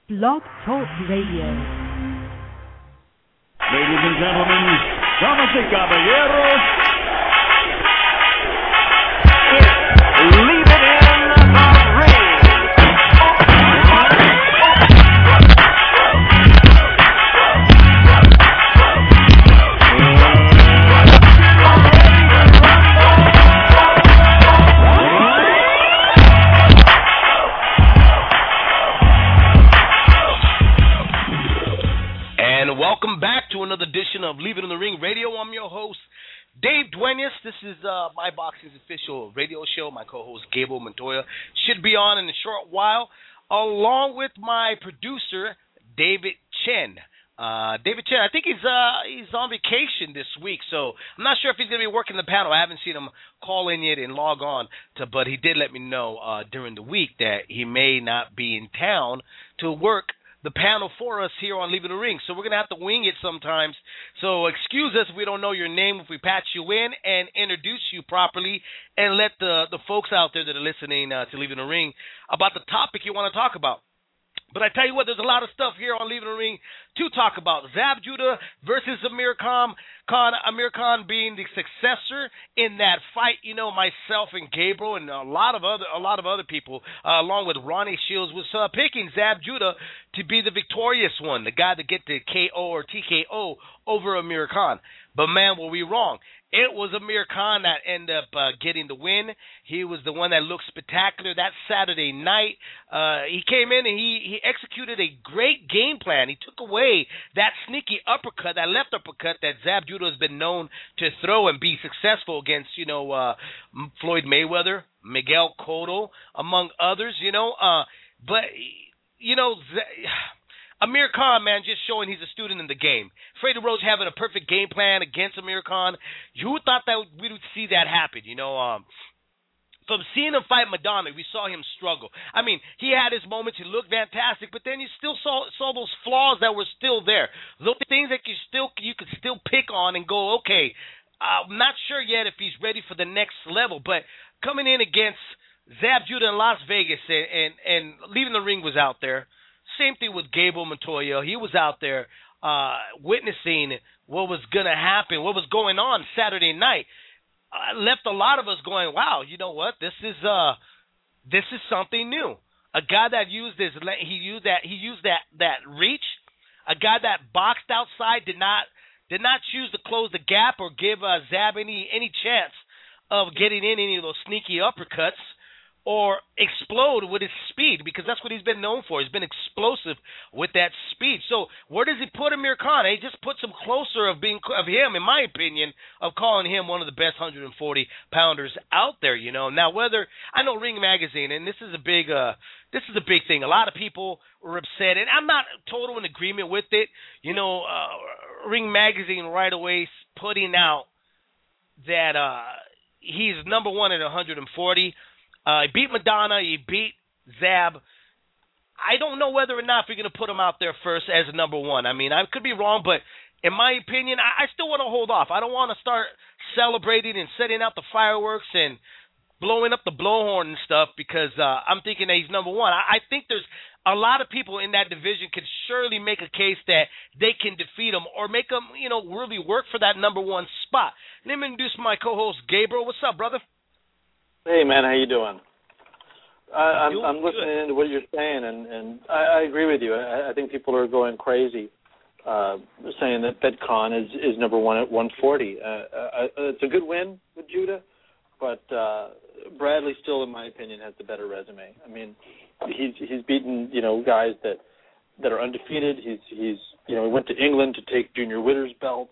Blog Talk Radio. Ladies and gentlemen, damas y caballeros, leave it in the ring. And welcome back to another edition of Leave It in the Ring Radio. I'm your host, Dave Duenas. This is my boxing's official radio show. My co-host, Gabriel Montoya, should be on in a short while, along with my producer, David Chen. David Chen, I think he's on vacation this week, so I'm not sure if he's going to be working the panel. I haven't seen him call in yet and log on, but he did let me know during the week that he may not be in town to work the panel for us here on Leave It in the Ring. So we're going to have to wing it sometimes. So excuse us if we don't know your name, if we patch you in and introduce you properly and let the folks out there that are listening to Leave It in the Ring about the topic you want to talk about. But I tell you what, there's a lot of stuff here on Leave It in the Ring to talk about. Zab Judah versus Amir Khan. Amir Khan being the successor in that fight. You know, myself and Gabriel and a lot of other people, along with Ronnie Shields, was picking Zab Judah to be the victorious one, the guy that get the KO or TKO over Amir Khan. But man, were we wrong. It was Amir Khan that ended up getting the win. He was the one that looked spectacular that Saturday night. He came in and he executed a great game plan. He took away that sneaky uppercut, that left uppercut that Zab Judah has been known to throw and be successful against, Floyd Mayweather, Miguel Cotto, among others, Amir Khan, man, just showing he's a student in the game. Freddie Roach having a perfect game plan against Amir Khan. Who thought that we would see that happen? From seeing him fight Madonna, we saw him struggle. I mean, he had his moments. He looked fantastic, but then you still saw those flaws that were still there. Those things that you could still pick on and go, okay, I'm not sure yet if he's ready for the next level. But coming in against Zab Judah in Las Vegas and Leaving the Ring was out there. Same thing with Gabriel Montoya. He was out there witnessing what was going to happen, what was going on Saturday night. Left a lot of us going, wow, you know what? This is something new. A guy that used that reach, a guy that boxed outside, did not choose to close the gap or give Zab any chance of getting in any of those sneaky uppercuts or explode with his speed, because that's what he's been known for. He's been explosive with that speed. So where does he put Amir Khan? He just puts him closer of him, in my opinion, of calling him one of the best 140-pounders out there. Now whether I know Ring Magazine, and this is a big thing. A lot of people were upset, and I'm not total in agreement with it. Ring Magazine right away putting out that he's number one at 140. He beat Madonna. He beat Zab. I don't know whether or not we're going to put him out there first as number one. I mean, I could be wrong, but in my opinion, I still want to hold off. I don't want to start celebrating and setting out the fireworks and blowing up the blowhorn and stuff because I'm thinking that he's number one. I think there's a lot of people in that division could surely make a case that they can defeat him or make him, really work for that number one spot. Let me introduce my co-host, Gabriel. What's up, brother? Hey, man, how you doing? I'm listening to what you're saying, and I agree with you. I think people are going crazy saying that Khan is number one at 140. It's a good win with Judah, but Bradley still, in my opinion, has the better resume. I mean, he's beaten guys that are undefeated. He went to England to take Junior Witter's belt.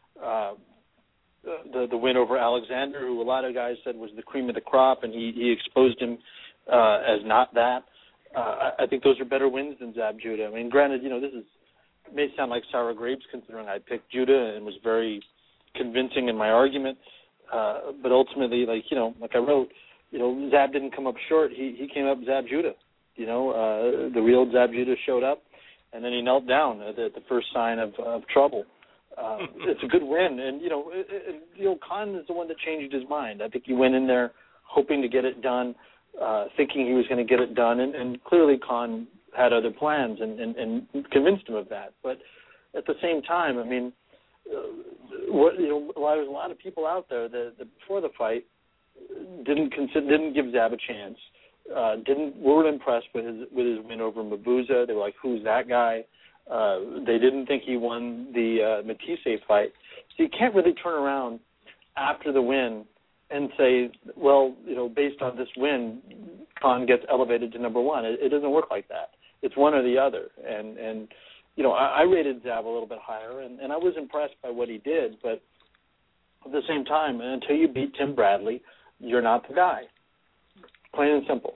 The win over Alexander, who a lot of guys said was the cream of the crop, and he exposed him as not that. I think those are better wins than Zab Judah. I mean, granted, this may sound like sour grapes considering I picked Judah and was very convincing in my argument, but ultimately, like I wrote, Zab didn't come up short. He came up Zab Judah. The real Zab Judah showed up, and then he knelt down at the first sign of trouble. It's a good win, and Khan is the one that changed his mind. I think he went in there hoping to get it done, thinking he was going to get it done, and clearly Khan had other plans and convinced him of that. But at the same time, I mean, while there's a lot of people out there that before the fight didn't give Zab a chance, weren't impressed with his win over Mabuza. They were like, who's that guy? They didn't think he won the Matisse fight. So you can't really turn around after the win and say, well, based on this win, Khan gets elevated to number one. It doesn't work like that. It's one or the other. And I rated Zab a little bit higher, and I was impressed by what he did. But at the same time, until you beat Tim Bradley, you're not the guy. Plain and simple.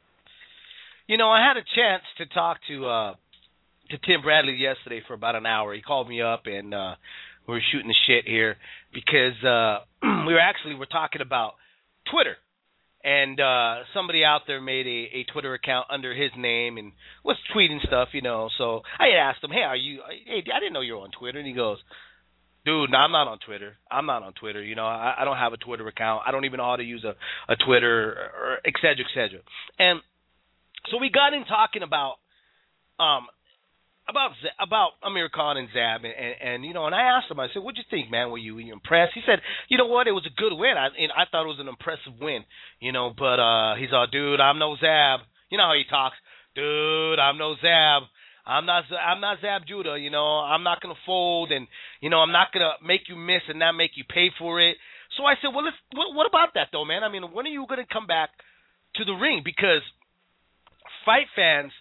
I had a chance to talk to Tim Bradley yesterday for about an hour. He called me up, and we were shooting the shit here because we were talking about Twitter. And somebody out there made a Twitter account under his name and was tweeting stuff, So I asked him, hey, I didn't know you were on Twitter. And he goes, dude, no, I'm not on Twitter. I don't have a Twitter account. I don't even know how to use a Twitter, or et cetera, et cetera. And so we got in talking about Amir Khan and Zab, and I asked him, I said, what'd you think, man? Were you impressed? He said, you know what, it was a good win. I thought it was an impressive win, but he's all, dude, I'm no Zab. You know how he talks, dude, I'm no Zab. I'm not Zab Judah, I'm not going to fold, and, I'm not going to make you miss and not make you pay for it. So I said, well, what about that, though, man? I mean, when are you going to come back to the ring? Because fight fans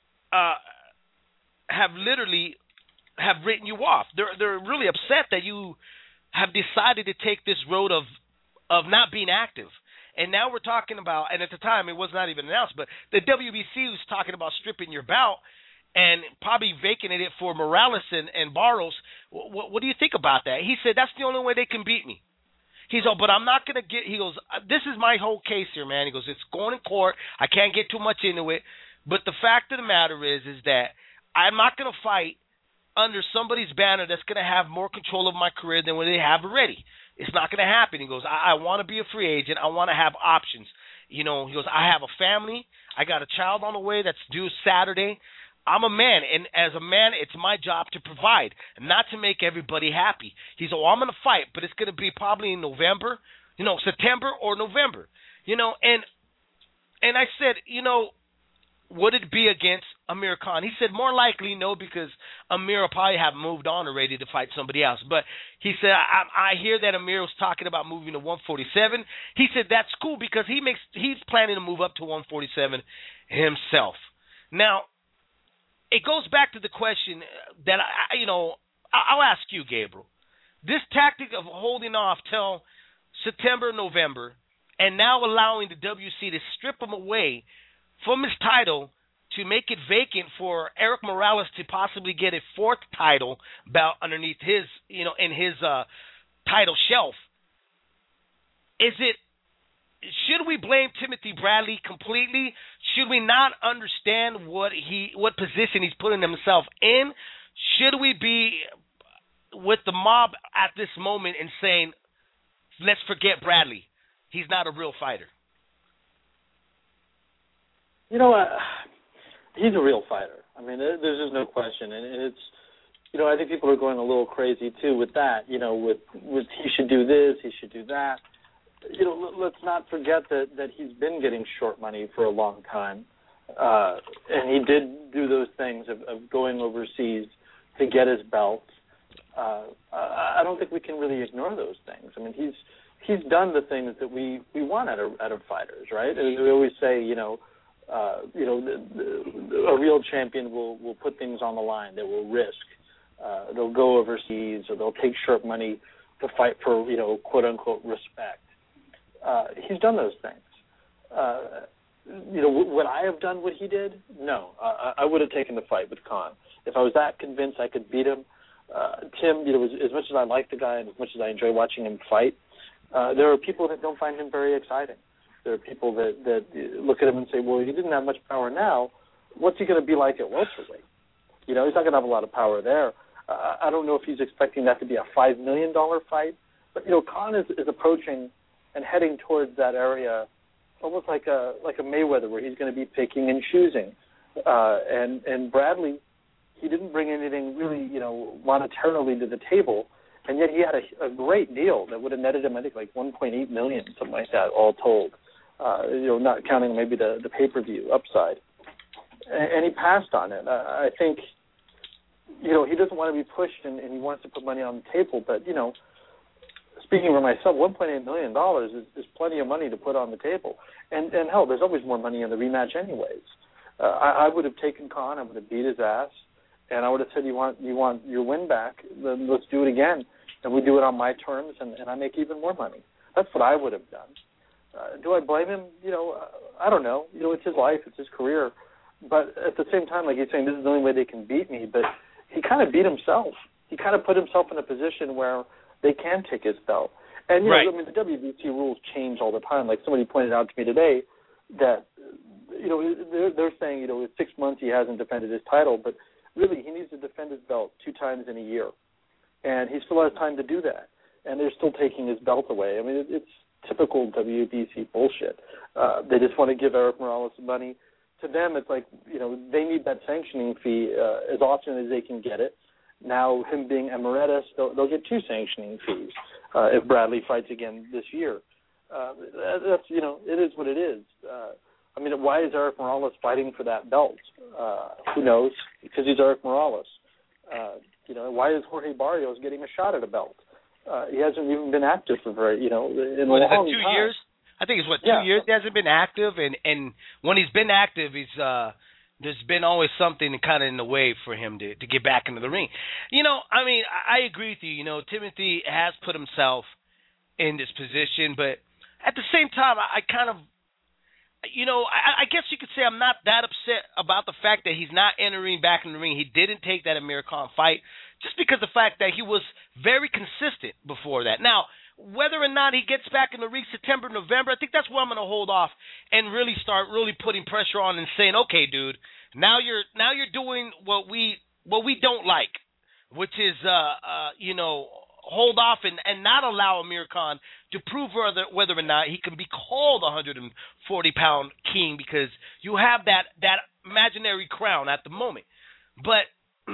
have written you off. They're really upset that you have decided to take this road of not being active. And now we're talking about, and at the time it was not even announced, but the WBC was talking about stripping your belt and probably vacating it for Morales and Barros. What do you think about that? He said, that's the only way they can beat me. He's all, but I'm not going to get, he goes, this is my whole case here, man. He goes, it's going in court. I can't get too much into it. But the fact of the matter is that I'm not going to fight under somebody's banner that's going to have more control of my career than what they have already. It's not going to happen. He goes, I want to be a free agent. I want to have options. He goes, I have a family. I got a child on the way that's due Saturday. I'm a man, and as a man, it's my job to provide, not to make everybody happy. He's, I'm going to fight, but it's going to be probably in November, September or November, and I said, would it be against Amir Khan? He said more likely no, because Amir will probably have moved on already to fight somebody else. But he said, I hear that Amir was talking about moving to 147. He said that's cool because he's planning to move up to 147 himself. Now, it goes back to the question that I'll ask you, Gabriel. This tactic of holding off till September, November, and now allowing the WC to strip him away from his title to make it vacant for Eric Morales to possibly get a fourth title belt underneath his, in his title shelf. Should we blame Timothy Bradley completely? Should we not understand what position he's putting himself in? Should we be with the mob at this moment and saying, let's forget Bradley? He's not a real fighter. He's a real fighter. I mean, there's just no question. And it's, I think people are going a little crazy, too, with that, with he should do this, he should do that. Let's not forget that he's been getting short money for a long time. And he did do those things of going overseas to get his belt. I don't think we can really ignore those things. I mean, he's done the things that we want out of fighters, right? As we always say, a real champion will put things on the line. They will risk. They'll go overseas, or they'll take short money to fight for, quote unquote respect. He's done those things. Would I have done what he did? No. I would have taken the fight with Khan. If I was that convinced I could beat him, Tim, as much as I like the guy and as much as I enjoy watching him fight, there are people that don't find him very exciting. There are people that look at him and say, well, he didn't have much power now. What's he going to be like at welterweight? He's not going to have a lot of power there. I don't know if he's expecting that to be a $5 million fight. But, Khan is approaching and heading towards that area almost like a Mayweather, where he's going to be picking and choosing. And Bradley, he didn't bring anything really, monetarily to the table, and yet he had a great deal that would have netted him, I think, like $1.8 million, something like that, all told. Not counting maybe the pay-per-view upside. And he passed on it. I think, he doesn't want to be pushed and he wants to put money on the table, but, speaking for myself, $1.8 million is plenty of money to put on the table. And hell, there's always more money in the rematch anyways. I would have taken Khan, I would have beat his ass, and I would have said, you want your win back, then let's do it again. And we do it on my terms, and I make even more money. That's what I would have done. Do I blame him? I don't know. It's his life, it's his career. But at the same time, like he's saying, this is the only way they can beat me, but he kind of beat himself. He kind of put himself in a position where they can take his belt. And, right. I mean, the WBC rules change all the time. Like somebody pointed out to me today that, they're saying, in 6 months he hasn't defended his title, but really he needs to defend his belt 2 times in a year. And he still has time to do that. And they're still taking his belt away. I mean, it's typical WBC bullshit. They just want to give Erik Morales money. To them, it's like, they need that sanctioning fee as often as they can get it. Now, him being emeritus, they'll get 2 sanctioning fees if Bradley fights again this year. That's, it is what it is. I mean, why is Erik Morales fighting for that belt? Who knows? Because he's Erik Morales. Why is Jorge Barrios getting a shot at a belt? He hasn't even been active for very, in a long time. 2 years? I think it's 2 years he hasn't been active, and when he's been active, he's there's been always something kind of in the way for him to get back into the ring. I agree with you. Timothy has put himself in this position, but at the same time, I kind of, I guess you could say I'm not that upset about the fact that he's not entering back in the ring. He didn't take that Amir Khan fight just because of the fact that he was very consistent before that. Now, whether or not he gets back in the ring September, November, I think that's where I'm going to hold off and really start putting pressure on and saying, okay, dude, now you're doing what we don't like, which is hold off and not allow Amir Khan to prove whether or not he can be called 140-pound king, because you have that imaginary crown at the moment. But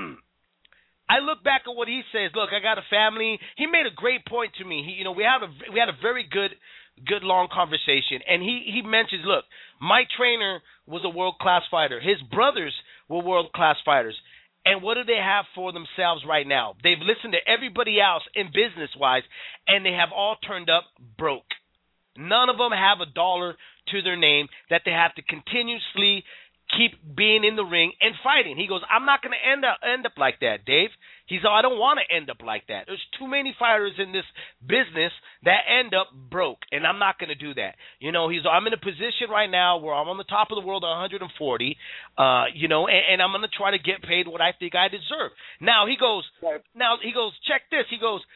I look back at what he says. Look, I got a family. He made a great point to me. We had a very good long conversation, and he mentions, look, my trainer was a world-class fighter. His brothers were world-class fighters. And what do they have for themselves right now? They've listened to everybody else in business-wise, and they have all turned up broke. None of them have a dollar to their name that they have to continuously keep being in the ring and fighting. He goes, I'm not going to end up like that, Dave. He's I don't want to end up like that. There's too many fighters in this business that end up broke, and I'm not going to do that. I'm in a position right now where I'm on the top of the world at 140, and I'm going to try to get paid what I think I deserve. Now he goes, check this. He goes,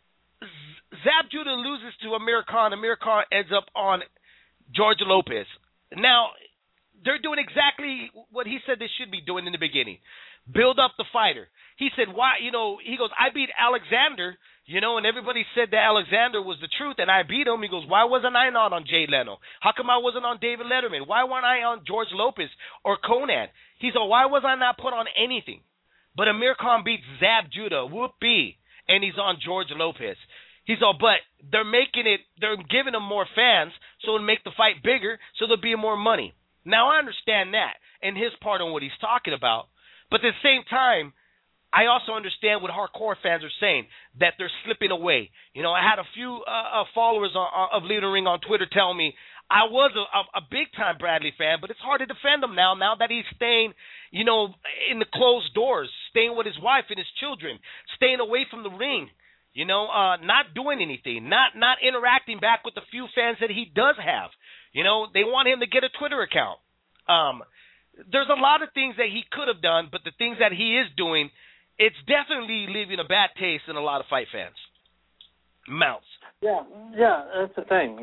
Zab Judah loses to Amir Khan. Amir Khan ends up on George Lopez. Now, they're doing exactly what he said they should be doing in the beginning. Build up the fighter. He said, why, he goes, I beat Alexander, and everybody said that Alexander was the truth, and I beat him. He goes, why wasn't I not on Jay Leno? How come I wasn't on David Letterman? Why weren't I on George Lopez or Conan? He said, why was I not put on anything? But Amir Khan beats Zab Judah, whoopee, and he's on George Lopez. He's all, but they're giving him more fans, so it'll make the fight bigger, so there'll be more money. Now, I understand that and his part on what he's talking about, but at the same time, I also understand what hardcore fans are saying, that they're slipping away. I had a few followers of Leader Ring on Twitter tell me I was a big-time Bradley fan, but it's hard to defend him now that he's staying, in the closed doors, staying with his wife and his children, staying away from the ring, not doing anything, not interacting back with the few fans that he does have. They want him to get a Twitter account. There's a lot of things that he could have done, but the things that he is doing, it's definitely leaving a bad taste in a lot of fight fans. Mounts. Yeah, that's the thing.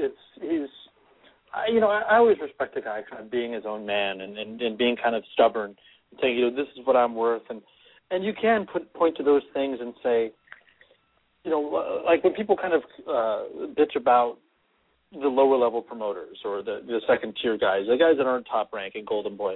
I always respect a guy kind of being his own man and being kind of stubborn, and saying, this is what I'm worth, and you can point to those things and say, like when people kind of bitch about the lower level promoters or the second tier guys, the guys that aren't top ranking, Golden Boy.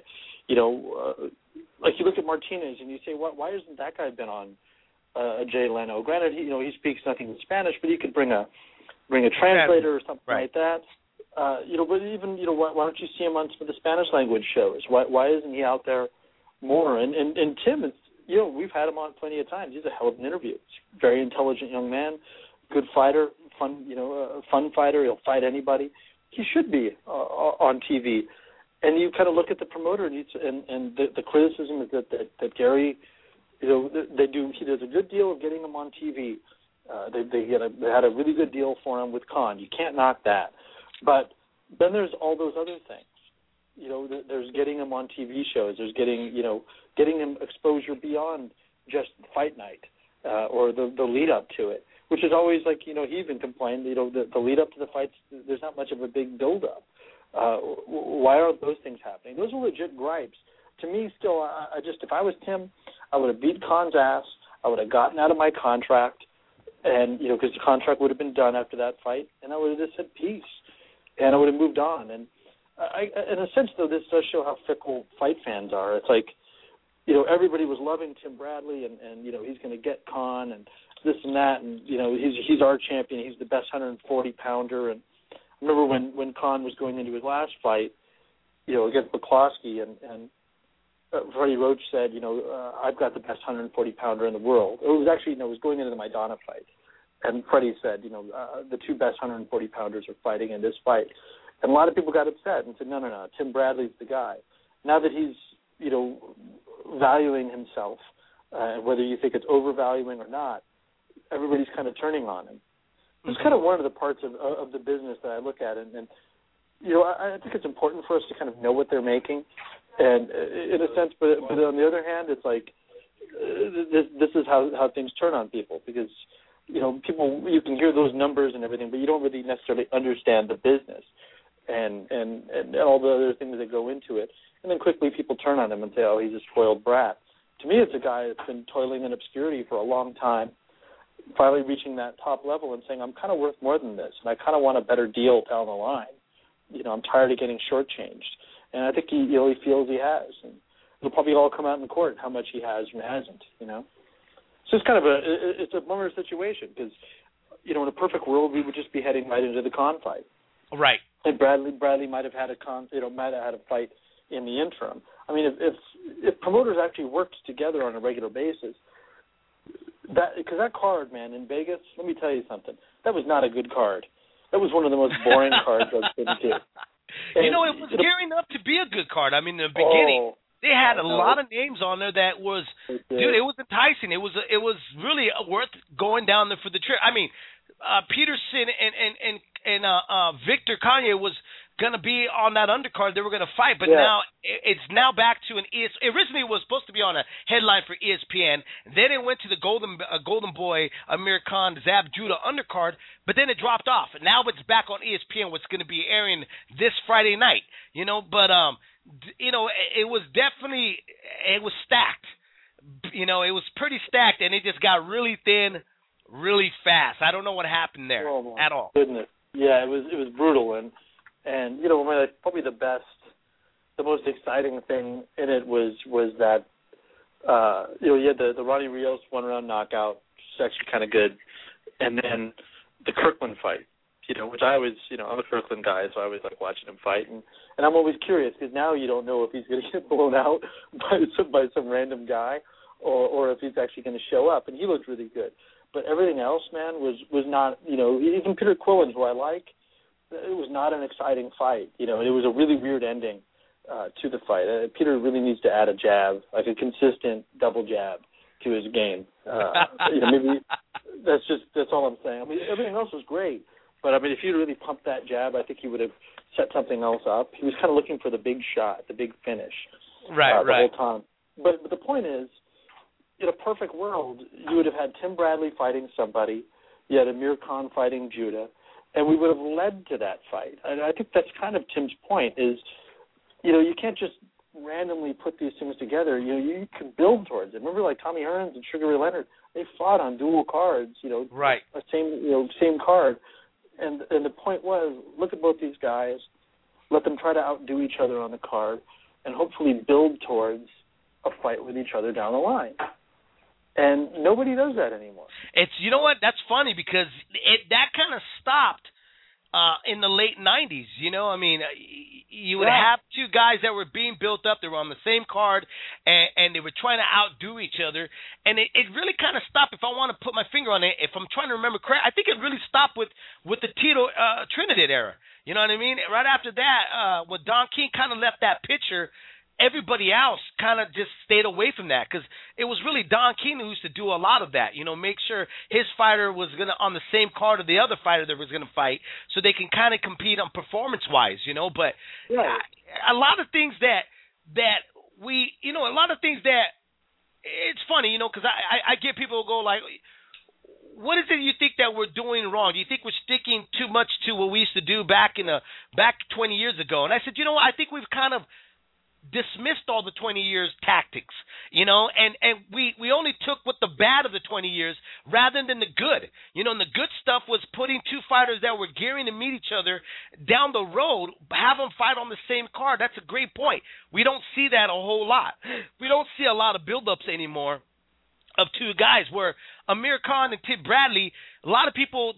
Like you look at Martinez and you say, why hasn't that guy been on Jay Leno? Granted, he speaks nothing in Spanish, but he could bring a translator or something like that. But even why don't you see him on some of the Spanish language shows? Why isn't he out there more? And Tim is, we've had him on plenty of times. He's a hell of an interview. He's a very intelligent young man, good fighter, a fun fighter. He'll fight anybody. He should be on TV. And you kind of look at the promoter and the criticism is that Gary, he does a good deal of getting him on TV. They had a really good deal for him with Khan. You can't knock that. But then there's all those other things. There's getting him on TV shows. There's getting him exposure beyond just fight night or the lead up to it, which is always like, he even complained, the lead up to the fights, there's not much of a big build up. Why aren't those things happening? Those are legit gripes. To me, still, if I was Tim, I would have beat Khan's ass. I would have gotten out of my contract, and because the contract would have been done after that fight, and I would have just said peace, and I would have moved on. And in a sense, though, this does show how fickle fight fans are. It's like, everybody was loving Tim Bradley, and he's going to get Khan and this and that, and he's our champion. He's the best 140-pounder, and I remember when Khan was going into his last fight, against McCloskey, and Freddie Roach said, I've got the best 140-pounder in the world. It was actually, it was going into the Maidana fight. And Freddie said, the two best 140-pounders are fighting in this fight. And a lot of people got upset and said, no, Tim Bradley's the guy. Now that he's, valuing himself, whether you think it's overvaluing or not, everybody's kind of turning on him. It's kind of one of the parts of the business that I look at, and I think it's important for us to kind of know what they're making, and in a sense, but on the other hand, it's like this is how things turn on people, because people, you can hear those numbers and everything, but you don't really necessarily understand the business and all the other things that go into it, and then quickly people turn on him and say, oh, he's a spoiled brat. To me, it's a guy that's been toiling in obscurity for a long time, finally reaching that top level and saying, I'm kind of worth more than this, and I kind of want a better deal down the line. I'm tired of getting shortchanged. And I think he feels he has. And it'll probably all come out in court how much he has and hasn't, So it's kind of it's a bummer situation because, in a perfect world, we would just be heading right into the Khan fight. Right. And Bradley might have had might have had a fight in the interim. I mean, if promoters actually worked together on a regular basis, because that card, man, in Vegas, let me tell you something. That was not a good card. That was one of the most boring cards I've been to. And, it was gearing up to be a good card. I mean, in the beginning, they had a lot of names on there that was, dude, it was enticing. It was really worth going down there for the trip. I mean, Peterson and Victor Kanye was going to be on that undercard. They were going to fight, but now it's back to an originally it was supposed to be on a headline for ESPN. Then it went to the Golden Boy Amir Khan Zab Judah undercard, but then it dropped off. And now it's back on ESPN, what's going to be airing this Friday night. But it was definitely stacked. It was pretty stacked, and it just got really thin, really fast. I don't know what happened there at all. Goodness, yeah, it was brutal, and probably the most exciting thing in it was that you had the Ronnie Rios 1-round knockout, which is actually kind of good, and then the Kirkland fight, which I always, I'm a Kirkland guy, so I always like watching him fight, and I'm always curious because now you don't know if he's going to get blown out by some random guy or if he's actually going to show up, and he looked really good. But everything else, man, was not, even Peter Quillen, who I like, it was not an exciting fight. It was a really weird ending to the fight. Peter really needs to add a jab, like a consistent double jab to his game. Maybe that's all I'm saying. I mean, everything else was great, but I mean, if he really pumped that jab, I think he would have set something else up. He was kind of looking for the big shot, the big finish, the whole time. But the point is, in a perfect world, you would have had Tim Bradley fighting somebody, you had Amir Khan fighting Judah, and we would have led to that fight. And I think that's kind of Tim's point is, you can't just randomly put these things together. You can build towards it. Remember, like Tommy Hearns and Sugar Ray Leonard, they fought on dual cards, right? Same card, And the point was, look at both these guys, let them try to outdo each other on the card, and hopefully build towards a fight with each other down the line. And nobody does that anymore. It's, you know what? That's funny because that kind of stopped in the late 90s. You know, I mean, you would have two guys that were being built up. They were on the same card, and they were trying to outdo each other. And it really kind of stopped. If I want to put my finger on it, if I'm trying to remember correct, I think it really stopped with the Tito Trinidad era. You know what I mean? Right after that, when Don King kind of left that picture, everybody else kind of just stayed away from that because it was really Don King who used to do a lot of that. You know, make sure his fighter was gonna on the same card of the other fighter that was gonna fight, so they can kind of compete on performance-wise. You know, but a lot of things that we, you know, a lot of things that it's funny, you know, because I get people who go like, what is it you think that we're doing wrong? Do you think we're sticking too much to what we used to do back 20 years ago? And I said, you know what? I think we've kind of dismissed all the 20 years tactics, you know, and we only took what the bad of the 20 years rather than the good. You know, and the good stuff was putting two fighters that were gearing to meet each other down the road, have them fight on the same card. That's a great point. We don't see that a whole lot. We don't see a lot of build-ups anymore of two guys where Amir Khan and Tim Bradley, a lot of people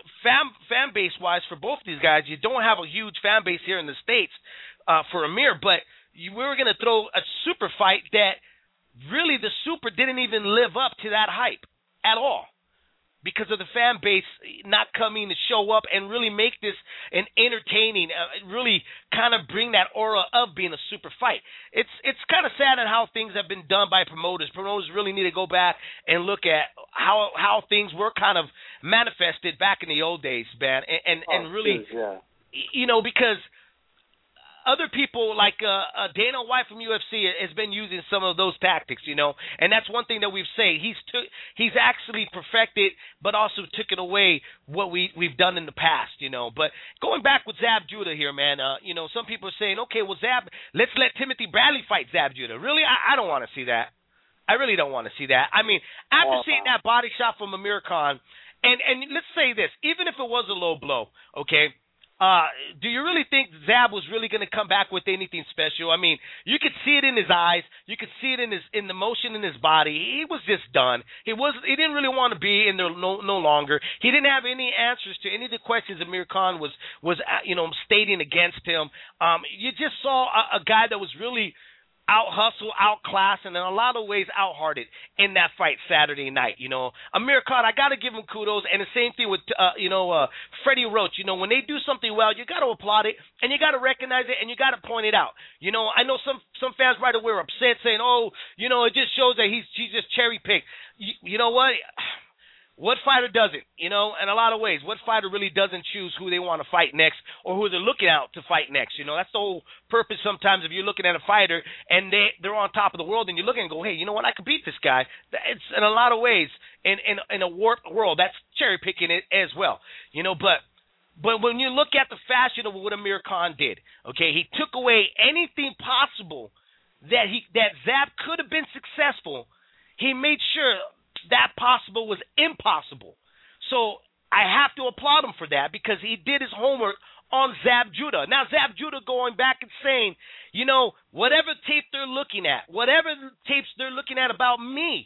fan base-wise for both of these guys, you don't have a huge fan base here in the States for Amir, but we were going to throw a super fight that really the super didn't even live up to that hype at all because of the fan base not coming to show up and really make this an entertaining, really kind of bring that aura of being a super fight. It's kind of sad at how things have been done by promoters. Promoters really need to go back and look at how things were kind of manifested back in the old days, man, and really, you know, because other people like Dana White from UFC has been using some of those tactics, you know, and that's one thing that we've said. He's actually perfected, but also took it away what we've done in the past, you know. But going back with Zab Judah here, man, you know, some people are saying, okay, well, let's let Timothy Bradley fight Zab Judah. Really, I don't want to see that. I really don't want to see that. I mean, after seeing that body shot from Amir Khan, and let's say this, even if it was a low blow, okay. Do you really think Zab was really going to come back with anything special? I mean, you could see it in his eyes. You could see it in the motion in his body. He was just done. He didn't really want to be in there no longer. He didn't have any answers to any of the questions Amir Khan was you know, stating against him. You just saw a guy that was really out-hustle, out-class, and in a lot of ways out-hearted in that fight Saturday night. You know, Amir Khan, I got to give him kudos, and the same thing with, Freddie Roach. You know, when they do something well, you got to applaud it, and you got to recognize it, and you got to point it out. You know, I know some fans right away are upset saying, oh, you know, it just shows that he's just cherry-picked. You know what? What fighter doesn't, you know, in a lot of ways? What fighter really doesn't choose who they want to fight next or who they're looking out to fight next? You know, that's the whole purpose sometimes if you're looking at a fighter and they're on top of the world and you look and go, hey, you know what, I could beat this guy. It's in a lot of ways, in a warped world, that's cherry-picking it as well. You know, but when you look at the fashion of what Amir Khan did, okay, he took away anything possible that Zab could have been successful. He made sure that possible was impossible. So I have to applaud him for that because he did his homework on Zab Judah. Now, Zab Judah going back and saying, you know, whatever tape they're looking at, whatever tapes they're looking at about me,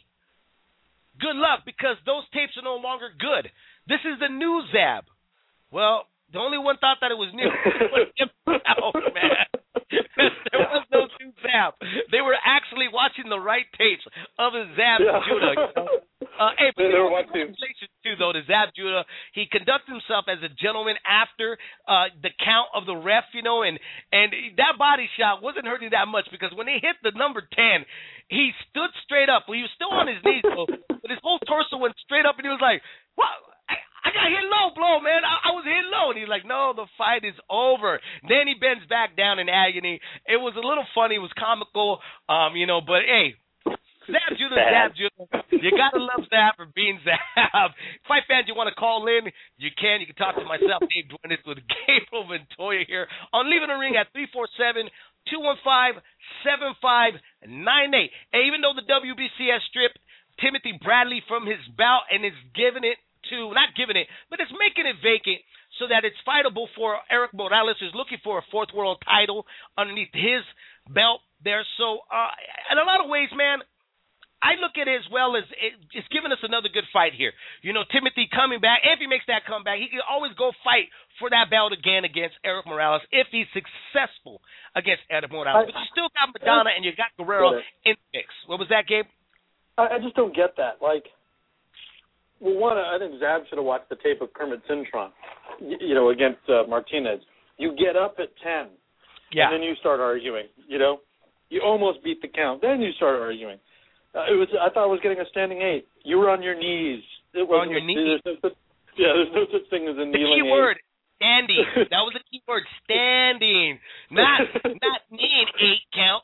good luck because those tapes are no longer good. This is the new Zab. Well, the only one thought that it was new was him out, man. There was no new Zab. They were actually watching the right tapes of a Zab Judah. You know? Hey, but congratulations too, though, to Zab Judah. He conducted himself as a gentleman after the count of the ref, you know, and that body shot wasn't hurting that much because when he hit the number 10, he stood straight up. Well, he was still on his knees, though, but his whole torso went straight up, and he was like, "What? I got hit low, blow, man. I was hit low." And he's like, "No, the fight is over." Then he bends back down in agony. It was a little funny. It was comical, you know, but hey. Zab Judah. You got to love Zab for being Zab. Fight fans, you want to call in, you can. You can talk to myself, Dave Duenas, with Gabriel Montoya here on Leaving the Ring at 347-215-7598. And even though the WBC has stripped Timothy Bradley from his bout and is giving it to, not giving it, but it's making it vacant so that it's fightable for Erik Morales, who's looking for a fourth world title underneath his belt there. So in a lot of ways, man, I look at it as well as it's giving us another good fight here. You know, Timothy coming back, if he makes that comeback, he can always go fight for that belt again against Erik Morales if he's successful against Erik Morales. But you still got Madonna and you got Guerrero in the mix. What was that, Gabe? I just don't get that. Like, well, one, I think Zab should have watched the tape of Kermit Cintron, you know, against Martinez. You get up at 10, and then you start arguing, you know. You almost beat the count. Then you start arguing. I thought I was getting a standing 8. You were on your knees. It was on your knees. There's no such thing as a kneeling. The key word, standing. That was the key word, standing. Not need 8 count.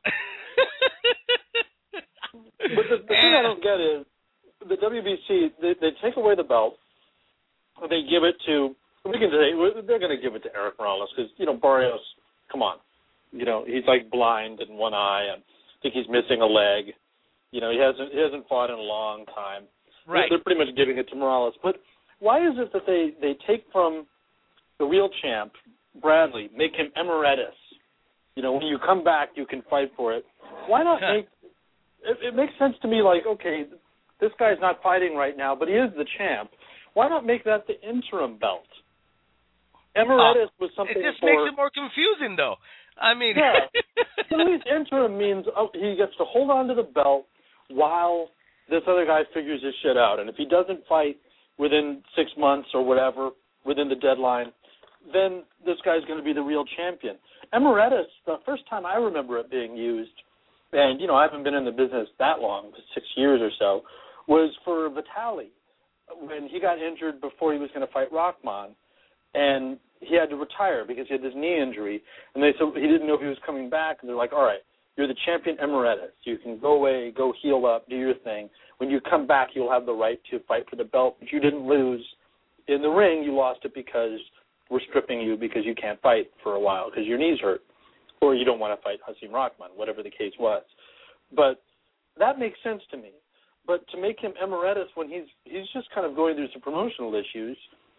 But the thing I don't get is the WBC. They take away the belt. They give it to. We can say they're going to give it to Erik Morales because Barrios. Come on, he's like blind in one eye and I think he's missing a leg. He hasn't fought in a long time. Right. They're pretty much giving it to Morales. But why is it that they take from the real champ, Bradley, make him emeritus? When you come back, you can fight for it. Why not make it makes sense to me, like, okay, this guy's not fighting right now, but he is the champ. Why not make that the interim belt? Emeritus was something it just makes it more confusing, though. I mean... Yeah. At least interim means he gets to hold on to the belt while this other guy figures his shit out. And if he doesn't fight within 6 months or whatever, within the deadline, then this guy's going to be the real champion. Emeritus, the first time I remember it being used, and, I haven't been in the business that long, 6 years or so, was for Vitali when he got injured before he was going to fight Rahman. And he had to retire because he had this knee injury. And they said he didn't know if he was coming back. And they're like, all right, you're the champion emeritus. You can go away, go heal up, do your thing. When you come back, you'll have the right to fight for the belt. But you didn't lose in the ring. You lost it because we're stripping you because you can't fight for a while because your knee's hurt. Or you don't want to fight Hasim Rahman, whatever the case was. But that makes sense to me. But to make him emeritus when he's just kind of going through some promotional issues,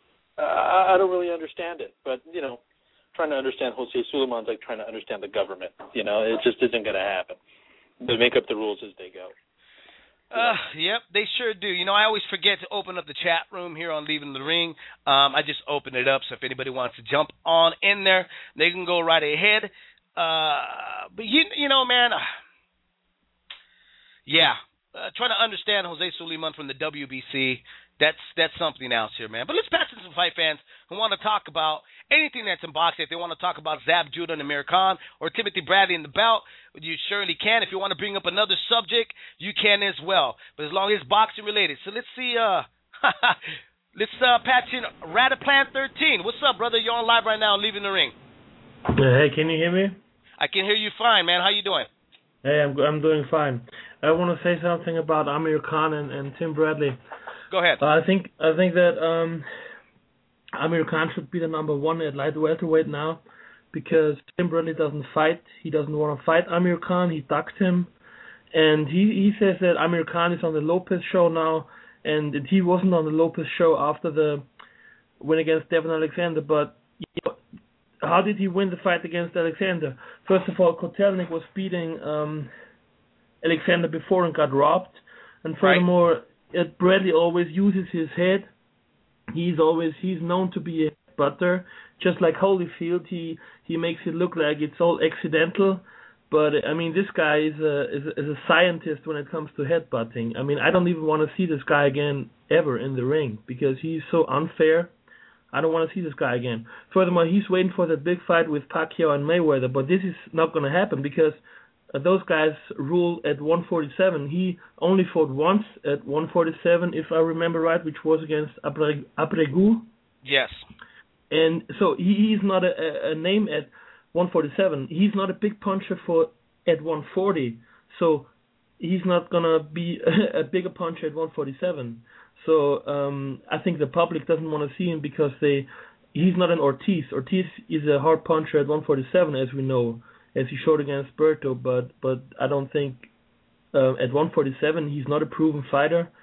I don't really understand it. But, trying to understand Jose Sulaiman's like trying to understand the government. It just isn't going to happen. They make up the rules as they go. Yep, they sure do. I always forget to open up the chat room here on Leaving the Ring. I just open it up, so if anybody wants to jump on in there, they can go right ahead. But, man, trying to understand Jose Sulaiman from the WBC, that's something else here, man. But let's pass it to some fight fans who want to talk about anything that's in boxing. If they want to talk about Zab Judah and Amir Khan or Timothy Bradley in the bout, you surely can. If you want to bring up another subject, you can as well. But as long as it's boxing related. So let's see, let's patch in Radiplan 13. What's up, brother? You're on live right now, Leaving the Ring. Hey, can you hear me? I can hear you fine, man. How you doing? Hey, I'm doing fine. I want to say something about Amir Khan and Tim Bradley. Go ahead. I think that Amir Khan should be the number 1 at light welterweight now because Tim Bradley doesn't fight. He doesn't want to fight Amir Khan. He ducked him. And he says that Amir Khan is on the Lopez show now, and he wasn't on the Lopez show after the win against Devin Alexander. But how did he win the fight against Alexander? First of all, Kotelnik was beating Alexander before and got robbed. And furthermore, Bradley always uses his head. He's known to be a headbutter. Just like Holyfield, he makes it look like it's all accidental. But I mean, this guy is a scientist when it comes to headbutting. I mean, I don't even want to see this guy again ever in the ring because he's so unfair. I don't want to see this guy again. Furthermore, he's waiting for the big fight with Pacquiao and Mayweather, but this is not going to happen because those guys rule at 147. He only fought once at 147, if I remember right, which was against Abregu. Yes. And so he's not a name at 147. He's not a big puncher at 140. So he's not going to be a bigger puncher at 147. So I think the public doesn't want to see him because he's not an Ortiz. Ortiz is a hard puncher at 147, as we know, as he showed against Berto, but I don't think at 147 he's not a proven fighter.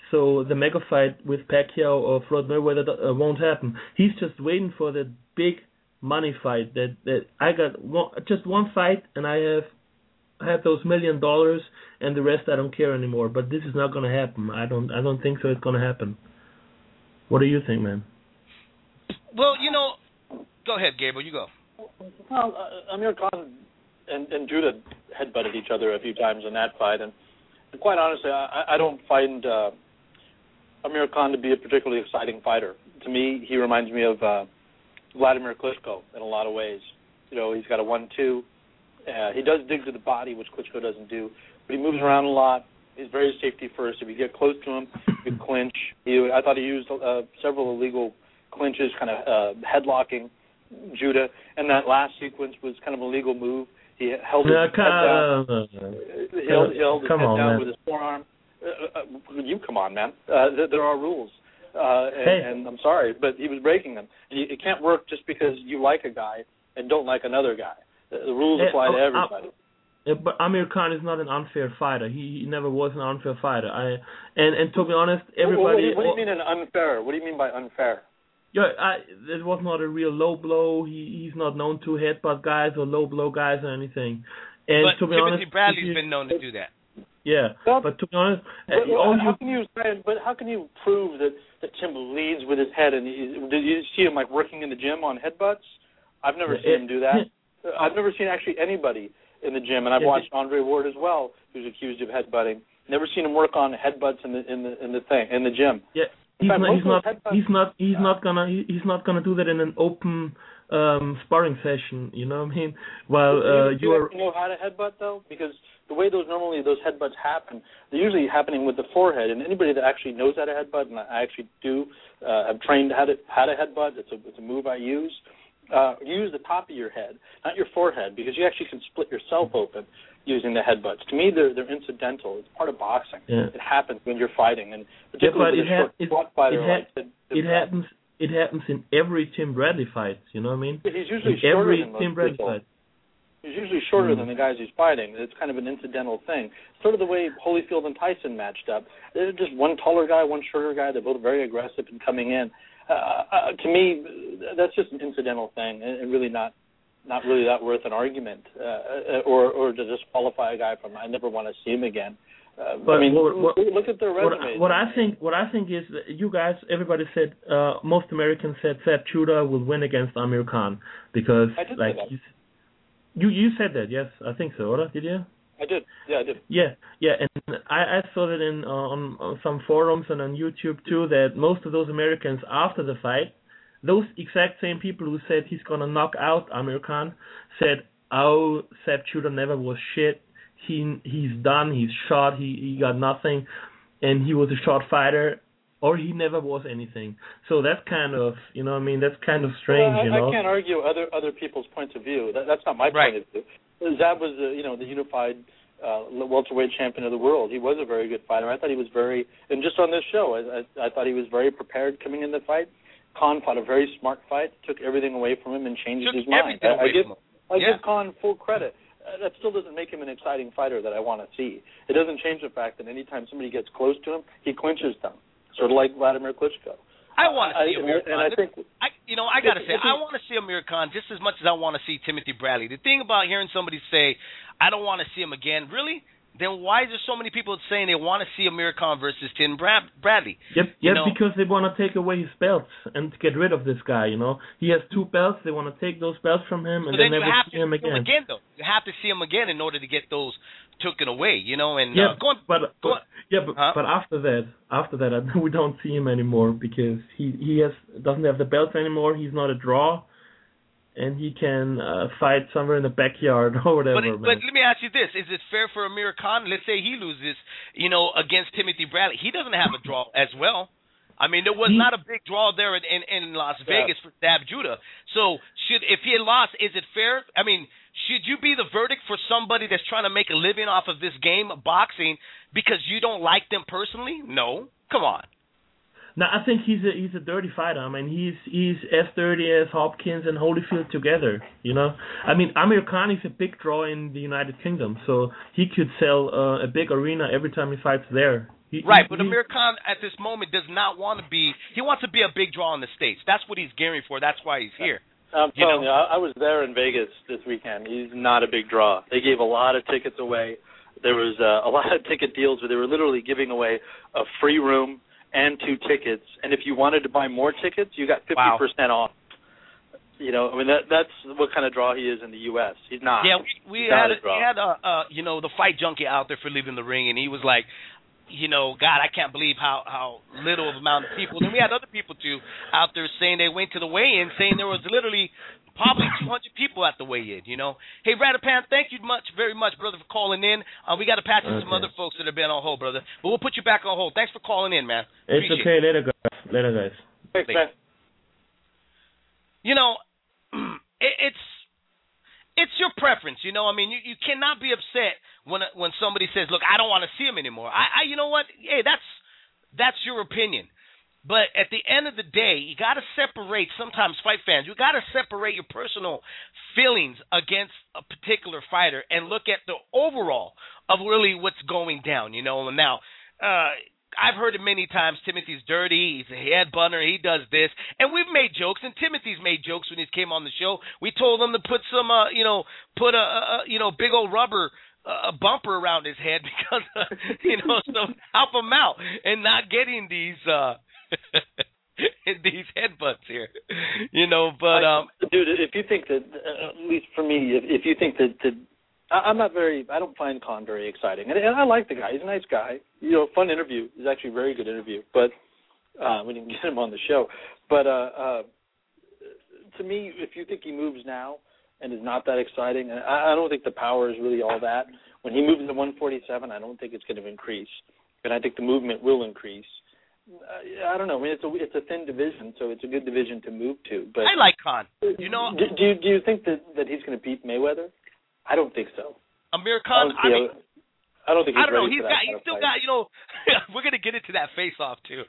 So the mega fight with Pacquiao or Floyd Mayweather won't happen. He's just waiting for that big money fight that I got just one fight and I have those $1 million and the rest I don't care anymore. But this is not going to happen. I don't think so. It's going to happen. What do you think, man? Well, go ahead, Gabriel. You go. Well, Amir Khan and Judah headbutted each other a few times in that fight, and quite honestly, I don't find Amir Khan to be a particularly exciting fighter. To me, he reminds me of Vladimir Klitschko in a lot of ways. He's got a 1-2. He does dig to the body, which Klitschko doesn't do, but he moves around a lot. He's very safety first. If you get close to him, you clinch. I thought he used several illegal clinches, kind of headlocking Judah, and that last sequence was kind of a legal move. He held his head down. He held his head down with his forearm. You come on, man. There are rules, and I'm sorry, but he was breaking them. And it can't work just because you like a guy and don't like another guy. The rules apply to everybody. But Amir Khan is not an unfair fighter. He never was an unfair fighter. And to be honest, everybody. What do you mean an unfair? What do you mean by unfair? Yeah, it was not a real low blow. He's not known to headbutt guys or low blow guys or anything. And but to be Timothy honest, Bradley's been known to do that. Yeah, but to be honest, how can you prove that Tim leads with his head? And did you see him like working in the gym on headbutts? I've never seen him do that. I've never seen actually anybody in the gym, and I've watched Andre Ward as well, who's accused of headbutting. Never seen him work on headbutts in the gym. Yeah. He's not gonna do that in an open sparring session. You know what I mean? Well, do you know how to headbutt though? Because the way those headbutts happen, they're usually happening with the forehead. And anybody that actually knows how to headbutt, and I actually do, have trained how to headbutt. It's a move I use. Use the top of your head, not your forehead, because you actually can split yourself open using the headbutts. To me, they're incidental. It's part of boxing. Yeah. It happens when you're fighting, and particularly with a short fighter it happens in every Tim Bradley fight. You know what I mean? He's usually shorter than most Tim Bradley people. Fight. He's usually shorter than the guys he's fighting. It's kind of an incidental thing. Sort of the way Holyfield and Tyson matched up. They're just one taller guy, one shorter guy. They're both very aggressive and coming in. To me, that's just an incidental thing, and really not really that worth an argument, or to disqualify a guy from I never want to see him again. But look at their resumes. What I think is that you guys, everybody said, most Americans said Zab Judah will win against Amir Khan because I did say that. You said that, yes, I think so, or did you? I did. Yeah, I did. Yeah, and I saw that in on some forums and on YouTube too, that most of those Americans after the fight, those exact same people who said he's gonna knock out Amir Khan, said, "Oh, Zab Judah never was shit. He's done. He's shot. He got nothing, and he was a short fighter, or he never was anything." So that's kind of, you know what I mean? That's kind of strange, well, you know. I can't argue other people's points of view. That's not my point of view. Zab was the unified welterweight champion of the world. He was a very good fighter. I thought he was and just on this show, I thought he was very prepared coming in the fight. Khan fought a very smart fight, took everything away from him and changed his mind. I give Khan full credit. That still doesn't make him an exciting fighter that I want to see. It doesn't change the fact that anytime somebody gets close to him, he clinches them, sort of like Vladimir Klitschko. I want to see Amir Khan. And I think, I got to say, I want to see Amir Khan just as much as I want to see Timothy Bradley. The thing about hearing somebody say, I don't want to see him again, really? Then why is there so many people saying they want to see Amir Khan versus Tim Bradley? Yep, because they want to take away his belts and get rid of this guy, you know. He has 2 belts. They want to take those belts from him and then never see him again. You have to see him again in order to get those taken away, you know. And but after that, we don't see him anymore because he doesn't have the belts anymore. He's not a draw. And he can fight somewhere in the backyard or whatever. But let me ask you this: is it fair for Amir Khan? Let's say he loses, against Timothy Bradley. He doesn't have a draw as well. I mean, there was not a big draw there in Las Vegas for Zab Judah. So if he had lost, is it fair? I mean, should you be the verdict for somebody that's trying to make a living off of this game of boxing because you don't like them personally? No, come on. No, I think he's a dirty fighter. I mean, he's as dirty as Hopkins and Holyfield together. You know, I mean, Amir Khan is a big draw in the United Kingdom, so he could sell a big arena every time he fights there. But Amir Khan at this moment does not want to be. He wants to be a big draw in the States. That's what he's gearing for. That's why he's here. I'm telling you, I was there in Vegas this weekend. He's not a big draw. They gave a lot of tickets away. There was a lot of ticket deals where they were literally giving away a free room and 2 tickets, and if you wanted to buy more tickets, you got 50% off. You know, I mean that's what kind of draw he is in the U.S. He's not. Yeah, we had the fight junkie out there for leaving the ring, and he was like, God, I can't believe how little of amount of people. Then we had other people too out there saying they went to the weigh-in, saying there was literally probably 200 people at the weigh-in. Hey, Radapan, thank you very much, brother, for calling in. We got to patch in some other folks that have been on hold, brother. But we'll put you back on hold. Thanks for calling in, man. It's okay. Later, guys. Thanks, man. It's your preference, I mean, you cannot be upset when somebody says, "Look, I don't want to see him anymore." You know what? Hey, that's your opinion. But at the end of the day, you got to separate. Sometimes fight fans, you got to separate your personal feelings against a particular fighter and look at the overall of really what's going down. And now, I've heard it many times. Timothy's dirty. He's a headbunter. He does this, and we've made jokes. And Timothy's made jokes when he came on the show. We told him to put some, put a big old rubber bumper around his head because, so help him out and not getting these these headbutts here, But dude, if you think that, at least for me, if you think that. I don't find Khan very exciting. And I like the guy. He's a nice guy. Fun interview. It's actually a very good interview. But we didn't get him on the show. But to me, if you think he moves now and is not that exciting, I don't think the power is really all that. When he moves to 147, I don't think it's going to increase. And I think the movement will increase. I don't know. I mean, it's a thin division, so it's a good division to move to. But I like Khan. Do you think that he's going to beat Mayweather? I don't think so. Amir Khan, I don't think he's ready for that. He's still got, we're going to get into that face-off too.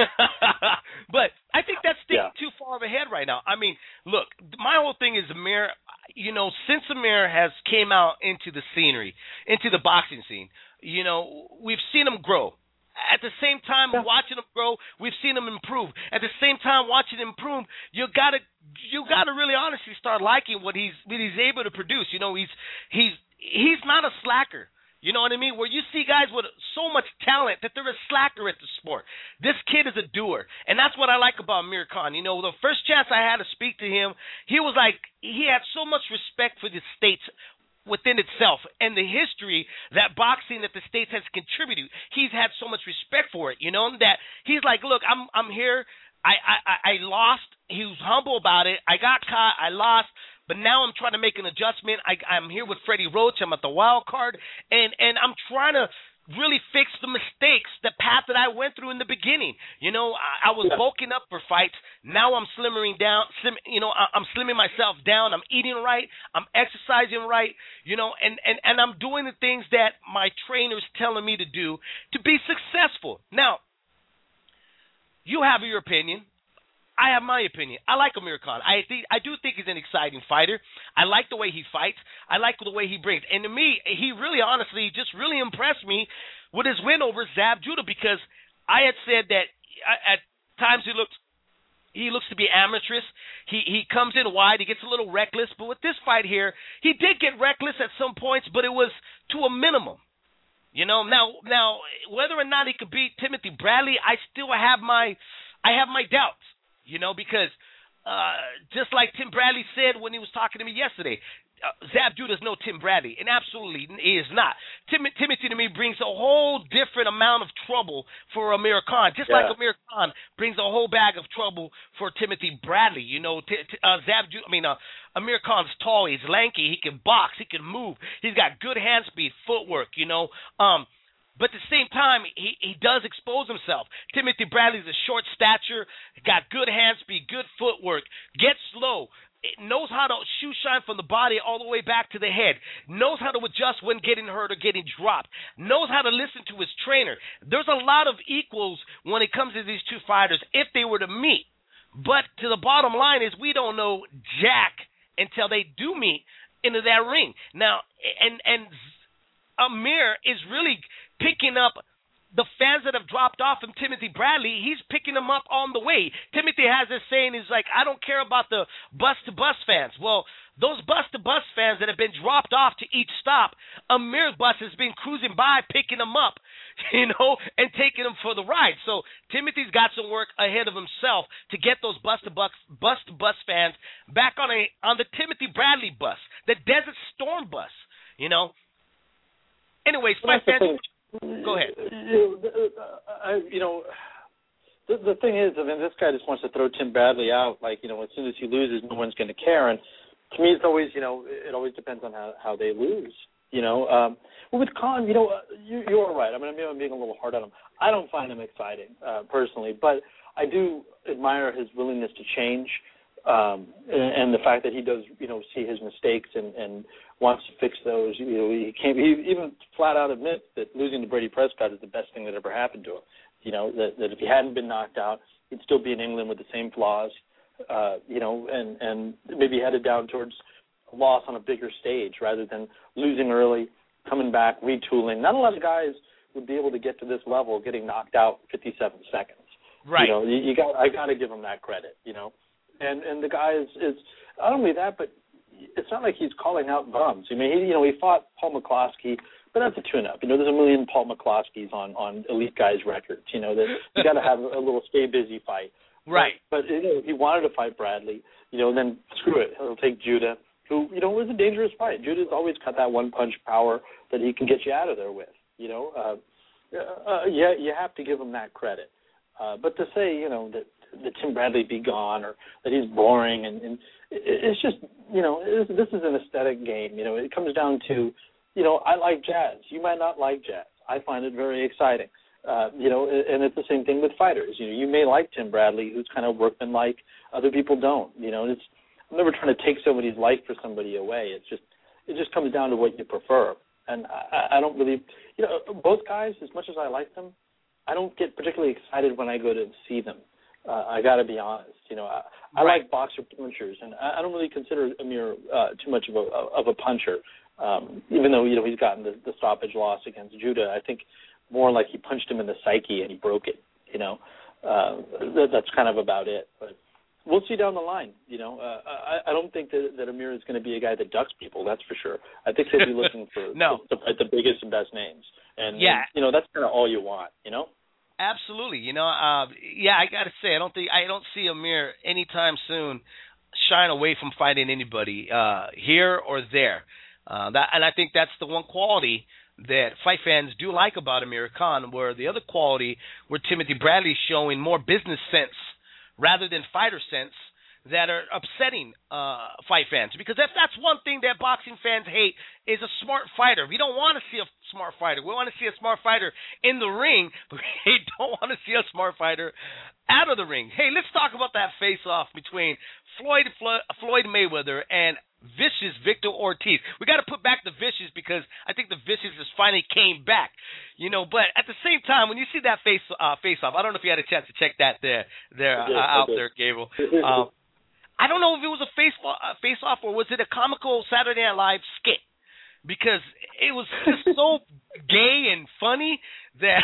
But I think that's thinking too far ahead right now. I mean, look, my whole thing is Amir, since Amir has came out into the scenery, into the boxing scene, we've seen him grow. At the same time, watching him grow, we've seen him improve. At the same time, watching him improve, you gotta really honestly start liking what he's able to produce. He's not a slacker. You know what I mean? Where you see guys with so much talent that they're a slacker at the sport. This kid is a doer, and that's what I like about Amir Khan. The first chance I had to speak to him, he was like, he had so much respect for the States within itself and the history that boxing that the States has contributed. He's had so much respect for it, that he's like, look, I'm here. I lost. He was humble about it. I got caught. I lost. But now I'm trying to make an adjustment. I'm here with Freddie Roach. I'm at the wild card. And I'm trying to really fix the mistakes, the path that I went through in the beginning. I was bulking up for fights. Now I'm slimming down. I'm slimming myself down. I'm eating right. I'm exercising right. And I'm doing the things that my trainer's telling me to do to be successful. Now, you have your opinion. I have my opinion. I like Amir Khan. I do think he's an exciting fighter. I like the way he fights. I like the way he brings. And to me, he really honestly just really impressed me with his win over Zab Judah, because I had said that at times he looks to be amateurish. He comes in wide. He gets a little reckless. But with this fight here, he did get reckless at some points, but it was to a minimum. Now whether or not he could beat Timothy Bradley, I still have my doubts. Because just like Tim Bradley said when he was talking to me yesterday, Zab Judah's no Tim Bradley, and absolutely he is not. Timothy to me brings a whole different amount of trouble for Amir Khan, just like Amir Khan brings a whole bag of trouble for Timothy Bradley. Amir Khan's tall, he's lanky, he can box, he can move, he's got good hand speed, footwork. But at the same time, he does expose himself. Timothy Bradley's a short stature, got good hand speed, good footwork, gets slow. knows how to shoe shine from the body all the way back to the head, knows how to adjust when getting hurt or getting dropped, knows how to listen to his trainer. There's a lot of equals when it comes to these two fighters if they were to meet. But to the bottom line is we don't know jack until they do meet into that ring. Now, and Amir is really picking up the fans that have dropped off from Timothy Bradley. He's picking them up on the way. Timothy has this saying, he's like, I don't care about the bus-to-bus fans. Well, those bus-to-bus fans that have been dropped off to each stop, Amir's bus has been cruising by, picking them up, and taking them for the ride. So Timothy's got some work ahead of himself to get those bus-to-bus fans back on the Timothy Bradley bus, the Desert Storm bus, Anyways, fight fans... Go ahead. The thing is, this guy just wants to throw Tim Bradley out. Like, as soon as he loses, no one's going to care. And to me, it's always, it always depends on how they lose. Well, with Khan, you're right. I mean, maybe I'm being a little hard on him. I don't find him exciting personally, but I do admire his willingness to change. And the fact that he does, see his mistakes and wants to fix those. He even flat out admits that losing to Brady Prescott is the best thing that ever happened to him. That if he hadn't been knocked out, he'd still be in England with the same flaws. And maybe headed down towards a loss on a bigger stage rather than losing early, coming back, retooling. Not a lot of guys would be able to get to this level, getting knocked out 57 seconds. Right. I got to give him that credit. And the guy is not only that, but it's not like he's calling out bums. I mean, he fought Paul McCloskey, but that's a tune-up. There's a million Paul McCloskeys on elite guys' records. That you got to have a little stay busy fight. Right. But he wanted to fight Bradley. Then screw it, he'll take Judah, who was a dangerous fight. Judah's always got that one-punch power that he can get you out of there with. You have to give him that credit. But to say that Tim Bradley be gone or that he's boring and it's just this is an aesthetic game. It comes down to I like jazz. You might not like jazz. I find it very exciting. And it's the same thing with fighters. You may like Tim Bradley, who's kind of workmanlike. Other people don't. I'm never trying to take somebody's like for somebody away. It just comes down to what you prefer. And I don't really, both guys, as much as I like them, I don't get particularly excited when I go to see them. I got to be honest. I like boxer punchers, and I don't really consider Amir too much of a puncher. Even though he's gotten the stoppage loss against Judah, I think more like he punched him in the psyche and he broke it. That's kind of about it. But we'll see down the line. I don't think that Amir is going to be a guy that ducks people. That's for sure. I think he'll be looking for the biggest and best names, and that's kind of all you want. Absolutely. I got to say, I don't see Amir anytime soon shying away from fighting anybody here or there. And I think that's the one quality that fight fans do like about Amir Khan, where the other quality where Timothy Bradley's showing more business sense rather than fighter sense that are upsetting fight fans. Because if that's one thing that boxing fans hate is a smart fighter. We don't want to see a smart fighter. We want to see a smart fighter in the ring, but we don't want to see a smart fighter out of the ring. Hey, let's talk about that face-off between Floyd Mayweather and Vicious Victor Ortiz. We got to put back the Vicious because I think the Vicious has finally came back. But at the same time, when you see that face-off, I don't know if you had a chance to check that out there, Gabriel. I don't know if it was a face-off or was it a comical Saturday Night Live skit, because it was just so gay and funny that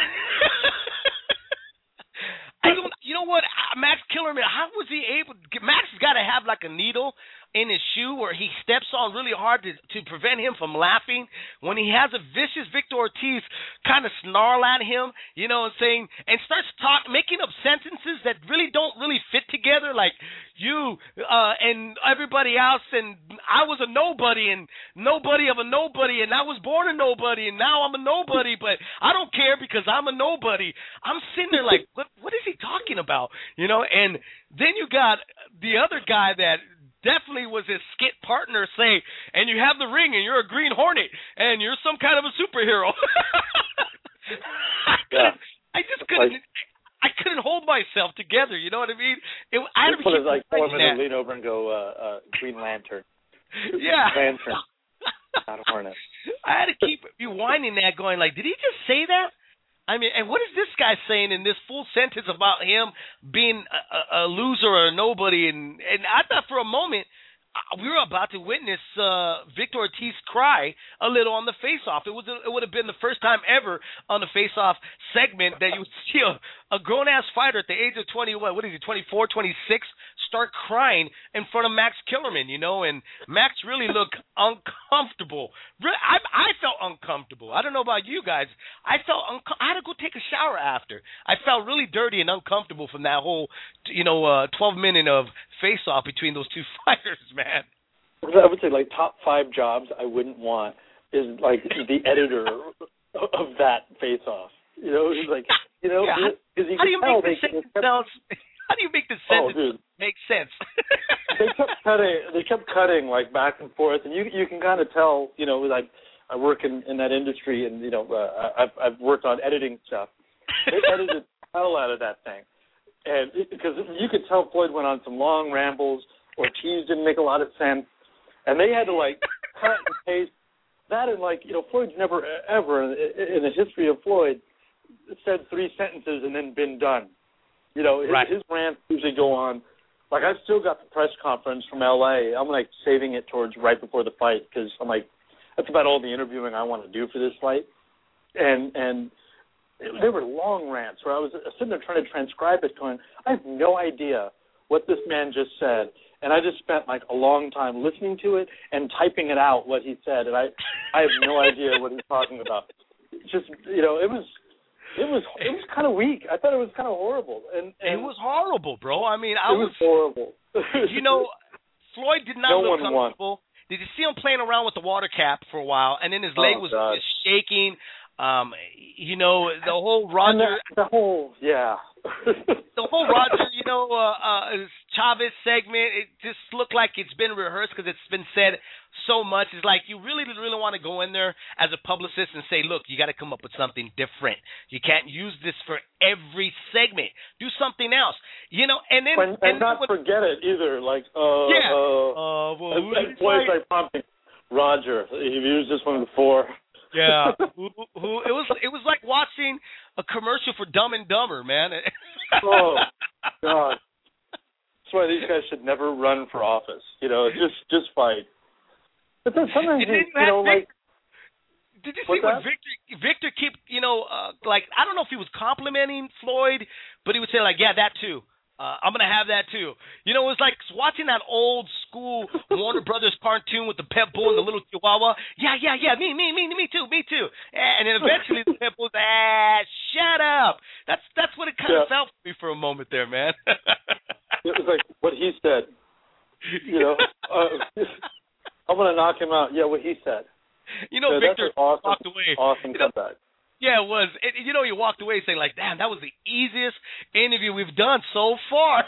I don't. You know what, Max Kellerman? How was he able? Max has got to have like a needle in his shoe where he steps on really hard to prevent him from laughing when he has a Vicious Victor Ortiz kind of snarl at him, and starts making up sentences that really don't really fit together, like you and everybody else, and I was a nobody and nobody of a nobody, and I was born a nobody, and now I'm a nobody, but I don't care because I'm a nobody. I'm sitting there like, what is he talking about? And then you got the other guy that definitely was his skit partner say, and you have the ring and you're a Green Hornet and you're some kind of a superhero. I couldn't hold myself. myself together. You know what I mean? I had to put keep it like 4 minutes, that. lean over and go Green Lantern. Yeah. Lantern. Not a hornet. I had to keep rewinding that, going like, did he just say that? I mean, and what is this guy saying in this full sentence about him being a loser or a nobody? And I thought for a moment we were about to witness Victor Ortiz cry a little on the face-off. It would have been the first time ever on the face-off segment that you would see a grown-ass fighter at the age of 21, what is he, 24, 26, start crying in front of Max Kellerman, you know, and Max really looked uncomfortable. I felt uncomfortable. I don't know about you guys. I had to go take a shower after. I felt really dirty and uncomfortable from that whole, 12-minute of face-off between those two fighters, man. I would say, like, top 5 jobs I wouldn't want is, like, the editor of that face-off. You know, it's like, you know, because how do you make the sentence How do you make the sentence make sense? They kept cutting like back and forth, and you can kind of tell. You know, like I work in that industry, and you know, I've worked on editing stuff. They edited the hell out of that thing, and because you could tell Floyd went on some long rambles, Ortiz didn't make a lot of sense, and they had to like cut and paste that, and like, you know, Floyd's never ever in the history of Floyd said 3 sentences and then been done. You know, his rants usually go on. Like, I've still got the press conference from L.A. I'm, like, saving it towards right before the fight because I'm like, that's about all the interviewing I want to do for this fight. And they were long rants where I was sitting there trying to transcribe it going, I have no idea what this man just said. And I just spent, like, a long time listening to it and typing it out, what he said. And I have no idea what he's talking about. Just, you know, it was kind of weak. I thought it was kind of horrible. And it was horrible, bro. I mean, it was horrible. You know, Floyd did not look comfortable. Did you see him playing around with the water cap for a while, and then his leg was just shaking? You know, the whole Roger. The whole Roger, you know, Chavez segment, it just looked like it's been rehearsed because it's been said so much. It's like you really want to go in there as a publicist and say, look, you got to come up with something different. You can't use this for every segment. Do something else. You know, and then... forget it either. Like, Floyd's like prompting, Roger, you've used this one before. Yeah. It was like watching a commercial for Dumb and Dumber, man. Oh, God. That's why these guys should never run for office. You know, just fight. But then sometimes, did you see what Victor keep, you know, like, I don't know if he was complimenting Floyd, but he would say, like, yeah, that too. I'm going to have that too. You know, it was like watching that old school Warner Brothers cartoon with the pet bull and the little chihuahua. Yeah, me too. And then eventually the pet bull's, shut up. That's what it kind of felt for me for a moment there, man. It was like what he said. You know, I'm going to knock him out. Yeah, what he said. You know, Victor walked away. Awesome comeback. Yeah, it was. You know, you walked away saying, like, damn, that was the easiest interview we've done so far.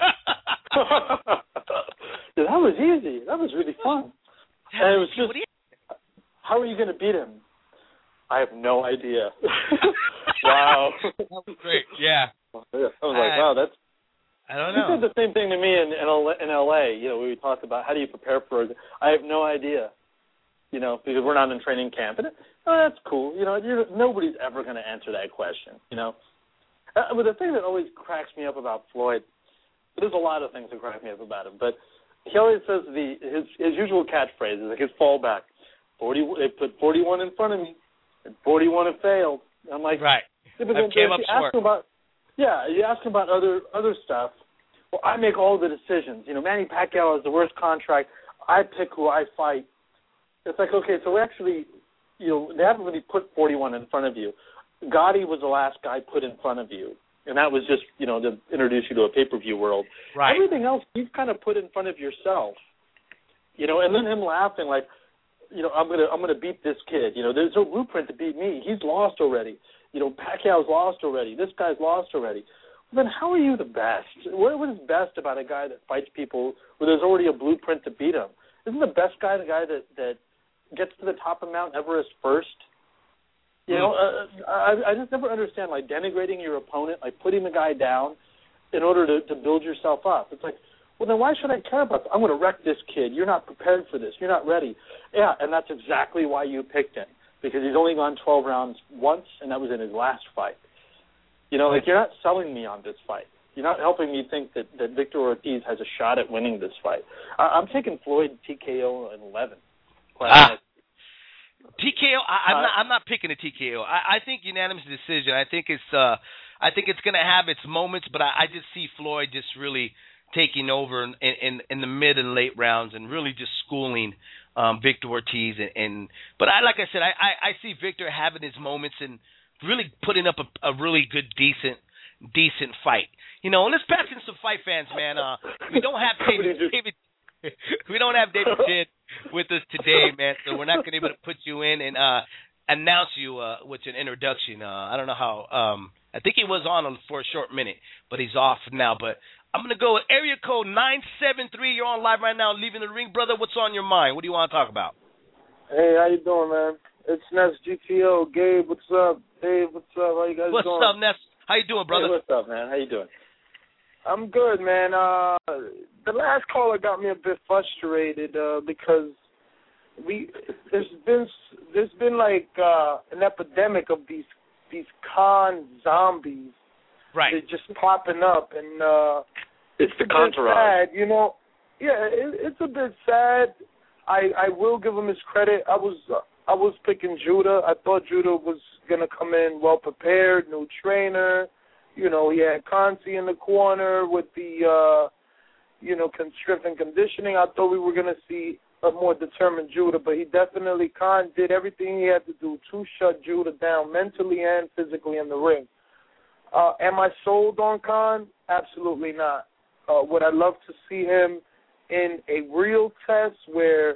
Yeah, that was easy. That was really fun. And it was just, how are you going to beat him? I have no idea. Wow. That was great, yeah. I was like, wow, that's... I don't know. He said the same thing to me in L.A., you know, we talked about how do you prepare for it. I have no idea, you know, because we're not in training camp. And that's cool. You know, nobody's ever going to answer that question, you know. But the thing that always cracks me up about Floyd, there's a lot of things that crack me up about him, but he always says his usual catchphrase is like his fallback. They put 41 in front of me, and 41 have failed. And I'm like, right. Yeah, but then you ask him about other stuff. Well, I make all the decisions. You know, Manny Pacquiao has the worst contract. I pick who I fight. It's like, okay, so actually, you know, they haven't really put 41 in front of you. Gotti was the last guy put in front of you, and that was just, you know, to introduce you to a pay-per-view world. Right. Everything else you've kind of put in front of yourself, you know, and then him laughing like, you know, I'm gonna beat this kid. You know, there's no blueprint to beat me. He's lost already. You know, Pacquiao's lost already. This guy's lost already. Well, then how are you the best? What is best about a guy that fights people where there's already a blueprint to beat him? Isn't the best guy the guy that gets to the top of Mount Everest first? You know, I just never understand, like, denigrating your opponent, like putting the guy down, in order to build yourself up. It's like, well, then why should I care about that? I'm going to wreck this kid. You're not prepared for this. You're not ready. Yeah, and that's exactly why you picked him, because he's only gone 12 rounds once, and that was in his last fight. You know, like, you're not selling me on this fight. You're not helping me think that Victor Ortiz has a shot at winning this fight. I'm taking Floyd TKO in 11. TKO. I'm not picking a TKO. I think unanimous decision. I think it's going to have its moments, but I just see Floyd just really taking over in the mid and late rounds and really just schooling Victor Ortiz. But like I said, I see Victor having his moments and really putting up a really good, decent fight. You know, let's pass in some fight fans, man. We don't have David. We don't have David Jed with us today, man. So we're not going to be able to put you in and announce you with an introduction. I don't know how. I think he was on for a short minute, but he's off now. But I'm going to go with area code 973. You're on live right now, leaving the ring, brother. What's on your mind? What do you want to talk about? Hey, how you doing, man? It's Ness GTO. Gabe, what's up? Dave, what's up? How you guys doing? What's up, Ness? How you doing, brother? Hey, what's up, man? How you doing? I'm good, man. The last caller got me a bit frustrated because there's been like an epidemic of these con zombies. Right. They're just popping up, and it's the entourage. Sad, you know. Yeah, it's a bit sad. I will give him his credit. I was picking Judah. I thought Judah was gonna come in well prepared, new trainer. You know, he had Conti in the corner with the strength and conditioning. I thought we were gonna see a more determined Judah, but Khan did everything he had to do to shut Judah down mentally and physically in the ring. Am I sold on Khan? Absolutely not. Would I love to see him in a real test where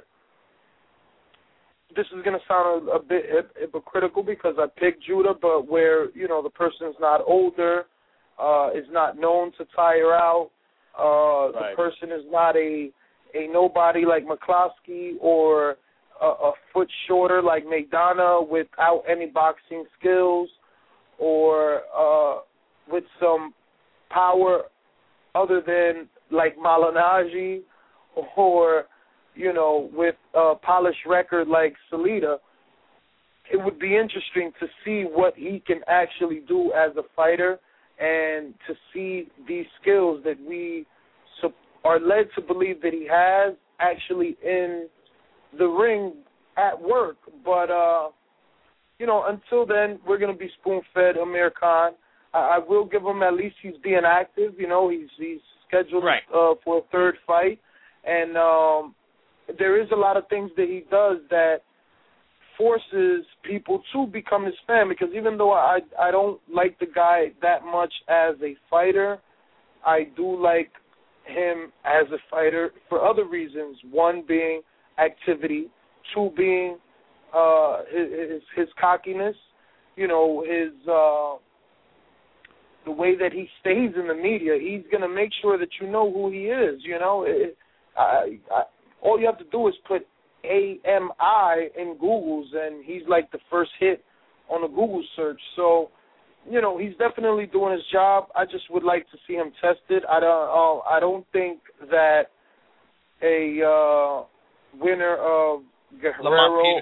this is going to sound a bit hypocritical because I picked Judah, but where, you know, the person's not older, is not known to tire out, the person is not a nobody like McCloskey or a foot shorter like Maidana without any boxing skills or with some power other than like Malignaggi or, you know, with a polished record like Salida. It would be interesting to see what he can actually do as a fighter and to see these skills that we are led to believe that he has actually in the ring at work. But, you know, until then, we're going to be spoon-fed Amir Khan. I will give him at least he's being active. You know, he's scheduled for a third fight. And there is a lot of things that he does that forces people to become his fan, because even though I don't like the guy that much as a fighter, I do like him as a fighter for other reasons. One being activity, two being his cockiness, you know, the way that he stays in the media. He's going to make sure that you know who he is, you know. All you have to do is put AMI in Google's, and he's like the first hit on a Google search. So, you know, he's definitely doing his job. I just would like to see him tested. I don't think that a winner of Guerrero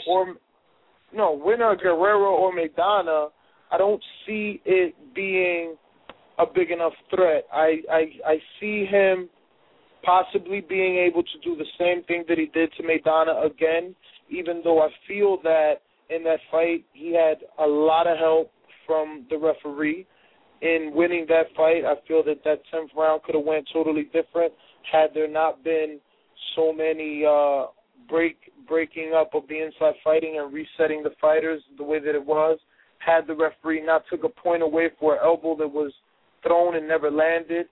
or Maidana, I don't see it being a big enough threat. I see him possibly being able to do the same thing that he did to Maidana again, even though I feel that in that fight he had a lot of help from the referee in winning that fight. I feel that 10th round could have went totally different had there not been so many breaking up of the inside fighting and resetting the fighters the way that it was. Had the referee not took a point away for an elbow that was thrown and never landed.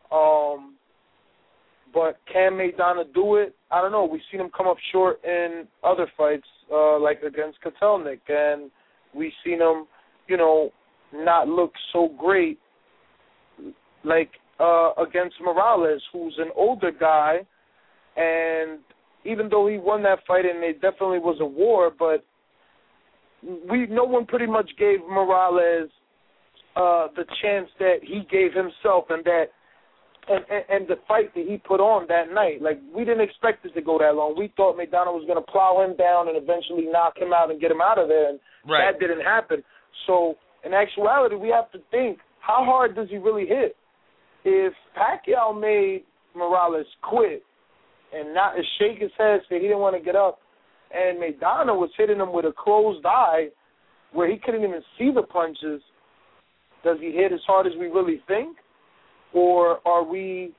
But can Maidana do it? I don't know. We've seen him come up short in other fights, like against Kotelnik, and we've seen him, you know, not look so great, like against Morales, who's an older guy, and even though he won that fight and it definitely was a war, but no one pretty much gave Morales the chance that he gave himself, and that and the fight that he put on that night. Like, we didn't expect it to go that long. We thought McDonald was going to plow him down and eventually knock him out and get him out of there, and that didn't happen. So, in actuality, we have to think, how hard does he really hit? If Pacquiao made Morales quit and not shake his head, say he didn't want to get up, and McDonald was hitting him with a closed eye where he couldn't even see the punches, does he hit as hard as we really think? Or are we,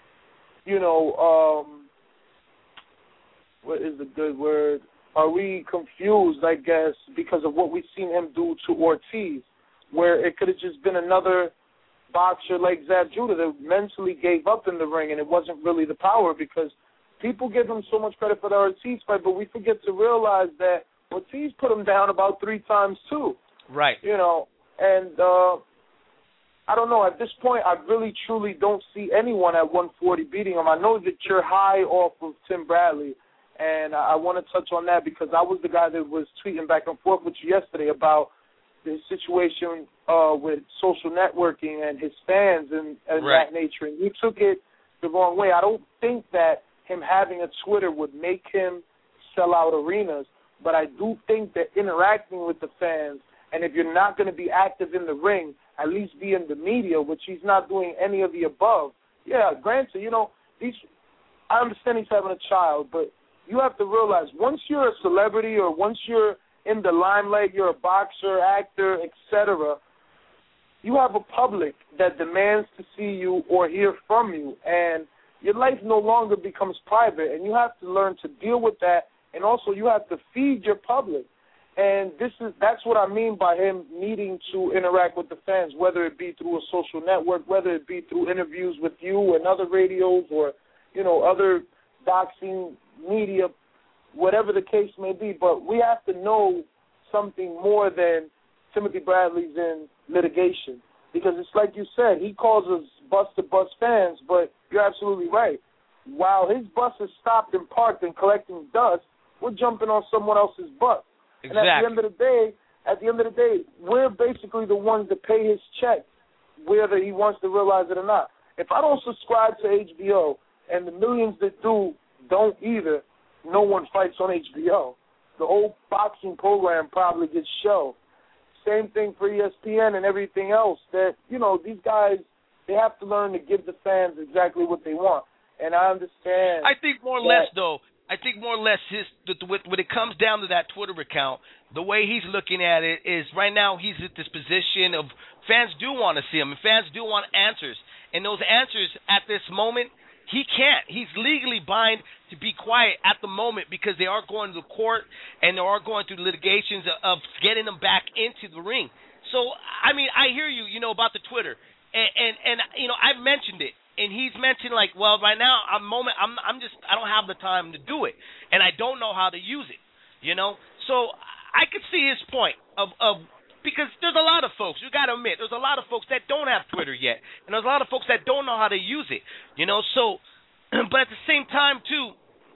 what is the good word? Are we confused, I guess, because of what we've seen him do to Ortiz, where it could have just been another boxer like Zab Judah that mentally gave up in the ring, and it wasn't really the power, because people give him so much credit for the Ortiz fight, but we forget to realize that Ortiz put him down about 3 times too. Right. And I don't know. At this point, I really, truly don't see anyone at 140 beating him. I know that you're high off of Tim Bradley, and I want to touch on that because I was the guy that was tweeting back and forth with you yesterday about the situation with social networking and his fans and that nature. And you took it the wrong way. I don't think that him having a Twitter would make him sell out arenas, but I do think that interacting with the fans, and if you're not going to be active in the ring, at least be in the media, which he's not doing any of the above. Yeah, granted, I understand he's having a child, but you have to realize once you're a celebrity or once you're in the limelight, you're a boxer, actor, etc., you have a public that demands to see you or hear from you, and your life no longer becomes private, and you have to learn to deal with that, and also you have to feed your public. And that's what I mean by him needing to interact with the fans, whether it be through a social network, whether it be through interviews with you and other radios or, other boxing media, whatever the case may be. But we have to know something more than Timothy Bradley's in litigation. Because it's like you said, he calls us bus-to-bus fans, but you're absolutely right. While his bus is stopped and parked and collecting dust, we're jumping on someone else's bus. Exactly. And at the end of the day, we're basically the ones that pay his check, whether he wants to realize it or not. If I don't subscribe to HBO and the millions that don't either, no one fights on HBO. The whole boxing program probably gets shelved. Same thing for ESPN and everything else. That these guys, they have to learn to give the fans exactly what they want. And I understand. I think more or less, though. When it comes down to that Twitter account, the way he's looking at it is right now he's at this position of fans do want to see him, and fans do want answers. And those answers at this moment, he can't. He's legally bound to be quiet at the moment because they are going to the court and they are going through litigations of getting him back into the ring. So, I mean, I hear you, about the Twitter. And I've mentioned it. And he's mentioned right now I don't have the time to do it, and I don't know how to use it, So I could see his point of because there's a lot of folks, you got to admit, there's a lot of folks that don't have Twitter yet, and there's a lot of folks that don't know how to use it, So, but at the same time too,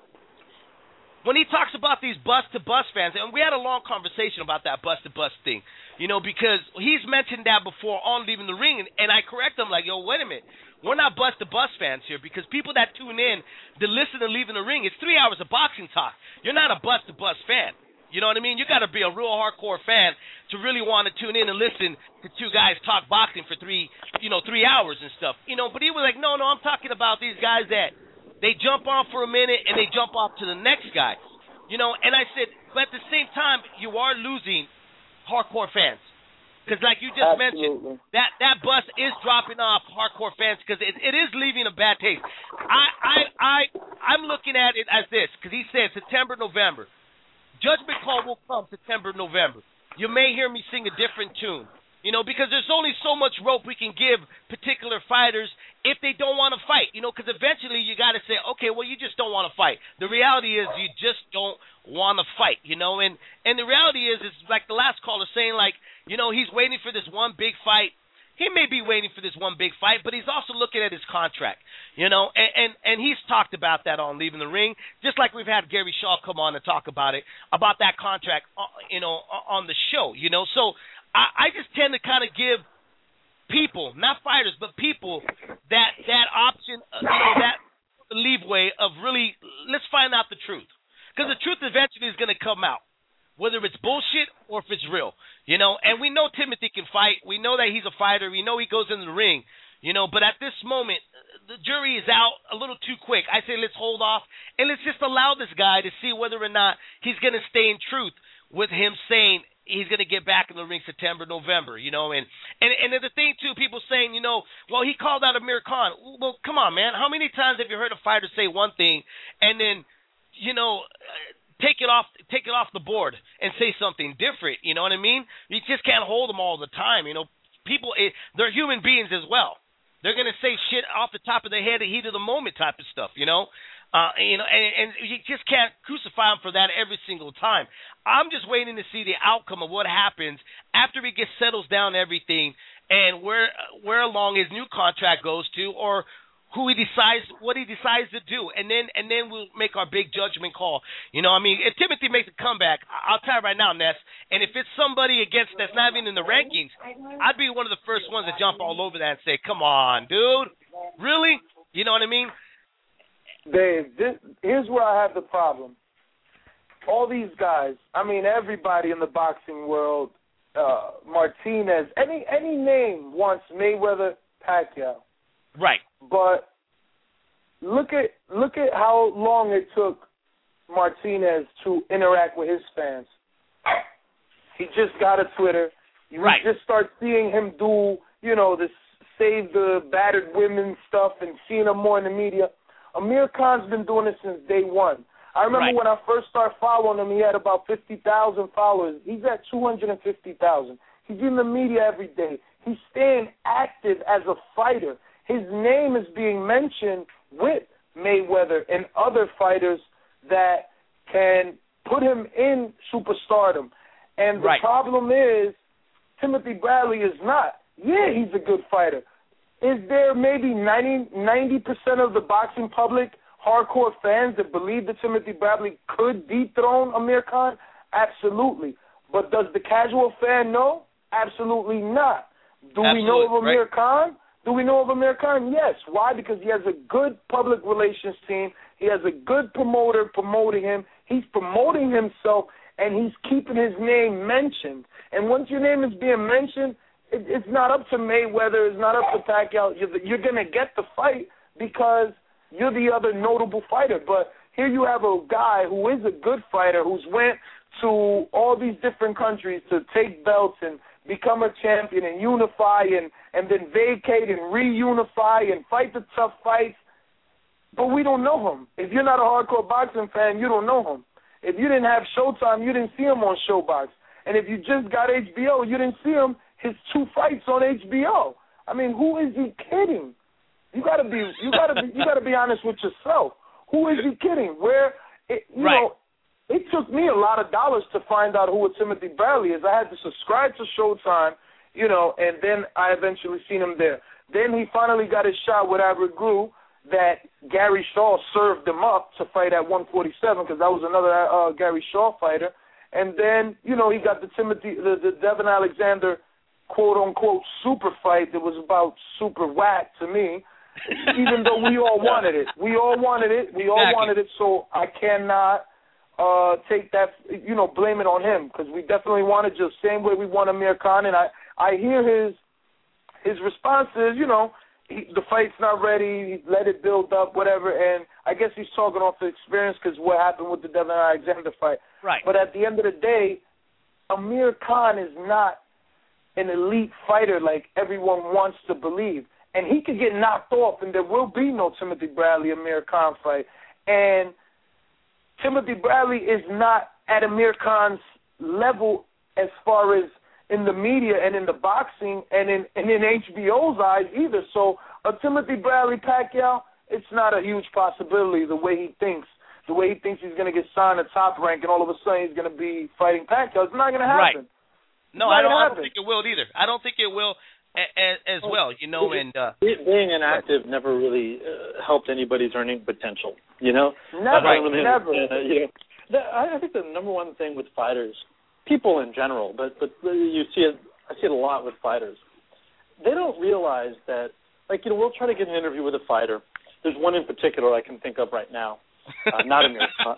when he talks about these bus-to-bus fans, and we had a long conversation about that bus-to-bus thing, because he's mentioned that before on Leaving the Ring, and I correct him wait a minute. We're not bus-to-bus fans here because people that tune in to listen to Leaving the Ring, it's 3 hours of boxing talk. You're not a bus-to-bus fan. You know what I mean? You got to be a real hardcore fan to really want to tune in and listen to two guys talk boxing for 3 hours and stuff. But he was like, no, I'm talking about these guys that they jump on for a minute and they jump off to the next guy. And I said, but at the same time, you are losing hardcore fans. Because like you just mentioned, that bus is dropping off hardcore fans because it is leaving a bad taste. I'm looking at it as this, because he said September, November. Judgment Call will come September, November. You may hear me sing a different tune, because there's only so much rope we can give particular fighters if they don't want to fight, because eventually you got to say, okay, well, you just don't want to fight. The reality is you just don't want to fight, and the reality is like the last caller saying, he's waiting for this one big fight. He may be waiting for this one big fight, but he's also looking at his contract, and he's talked about that on Leaving the Ring, just like we've had Gary Shaw come on and talk about it, about that contract, on the show, So I just tend to kind of give people, not fighters, but people, that option, that leeway of really, let's find out the truth. Because the truth eventually is going to come out, whether it's bullshit or if it's real, And we know Timothy can fight. We know that he's a fighter. We know he goes into the ring, But at this moment, the jury is out a little too quick. I say let's hold off and let's just allow this guy to see whether or not he's going to stay in truth with him saying he's going to get back in the ring September, November, And the thing, too, people saying, well, he called out Amir Khan. Well, come on, man. How many times have you heard a fighter say one thing and then, take it off the board and say something different, you know what I mean? You just can't hold them all the time, People, they're human beings as well. They're going to say shit off the top of their head, the heat of the moment type of stuff, and you just can't crucify him for that every single time. I'm just waiting to see the outcome of what happens after he settles down everything and where along his new contract goes to, or what he decides to do, and then we'll make our big judgment call. If Timothy makes a comeback, I'll tell you right now, Ness, and if it's somebody against that's not even in the rankings, I'd be one of the first ones to jump all over that and say, "Come on, dude, really?" You know what I mean? Dave, here's where I have the problem. All these guys, everybody in the boxing world, Martinez, any name wants Mayweather, Pacquiao. Right. But look at how long it took Martinez to interact with his fans. He just got a Twitter. You just start seeing him do, this save the battered women stuff and seeing him more in the media. Amir Khan's been doing it since day one. I remember when I first started following him, he had about 50,000 followers. He's at 250,000. He's in the media every day. He's staying active as a fighter. His name is being mentioned with Mayweather and other fighters that can put him in superstardom. And the problem is Timothy Bradley is not. Yeah, he's a good fighter. Is there maybe 90% of the boxing public, hardcore fans, that believe that Timothy Bradley could dethrone Amir Khan? Absolutely. But does the casual fan know? Absolutely not. Do we know of Amir Khan? Do we know of Amir Khan? Yes. Why? Because he has a good public relations team. He has a good promoter promoting him. He's promoting himself, and he's keeping his name mentioned. And once your name is being mentioned, it's not up to Mayweather. It's not up to Pacquiao. You're going to get the fight because you're the other notable fighter. But here you have a guy who is a good fighter who's went to all these different countries to take belts and become a champion and unify and then vacate and reunify and fight the tough fights. But we don't know him. If you're not a hardcore boxing fan, you don't know him. If you didn't have Showtime, you didn't see him on Showbox. And if you just got HBO, you didn't see him his 2 fights on HBO. Who is he kidding? You gotta be honest with yourself. Who is he kidding? It took me a lot of dollars to find out who Timothy Bradley is. I had to subscribe to Showtime, and then I eventually seen him there. Then he finally got his shot with Albert Grew that Gary Shaw served him up to fight at 147 because that was another Gary Shaw fighter. And then, he got the Devin Alexander quote-unquote super fight that was about super whack to me, even though we all wanted it. We all wanted it, so I cannot take that, blame it on him, because we definitely wanted just the same way we want Amir Khan, and I hear his response is, the fight's not ready, let it build up, whatever, and I guess he's talking off the experience because what happened with the Devin Alexander fight. Right. But at the end of the day, Amir Khan is not an elite fighter like everyone wants to believe. And he could get knocked off, and there will be no Timothy Bradley-Amir Khan fight. And Timothy Bradley is not at Amir Khan's level as far as in the media and in the boxing and in HBO's eyes either. So a Timothy Bradley-Pacquiao, it's not a huge possibility the way he thinks. The way he thinks he's going to get signed to Top Rank and all of a sudden he's going to be fighting Pacquiao. It's not going to happen. Right. No, I don't think it will either. I don't think it will as well, and being inactive never really helped anybody's earning potential, Never. I think the number one thing with fighters, people in general, but I see it a lot with fighters. they don't realize that, like, we'll try to get an interview with a fighter. There's one in particular I can think of right now. Not Amir Khan.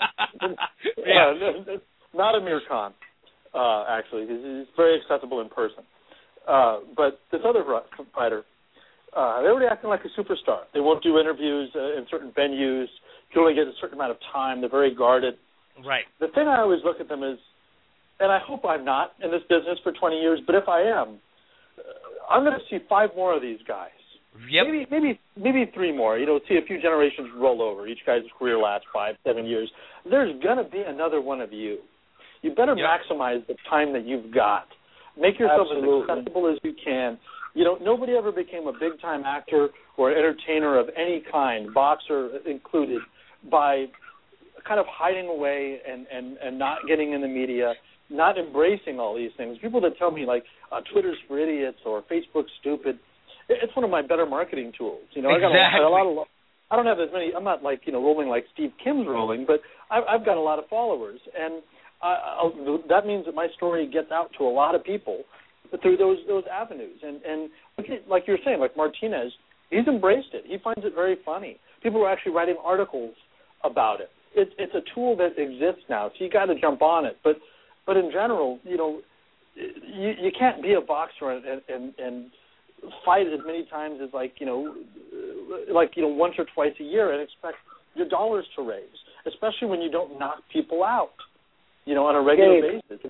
Not Amir Khan, actually. He's very accessible in person. But this other fighter, they're already acting like a superstar. They won't do interviews in certain venues. You only get a certain amount of time. They're very guarded. Right. The thing I always look at them is, and I hope I'm not in this business for 20 years, but if I am, I'm going to see 5 more of these guys. Yep. Maybe 3 more. See a few generations roll over. Each guy's career lasts 5-7 years. There's going to be another one of you. You better maximize the time that you've got. Make yourself as accessible as you can. Nobody ever became a big-time actor or an entertainer of any kind, boxer included, by kind of hiding away and not getting in the media, not embracing all these things. People that tell me, like, Twitter's for idiots or Facebook's stupid, it's one of my better marketing tools. Exactly. I got a lot of. I don't have as many. I'm not like rolling like Steve Kim's rolling, but I've got a lot of followers, and that means that my story gets out to a lot of people through those avenues. And like you're saying, like Martinez, he's embraced it. He finds it very funny. People are actually writing articles about it. It's a tool that exists now, so you got to jump on it. But in general, you can't be a boxer and fight as many times as once or twice a year and expect your dollars to raise, especially when you don't knock people out, on a regular basis.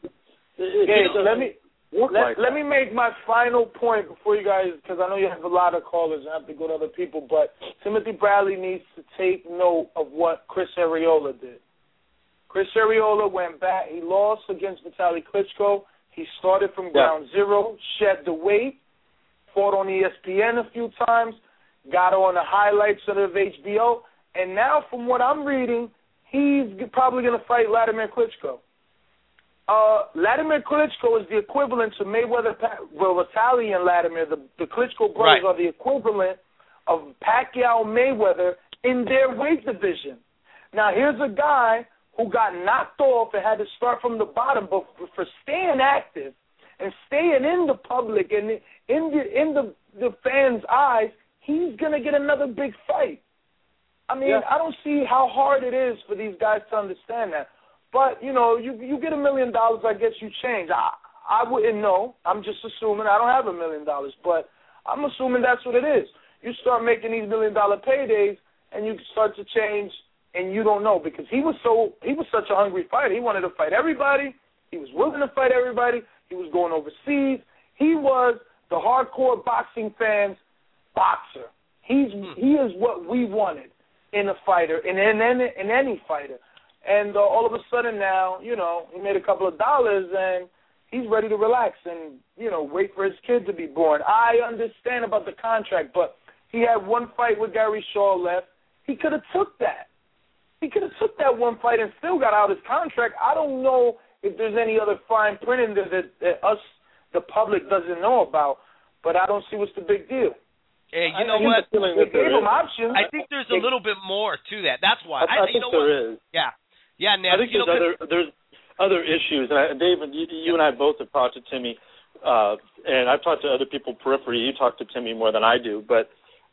Let me make my final point before you guys, because I know you have a lot of callers and I have to go to other people, but Timothy Bradley needs to take note of what Chris Arreola did. Chris Arreola went back. He lost against Vitaly Klitschko. He started from ground zero, shed the weight, fought on ESPN a few times, got on the highlights of HBO, and now from what I'm reading, he's probably going to fight Vladimir Klitschko. Vladimir Klitschko is the equivalent to Mayweather, Vitaly and Vladimir. The Klitschko brothers are the equivalent of Pacquiao Mayweather in their weight division. Now, here's a guy who got knocked off and had to start from the bottom, but for staying active and staying in the public and in the fans' eyes, he's going to get another big fight. I mean, I don't see how hard it is for these guys to understand that. But, you get $1 million, I guess you change. I wouldn't know. I'm just assuming. I don't have $1 million, but I'm assuming that's what it is. You start making these $1 million paydays, and you start to change, and you don't know, because he was such a hungry fighter. He wanted to fight everybody. He was willing to fight everybody. He was going overseas. He was the hardcore boxing fans' boxer. He is what we wanted in a fighter, in any fighter. And all of a sudden now, he made a couple of dollars and he's ready to relax and, wait for his kid to be born. I understand about the contract, but he had one fight with Gary Shaw left. He could have took that. He could have took that one fight and still got out his contract. I don't know if there's any other fine print in there that us, the public, doesn't know about, but I don't see what's the big deal. Hey, you know what? They gave him options. I think there's a little bit more to that. That's why. I think there is. Yeah. Yeah, Ned, I think there's other issues. And David, you and I both have talked to Timmy, and I've talked to other people periphery. You talk to Timmy more than I do, but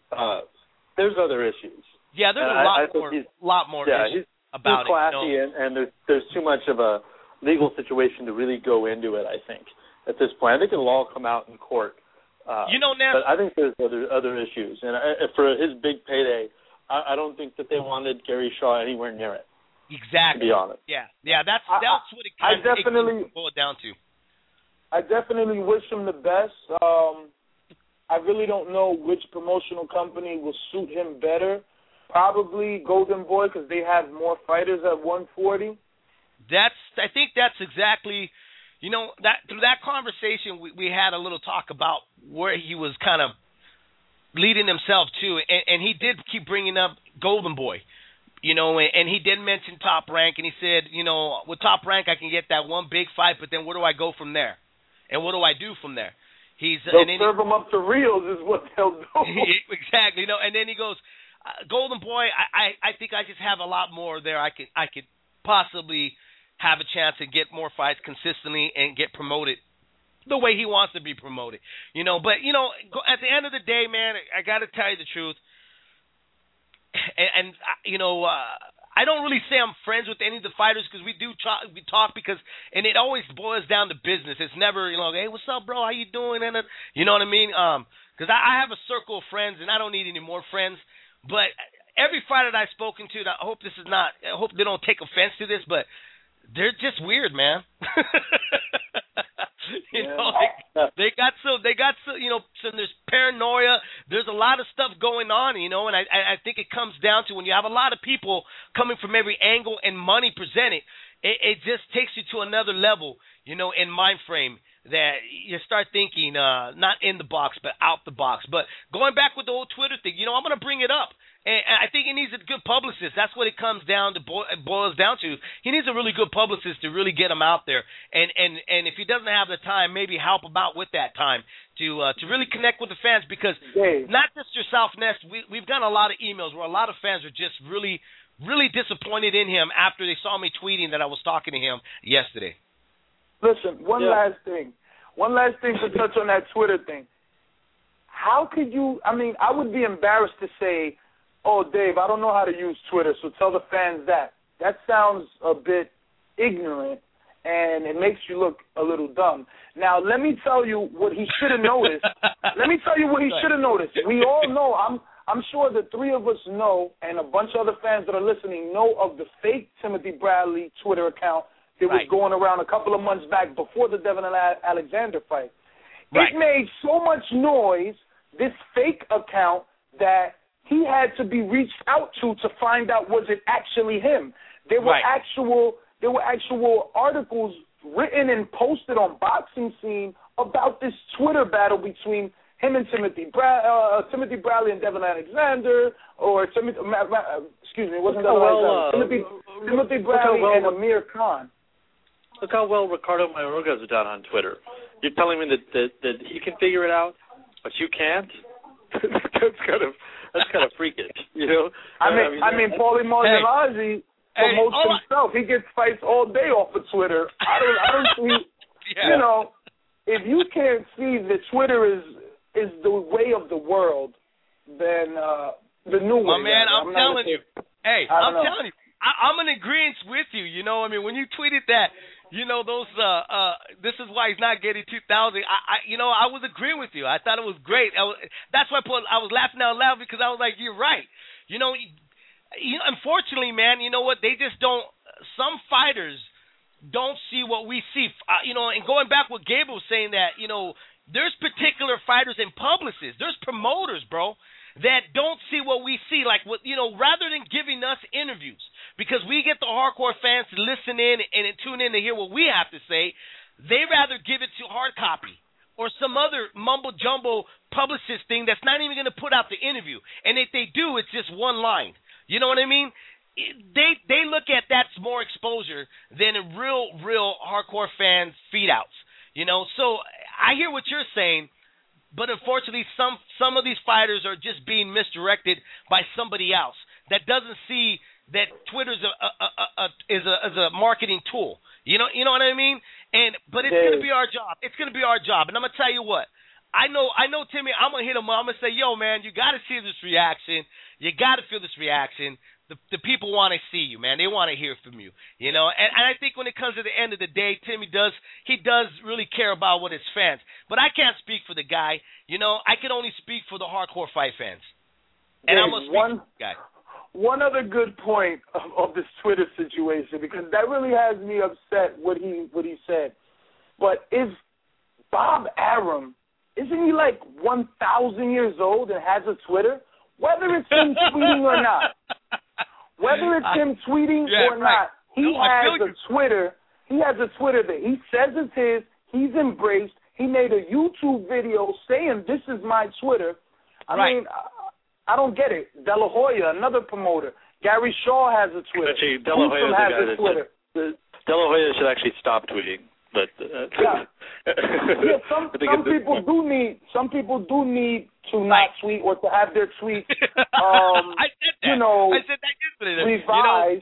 there's other issues. Yeah, there's a lot more issues about it. He's classy, and there's too much of a legal situation to really go into it, I think, at this point. I think it'll all come out in court. Ned, but I think there's other issues. And for his big payday, I don't think that they wanted Gary Shaw anywhere near it. Exactly. To be honest. Yeah. That's what it kind of boiled down to. I definitely wish him the best. I really don't know which promotional company will suit him better. Probably Golden Boy, because they have more fighters at 140. I think that's exactly, that through that conversation we had a little talk about where he was kind of leading himself to, and he did keep bringing up Golden Boy. And he did mention Top Rank, and he said, with Top Rank I can get that one big fight, but then where do I go from there? And what do I do from there? They'll serve him up to reels is what they'll do. Exactly. And then he goes, Golden Boy, I think I just have a lot more there. I could possibly have a chance to get more fights consistently and get promoted the way he wants to be promoted. You know, but, you know, at the end of the day, man, I got to tell you the truth. And you know, I don't really say I'm friends with any of the fighters because we talk because, and it always boils down to business. It's never, you know, hey, what's up, bro? How you doing? And you know what I mean? Because I have a circle of friends, and I don't need any more friends. But every fighter that I've spoken to, I hope they don't take offense to this, but they're just weird, man. You know, they got so, you know, so there's paranoia. There's a lot of stuff going on, you know, and I think it comes down to when you have a lot of people coming from every angle and money presented, it just takes you to another level, you know, in mind frame that you start thinking not in the box but out the box. But going back with the whole Twitter thing, you know, I'm going to bring it up. And I think he needs a good publicist. That's what it comes down to, boils down to. He needs a really good publicist to really get him out there. And if he doesn't have the time, maybe help him out with that time to really connect with the fans. Because not just yourself, Ness, we've gotten a lot of emails where a lot of fans are just really, really disappointed in him after they saw me tweeting that I was talking to him yesterday. Listen, one last thing to touch on that Twitter thing. How could you, I mean, I would be embarrassed to say, oh, Dave, I don't know how to use Twitter, so tell the fans that. That sounds a bit ignorant, and it makes you look a little dumb. Now, let me tell you what he should have noticed. We all know, I'm sure the three of us know, and a bunch of other fans that are listening know of the fake Timothy Bradley Twitter account that was going around a couple of months back before the Devin Alexander fight. It made so much noise, this fake account, that he had to be reached out to find out was it actually him. There were actual articles written and posted on Boxing Scene about this Twitter battle between him and Timothy Bradley and Devin Alexander, or Timothy Bradley and Amir Khan. Look how well Ricardo Mayorga is down on Twitter. You're telling me that he can figure it out, but you can't? That's kind of freakish, you know. I mean, Paulie Malignaggi promotes himself. He gets fights all day off of Twitter. I don't see. You know, if you can't see that Twitter is the way of the world, then the new way. Man, I'm telling you. Hey, I'm telling you. I'm in agreement with you. You know, I mean, when you tweeted that, you know, those, this is why he's not getting 2,000. I was agreeing with you. I thought it was great. That's why I was laughing out loud, because I was like, you're right. You know, unfortunately, man, you know what? They just don't, some fighters don't see what we see. You know, and going back what Gabriel was saying, that, you know, there's particular fighters and publicists, there's promoters, bro, that don't see what we see. Like, what, you know, rather than giving us interviews, because we get the hardcore fans to listen in and tune in to hear what we have to say, they rather give it to hard copy or some other mumbo-jumbo publicist thing that's not even going to put out the interview. And if they do, it's just one line. You know what I mean? They look at that's more exposure than a real hardcore fans' feed-outs. You know, so I hear what you're saying, but unfortunately some of these fighters are just being misdirected by somebody else that doesn't see that Twitter is a marketing tool. You know what I mean? But it's going to be our job. It's going to be our job. And I'm going to tell you what. I know, Timmy, I'm going to hit him. I'm going to say, yo, man, you got to see this reaction. You got to feel this reaction. The people want to see you, man. They want to hear from you. You know, and I think when it comes to the end of the day, Timmy does really care about what his fans. But I can't speak for the guy. You know, I can only speak for the hardcore fight fans. And I'm going to speak for the guy. One other good point of this Twitter situation, because that really has me upset what he said. But if Bob Arum, isn't he like 1,000 years old and has a Twitter? Whether it's him tweeting or not, he has a Twitter. He has a Twitter that he says is his. He's embraced. He made a YouTube video saying, "This is my Twitter." I mean, I don't get it. De La Hoya, another promoter. Gary Shaw has a Twitter. Actually, De La Hoya has a Twitter. De La Hoya should actually stop tweeting. But some people do need to not tweet or to have their tweets, I said that yesterday. revised.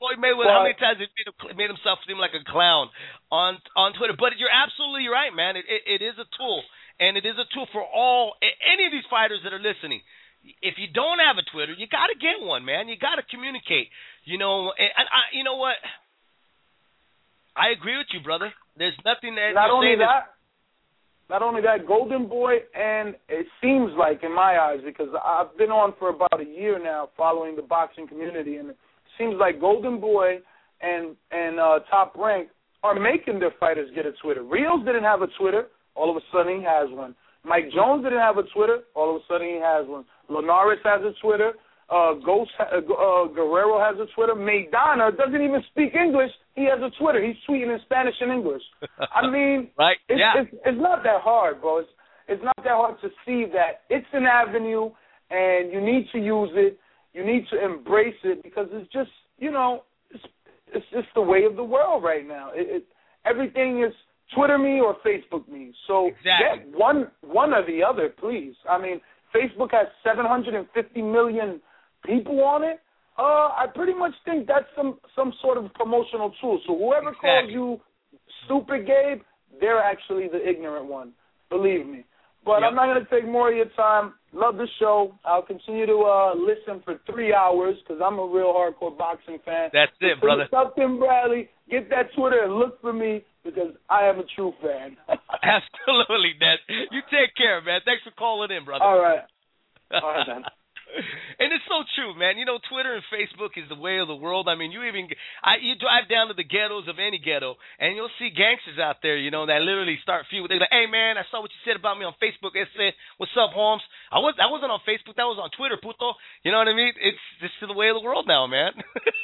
Floyd Mayweather, how many times he made himself seem like a clown on Twitter? But you're absolutely right, man. It is a tool, and it is a tool for any of these fighters that are listening. If you don't have a Twitter, you got to get one, man. You got to communicate. You know, and you know what? I agree with you, brother. There's nothing that not you're only saying that. Not only that, Golden Boy, and it seems like in my eyes, because I've been on for about a year now following the boxing community, and it seems like Golden Boy and Top Rank are making their fighters get a Twitter. Rios didn't have a Twitter. All of a sudden he has one. Mike Jones didn't have a Twitter. All of a sudden he has one. Linares has a Twitter. Guerrero has a Twitter. Maidana doesn't even speak English. He has a Twitter. He's tweeting in Spanish and English. I mean, right? It's not that hard, bro. It's not that hard to see that it's an avenue, and you need to use it. You need to embrace it because it's just, you know, it's just the way of the world right now. Everything is Twitter me or Facebook me. So exactly. Get one or the other, please. I mean, Facebook has 750 million people on it. I pretty much think that's some sort of promotional tool. So whoever calls you stupid, Gabe, they're actually the ignorant one. Believe me. But I'm not going to take more of your time. Love the show. I'll continue to listen for 3 hours because I'm a real hardcore boxing fan. That's it, brother. Stop Tim Bradley. Get that Twitter and look for me because I am a true fan. Absolutely, Ned. You take care, man. Thanks for calling in, brother. All right. All right, man. And it's so true, man. You know, Twitter and Facebook is the way of the world. I mean, you drive down to the ghettos of any ghetto, and you'll see gangsters out there, you know, that literally start feud. They're like, hey, man, I saw what you said about me on Facebook. It said, what's up, Holmes? I wasn't on Facebook. That was on Twitter, puto. You know what I mean? It's just the way of the world now, man.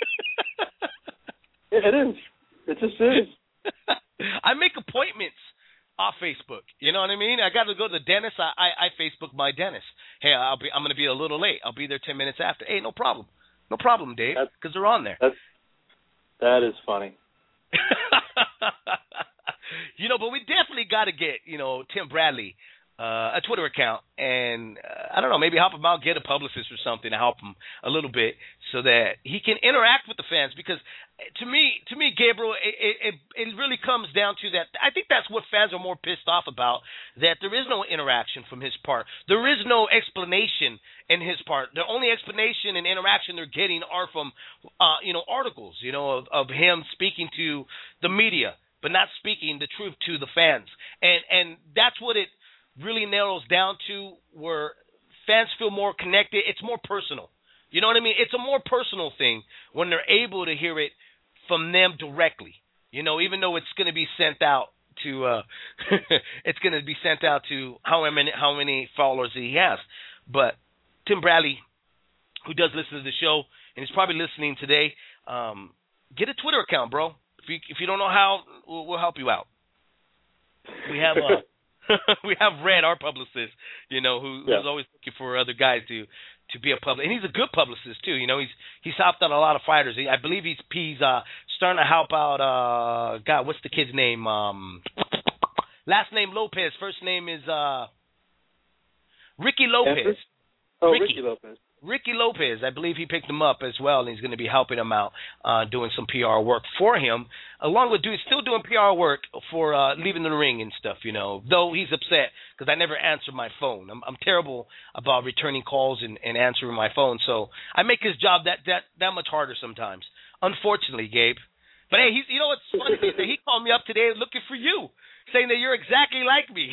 It is. It just is. I make appointments off Facebook. You know what I mean? I got to go to the dentist. I Facebook my dentist. Hey, I'm going to be a little late. I'll be there 10 minutes after. Hey, no problem. No problem, Dave, because they're on there. That is funny. You know, but we definitely got to get, you know, Tim Bradley a Twitter account, and I don't know, maybe help him out, get a publicist or something to help him a little bit so that he can interact with the fans. Because to me, Gabriel, it really comes down to that. I think that's what fans are more pissed off about, that there is no interaction from his part. There is no explanation in his part. The only explanation and interaction they're getting are from, articles, of him speaking to the media, but not speaking the truth to the fans. And that's what it really narrows down to, where fans feel more connected. It's more personal. You know what I mean? It's a more personal thing when they're able to hear it from them directly. You know, even though it's going to be sent out to how many followers he has. But Tim Bradley, who does listen to the show and is probably listening today, get a Twitter account, bro. If you don't know how, we'll help you out. We have we have Red, our publicist, who's always looking for other guys to be a publicist, and he's a good publicist too. He's helped out a lot of fighters. I believe he's starting to help out. God, what's the kid's name? Last name Lopez, first name is Ricky Lopez. Ricky Lopez. Ricky Lopez, I believe he picked him up as well, and he's going to be helping him out, doing some PR work for him, along with still doing PR work for leaving the ring and stuff, though he's upset because I never answer my phone. I'm terrible about returning calls and answering my phone, so I make his job that much harder sometimes, unfortunately, Gabe. But hey, what's funny is that he called me up today looking for you, saying that you're exactly like me.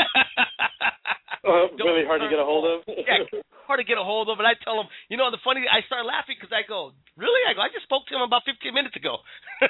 Really hard to get a hold of? Yeah, hard to get a hold of. And I tell him, the funny, I start laughing because I go, really? I just spoke to him about 15 minutes ago.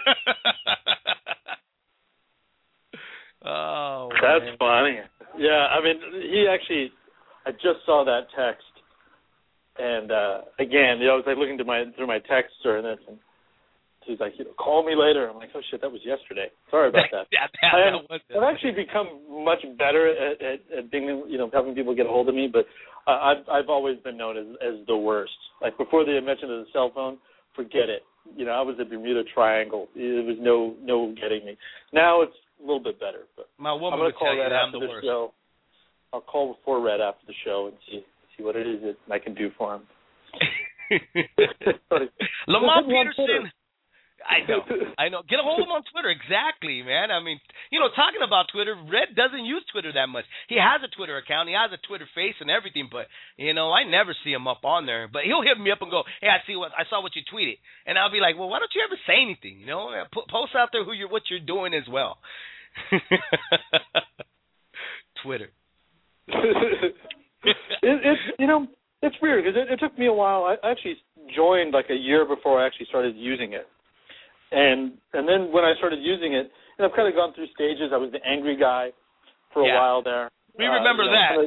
Oh, that's funny. Yeah, I mean, I just saw that text. And again, I was like looking through my texts during this, and he's like, call me later. I'm like, oh shit, that was yesterday. Sorry about that. I've actually become much better at being, helping people get a hold of me, but I've always been known as the worst. Like before the invention of the cell phone, forget it. I was a Bermuda Triangle. There was no getting me. Now it's a little bit better. But my woman I'm going would to call tell you Red that I'm after the the worst. show. I'll call before Red after the show and see what it is that I can do for him. Lamar Peterson. I know. Get a hold of him on Twitter. Exactly, man. I mean, talking about Twitter, Red doesn't use Twitter that much. He has a Twitter account. He has a Twitter face and everything, but, I never see him up on there. But he'll hit me up and go, hey, I saw what you tweeted. And I'll be like, well, why don't you ever say anything? Post out there what you're doing as well. Twitter. It's weird because it took me a while. I actually joined like a year before I actually started using it, and then when I started using it, and I've kind of gone through stages. I was the angry guy for a while there. We remember that.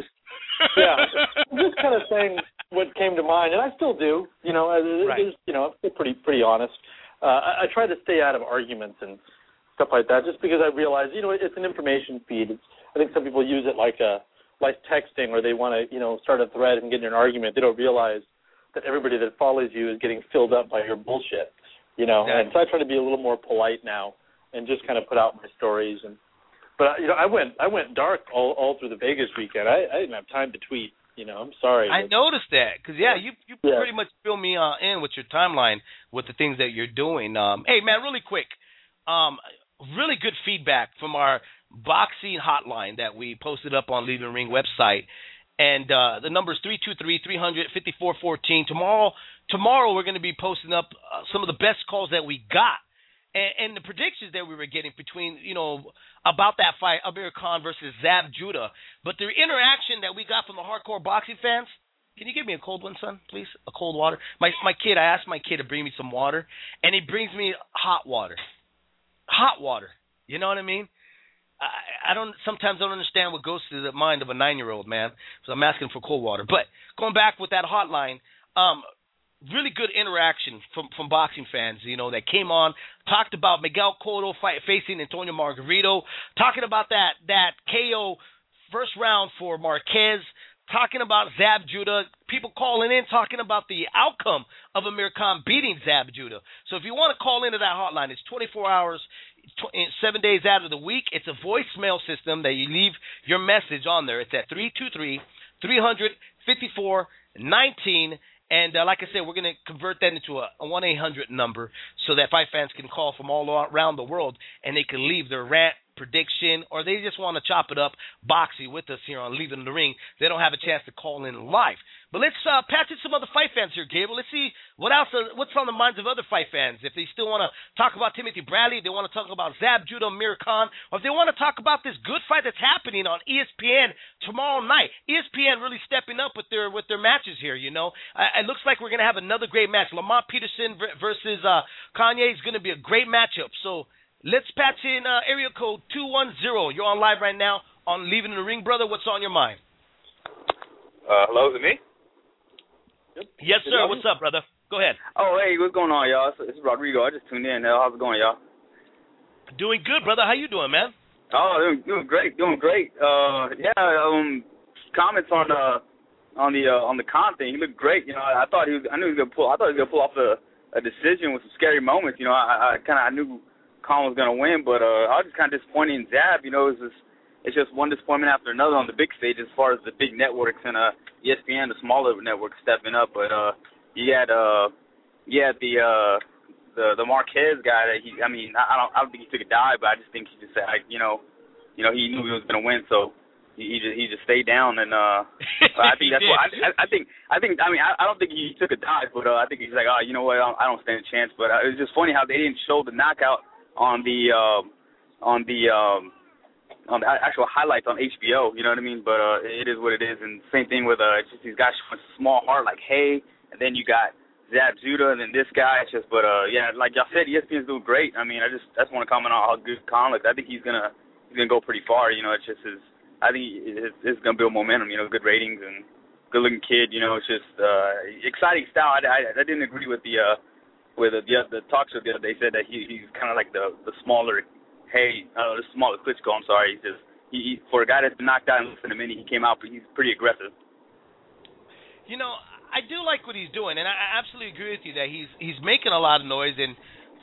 I'm just kind of saying what came to mind, and I still do. I'm pretty honest. I try to stay out of arguments and stuff like that, just because I realize it's an information feed. I think some people use it like texting, where they want to start a thread and get in an argument. They don't realize that everybody that follows you is getting filled up by your bullshit, Exactly. And so I try to be a little more polite now and just kind of put out my stories. But I went dark all through the Vegas weekend. I didn't have time to tweet. I'm sorry. I noticed that because you pretty much fill me in with your timeline with the things that you're doing. Hey man, really quick, really good feedback from our boxing hotline that we posted up on Leaving the Ring website. And the number is 323-300-5414. Tomorrow we're going to be posting up some of the best calls that we got and the predictions that we were getting between, about that fight, Amir Khan versus Zab Judah. But the interaction that we got from the hardcore boxing fans, can you give me a cold one, son, please? A cold water. I asked my kid to bring me some water, and he brings me hot water. Hot water. You know what I mean? I sometimes don't understand what goes through the mind of a 9-year-old, man. So I'm asking for cold water. But going back with that hotline, really good interaction from boxing fans, that came on, talked about Miguel Cotto facing Antonio Margarito, talking about that KO first round for Marquez, talking about Zab Judah, people calling in talking about the outcome of Amir Khan beating Zab Judah. So if you want to call into that hotline, it's 24 hours, 7 days out of the week. It's a voicemail system that you leave your message on there. It's at 323-300-5419. And like I said, we're going to convert that into a 1-800 number so that fight fans can call from all around the world and they can leave their rant, prediction, or they just want to chop it up boxing with us here on Leaving the Ring. They don't have a chance to call in live. But let's patch in some other fight fans here, Gabriel. Let's see what's on the minds of other fight fans. If they still want to talk about Timothy Bradley, they want to talk about Zab Judah, Amir Khan, or if they want to talk about this good fight that's happening on ESPN tomorrow night. ESPN really stepping up with their matches here, It looks like we're going to have another great match. Lamont Peterson versus Kanye is going to be a great matchup. So let's patch in area code 210. You're on live right now on Leaving the Ring, brother. What's on your mind? Hello, is it me? Yep. Yes, sir. What's up, brother? Go ahead. Oh, hey, what's going on, y'all? This is Rodrigo. I just tuned in. How's it going, y'all? Doing good, brother. How you doing, man? Oh, doing great. Comments on the Khan thing. He looked great. I knew he was gonna pull off a decision with some scary moments. I knew Khan was gonna win, but I was just kind of disappointed in Zab. It's just one disappointment after another on the big stage as far as the big networks and ESPN, the smaller networks stepping up. But you had the Marquez guy that I don't think he took a dive, but I just think he just said he knew he was going to win, so he just stayed down and I think that's what I don't think he took a dive, but I think he's like, you know what, I don't stand a chance. But it was just funny how they didn't show the knockout on the actual highlights on HBO, you know what I mean? But it is what it is, and same thing with it's just these guys showing small heart like Hay, and then you got Zab Judah, and then this guy. It's just, but like y'all said, ESPN's doing great. I just want to comment on how good Khan looks. I think he's gonna go pretty far. It's just I think it's gonna build momentum. Good ratings and good looking kid. It's just exciting style. I didn't agree with the talk show the other day. Said that he's kind of like the smaller. The smaller Klitschko, I'm sorry. He for a guy that's been knocked out in less than a minute, he came out, but he's pretty aggressive. I do like what he's doing, and I absolutely agree with you that he's making a lot of noise. And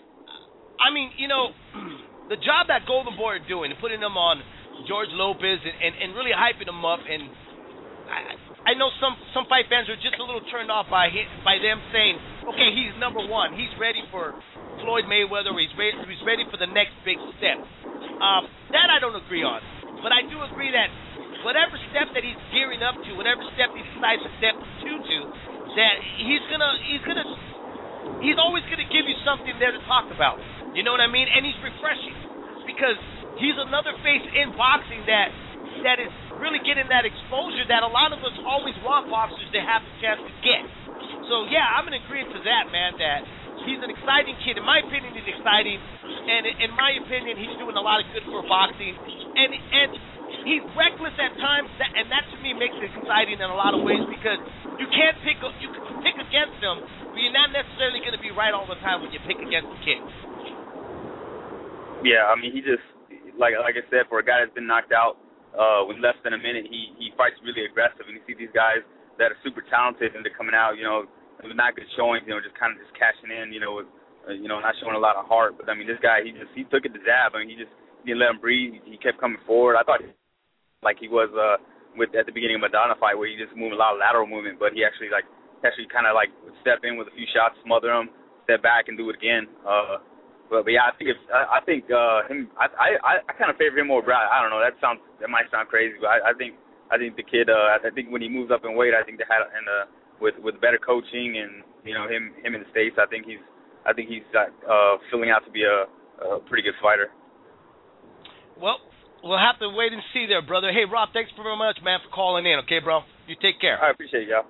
the job that Golden Boy are doing, putting him on George Lopez and really hyping him up. And I know some fight fans are just a little turned off by them saying, okay, he's number one, he's ready for Floyd Mayweather, he's ready for the next big step. That I don't agree on, but I do agree that whatever step that he's gearing up to, whatever step he decides to step to, that he's always gonna give you something there to talk about. You know what I mean? And he's refreshing because he's another face in boxing that is really getting that exposure that a lot of us always want boxers to have the chance to get. So yeah, I'm in agreement to that, man, that he's an exciting kid. In my opinion, he's exciting, and in my opinion, he's doing a lot of good for boxing, and he's reckless at times, and that to me makes it exciting in a lot of ways because you can pick against him, but you're not necessarily going to be right all the time when you pick against the kid. Yeah, I mean, he just, like I said, for a guy that's been knocked out with less than a minute, he fights really aggressive. And you see these guys that are super talented and they're coming out, with not good showings, just kind of just cashing in, with, not showing a lot of heart. But I mean, this guy, he took it to jab. I mean, he didn't let him breathe. He kept coming forward. I thought like he was at the beginning of Madonna fight where he just moved a lot of lateral movement, but he actually kind of would step in with a few shots, smother him, step back and do it again. But yeah, I think I kind of favor him over Brad. I don't know. That might sound crazy, but I think the kid. I think when he moves up in weight, I think they had with better coaching and him in the States. I think he's filling out to be a pretty good fighter. Well, we'll have to wait and see there, brother. Hey, Rob, thanks very much, man, for calling in. Okay, bro, you take care. I appreciate it, y'all.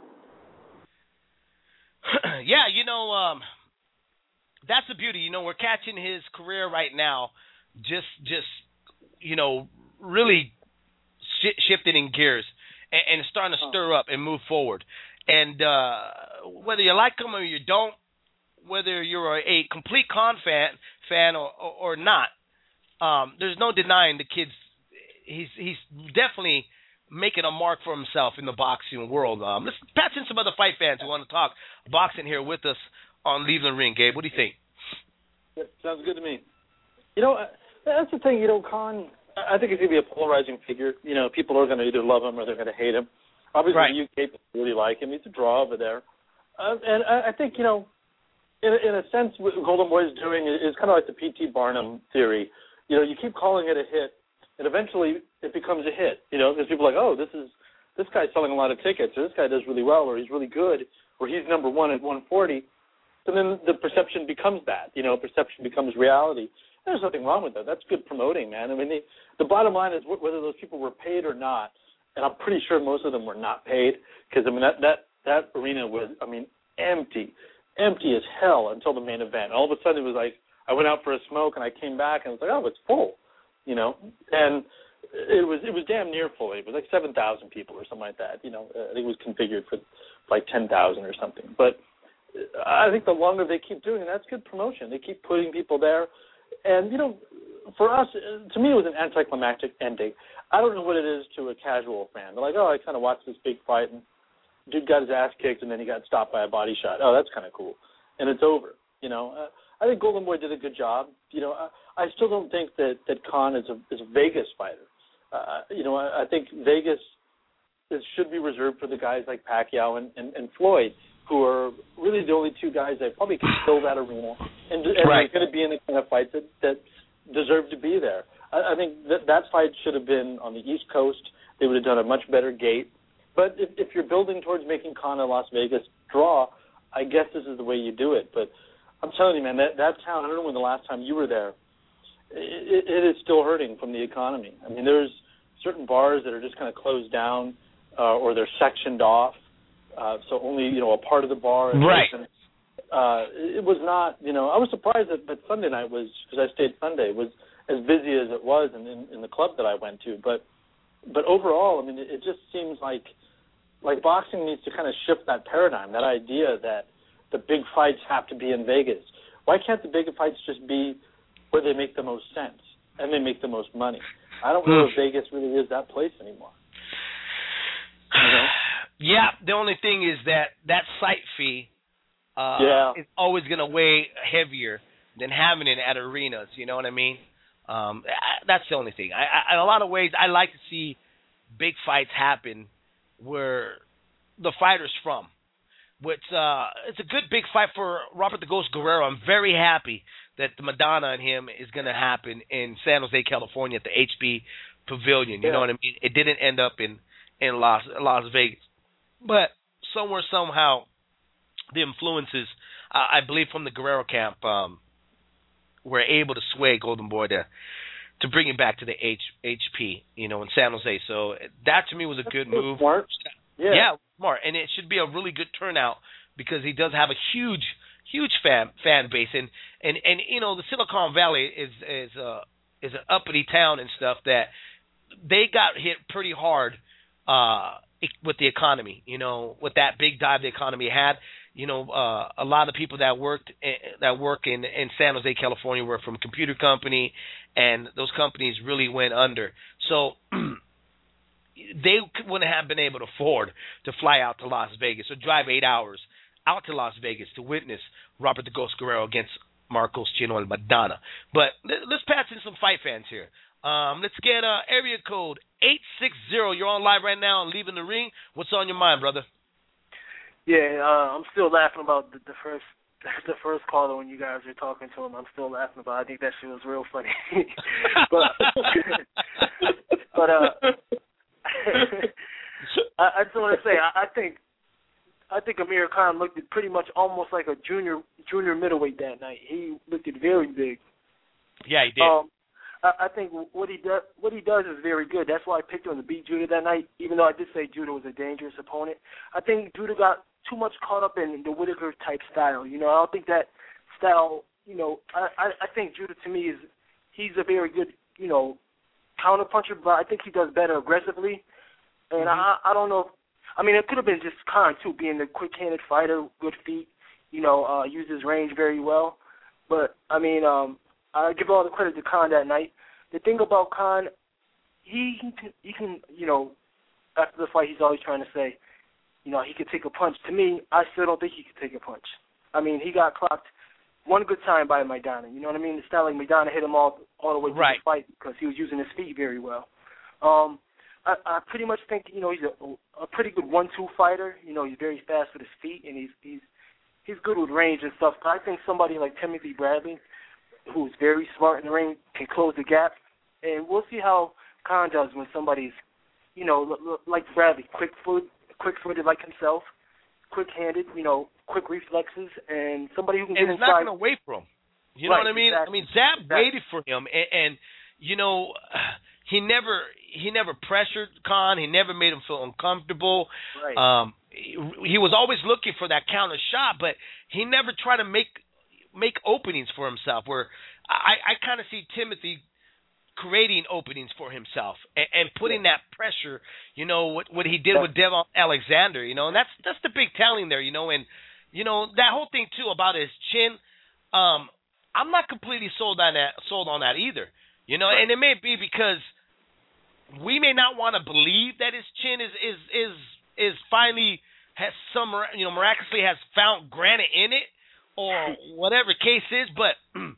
Yeah, that's the beauty. We're catching his career right now, just really shifting in gears and starting to stir up and move forward. And whether you like him or you don't, whether you're a complete Khan fan or not, there's no denying the kid's. He's definitely making a mark for himself in the boxing world. Let's patch in some other fight fans who want to talk boxing here with us on Leave the Ring. Gabe, what do you think? Yeah, sounds good to me. That's the thing. Khan, I think he's going to be a polarizing figure. People are going to either love him or they're going to hate him. Obviously, right. The UK people really like him. He's a draw over there. And I think, in a sense, what Golden Boy is doing is kind of like the P.T. Barnum theory. You keep calling it a hit, and eventually it becomes a hit. Because people are like, oh, this guy's selling a lot of tickets, or this guy does really well, or he's really good, or he's number one at 140. And then the perception becomes that. Perception becomes reality. There's nothing wrong with that. That's good promoting, man. I mean, the bottom line is whether those people were paid or not, and I'm pretty sure most of them were not paid because, that arena was, empty as hell until the main event. All of a sudden it was like I went out for a smoke and I came back and it was like, oh, it's full, and it was damn near full. It was like 7,000 people or something like that. I think it was configured for like 10,000 or something. But I think the longer they keep doing it, that's good promotion. They keep putting people there. And, for us, to me, it was an anticlimactic ending. I don't know what it is to a casual fan. They're like, oh, I kind of watched this big fight, and dude got his ass kicked, and then he got stopped by a body shot. Oh, that's kind of cool. And it's over. I think Golden Boy did a good job. I still don't think that Khan is a Vegas fighter. I think Vegas should be reserved for the guys like Pacquiao and Floyd, who are really the only two guys that probably can fill that arena and right. are going to be in the kind of fights that deserve to be there. I think that fight should have been on the East Coast. They would have done a much better gate. But if you're building towards making Khan a Las Vegas draw, I guess this is the way you do it. But I'm telling you, man, that town, I don't know when the last time you were there, it is still hurting from the economy. I mean, there's certain bars that are just kind of closed down or they're sectioned off. So only, a part of the bar is right. open. It was not, I was surprised that Sunday night was, because I stayed Sunday, was as busy as it was in the club that I went to. But overall, I mean, it just seems like boxing needs to kind of shift that paradigm, that idea that the big fights have to be in Vegas. Why can't the big fights just be where they make the most sense and they make the most money? I don't know if Vegas really is that place anymore. Yeah, the only thing is that site fee is always going to weigh heavier than having it at arenas. You know what I mean? That's the only thing. In a lot of ways, I like to see big fights happen where the fighters from. Which it's a good big fight for Robert the Ghost Guerrero. I'm very happy that the Madonna and him is going to happen in San Jose, California at the HB Pavilion. You know what I mean? It didn't end up in Las Vegas. But somewhere, somehow, the influences, I believe, from the Guerrero camp were able to sway Golden Boy to bring him back to the HP, in San Jose. So that, to me, was a good move. Smart. Yeah, smart. And it should be a really good turnout because he does have a huge fan base. And the Silicon Valley is an uppity town and stuff that they got hit pretty hard with the economy, with that big dive the economy had. A lot of people that work in San Jose, California were from a computer company, and those companies really went under. So they wouldn't have been able to afford to fly out to Las Vegas or drive 8 hours out to Las Vegas to witness Robert the Ghost Guerrero against Marcos Chino El Madonna. But let's pass in some fight fans here. Let's get area code 860. You're on live right now and leaving the ring. What's on your mind, brother? Yeah, I'm still laughing about the first caller when you guys were talking to him. I'm still laughing about it. I think that shit was real funny. but I just want to say I think Amir Khan looked at pretty much almost like a junior middleweight that night. He looked at very big. Yeah, he did. I think what he does is very good. That's why I picked him to beat Judah that night, even though I did say Judah was a dangerous opponent. I think Judah got too much caught up in the Whittaker type style. I don't think that style. I think Judah to me he's a very good counter puncher, but I think he does better aggressively. And I don't know. It could have been just Khan too, being a quick-handed fighter, good feet. Uses his range very well. But I give all the credit to Khan that night. The thing about Khan, he can, after the fight, he's always trying to say, he could take a punch. To me, I still don't think he could take a punch. He got clocked one good time by Maidana. You know what I mean? It's not like Maidana hit him all the way through the fight because he was using his feet very well. I pretty much think, he's a pretty good 1-2 fighter. He's very fast with his feet, and he's good with range and stuff. But I think somebody like Timothy Bradley, who's very smart in the ring, can close the gap. And we'll see how Khan does when somebody's, like Bradley, quick-footed like himself, quick-handed, quick reflexes, and somebody who can get inside. And it's not going to wait for him. You know what I mean? Exactly. Zab waited for him, and he never pressured Khan. He never made him feel uncomfortable. Right. He was always looking for that counter shot, but he never tried to make openings for himself, where I kind of see Timothy creating openings for himself and putting that pressure, what he did with Devon Alexander, and that's the big telling there, and that whole thing too about his chin, I'm not completely sold on that either, and it may be because we may not want to believe that his chin is finally has some, miraculously has found granite in it, or whatever case is, but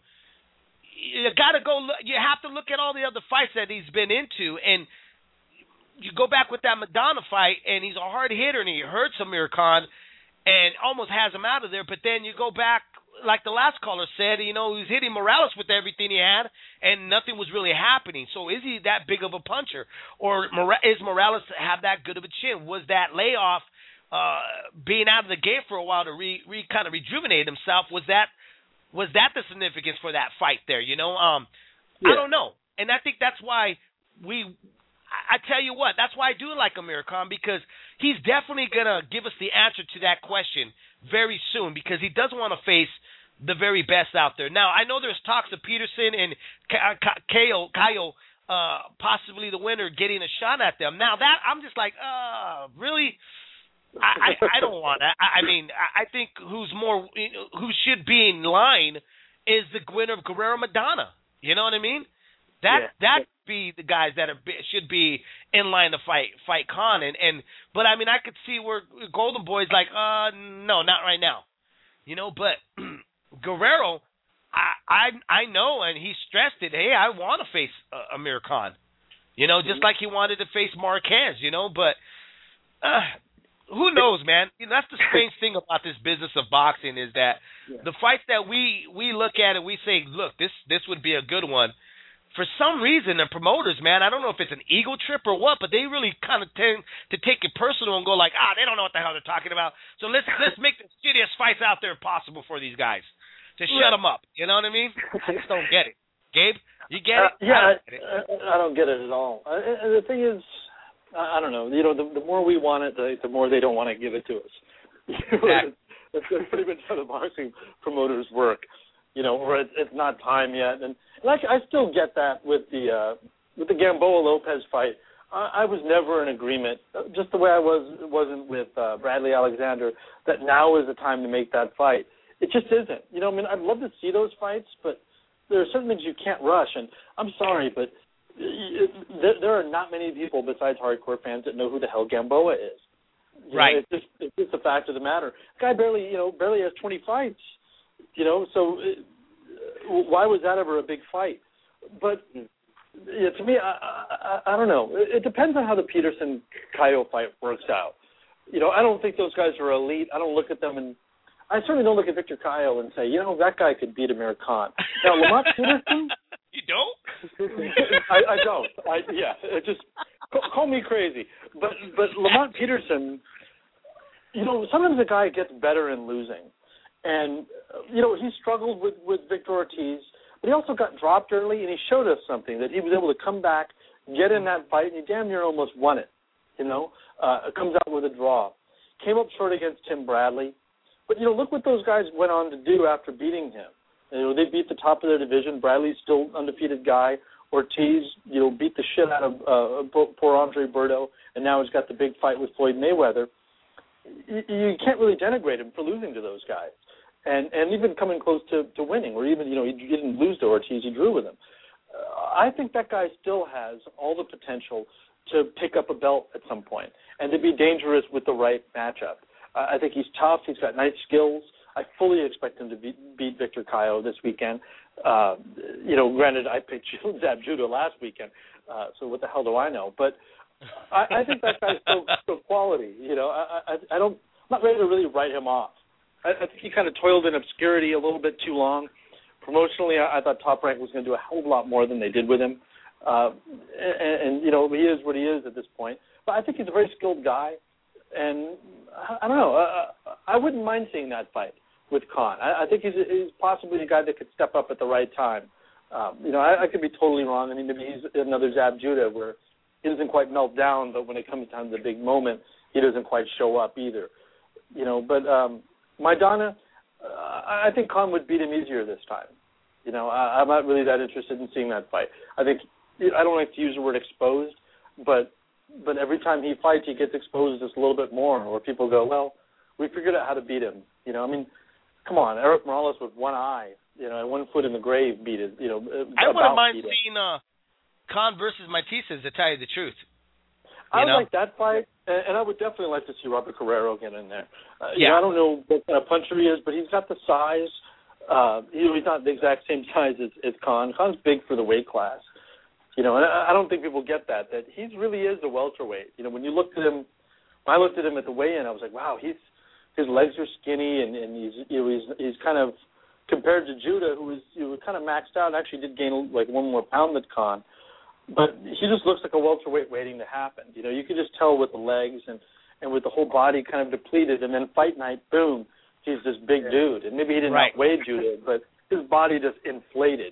you gotta go. You have to look at all the other fights that he's been into, and you go back with that Madonna fight, and he's a hard hitter, and he hurts Amir Khan, and almost has him out of there. But then you go back, like the last caller said, he was hitting Morales with everything he had, and nothing was really happening. So is he that big of a puncher, or is Morales have that good of a chin? Was that layoff? Being out of the game for a while to kind of rejuvenate himself, was that the significance for that fight there? I don't know, and I think that's why I tell you what, that's why I do like Amir Khan, because he's definitely gonna give us the answer to that question very soon, because he doesn't want to face the very best out there. Now I know there's talks of Peterson and Kyle, possibly the winner, getting a shot at them. Now that I'm just like, really. I don't want that. I think who should be in line is the winner of Guerrero Madonna. You know what I mean? That be the guys that should be in line to fight Khan. But I could see where Golden Boy's like, no, not right now. But Guerrero, I know, and he stressed it. Hey, I want to face Amir Khan. Just like he wanted to face Marquez. But. who knows, man? That's the strange thing about this business of boxing is that the fights that we look at and we say, look, this would be a good one. For some reason, the promoters, man, I don't know if it's an ego trip or what, but they really kind of tend to take it personal and go like, they don't know what the hell they're talking about. So let's make the shittiest fights out there possible for these guys to shut them up. You know what I mean? I just don't get it. Gabe, you get it? I don't get it at all. And the thing is, I don't know. The more we want it, the more they don't want to give it to us. Exactly. That's pretty much how the boxing promoters work. Where it's not time yet, and I still get that with the Gamboa Lopez fight. I was never in agreement, just the way I wasn't with Bradley Alexander, that now is the time to make that fight. It just isn't. I'd love to see those fights, but there are certain things you can't rush. And I'm sorry, but there are not many people besides hardcore fans that know who the hell Gamboa is. Right. It's just a fact of the matter. The guy barely has 20 fights. So why was that ever a big fight? But to me, I don't know. It depends on how the Peterson-Caio fight works out. I don't think those guys are elite. I don't look at them, and I certainly don't look at Victor Caio and say, that guy could beat Amir Khan. Now, Lamont Peterson? You don't? I don't. Just call me crazy. But Lamont Peterson, sometimes a guy gets better in losing. And, he struggled with Victor Ortiz, but he also got dropped early, and he showed us something, that he was able to come back, get in that fight, and he damn near almost won it, comes out with a draw. Came up short against Tim Bradley. But, look what those guys went on to do after beating him. They beat the top of their division. Bradley's still undefeated guy. Ortiz, beat the shit out of poor Andre Berto, and now he's got the big fight with Floyd Mayweather. You can't really denigrate him for losing to those guys. And even coming close to winning, or even, he didn't lose to Ortiz, he drew with him. I think that guy still has all the potential to pick up a belt at some point and to be dangerous with the right matchup. I think he's tough. He's got nice skills. I fully expect him to beat Victor Caio this weekend. Granted, I picked Zab Judah last weekend, so what the hell do I know? But I think that guy's still quality. I'm not ready to really write him off. I think he kind of toiled in obscurity a little bit too long. Promotionally, I thought Top Rank was going to do a hell of a lot more than they did with him. And he is what he is at this point. But I think he's a very skilled guy. And I don't know. I wouldn't mind seeing that fight with Khan. I think he's possibly a guy that could step up at the right time. I could be totally wrong. I mean, maybe he's another Zab Judah where he doesn't quite melt down, but when it comes down to the big moment, he doesn't quite show up either. But Maidana, I think Khan would beat him easier this time. I'm not really that interested in seeing that fight. I don't like to use the word exposed, but every time he fights, he gets exposed just a little bit more, or people go, well, we figured out how to beat him. Come on, Eric Morales with one eye, and 1 foot in the grave beat it. I wouldn't mind seeing Khan versus Matisas, to tell you the truth. I would like that fight, and I would definitely like to see Robert Guerrero get in there. I don't know what kind of puncher he is, but he's got the size. He's not the exact same size as Khan. Khan's big for the weight class. And I don't think people get that he really is a welterweight. When you looked at him, when I looked at him at the weigh-in, I was like, wow, his legs are skinny, and he's kind of, compared to Judah, who was kind of maxed out and actually did gain like 1 more pound than Khan. But he just looks like a welterweight waiting to happen. You could just tell with the legs and with the whole body kind of depleted, and then fight night, boom, he's this big dude. And maybe he didn't outweigh Judah, but his body just inflated,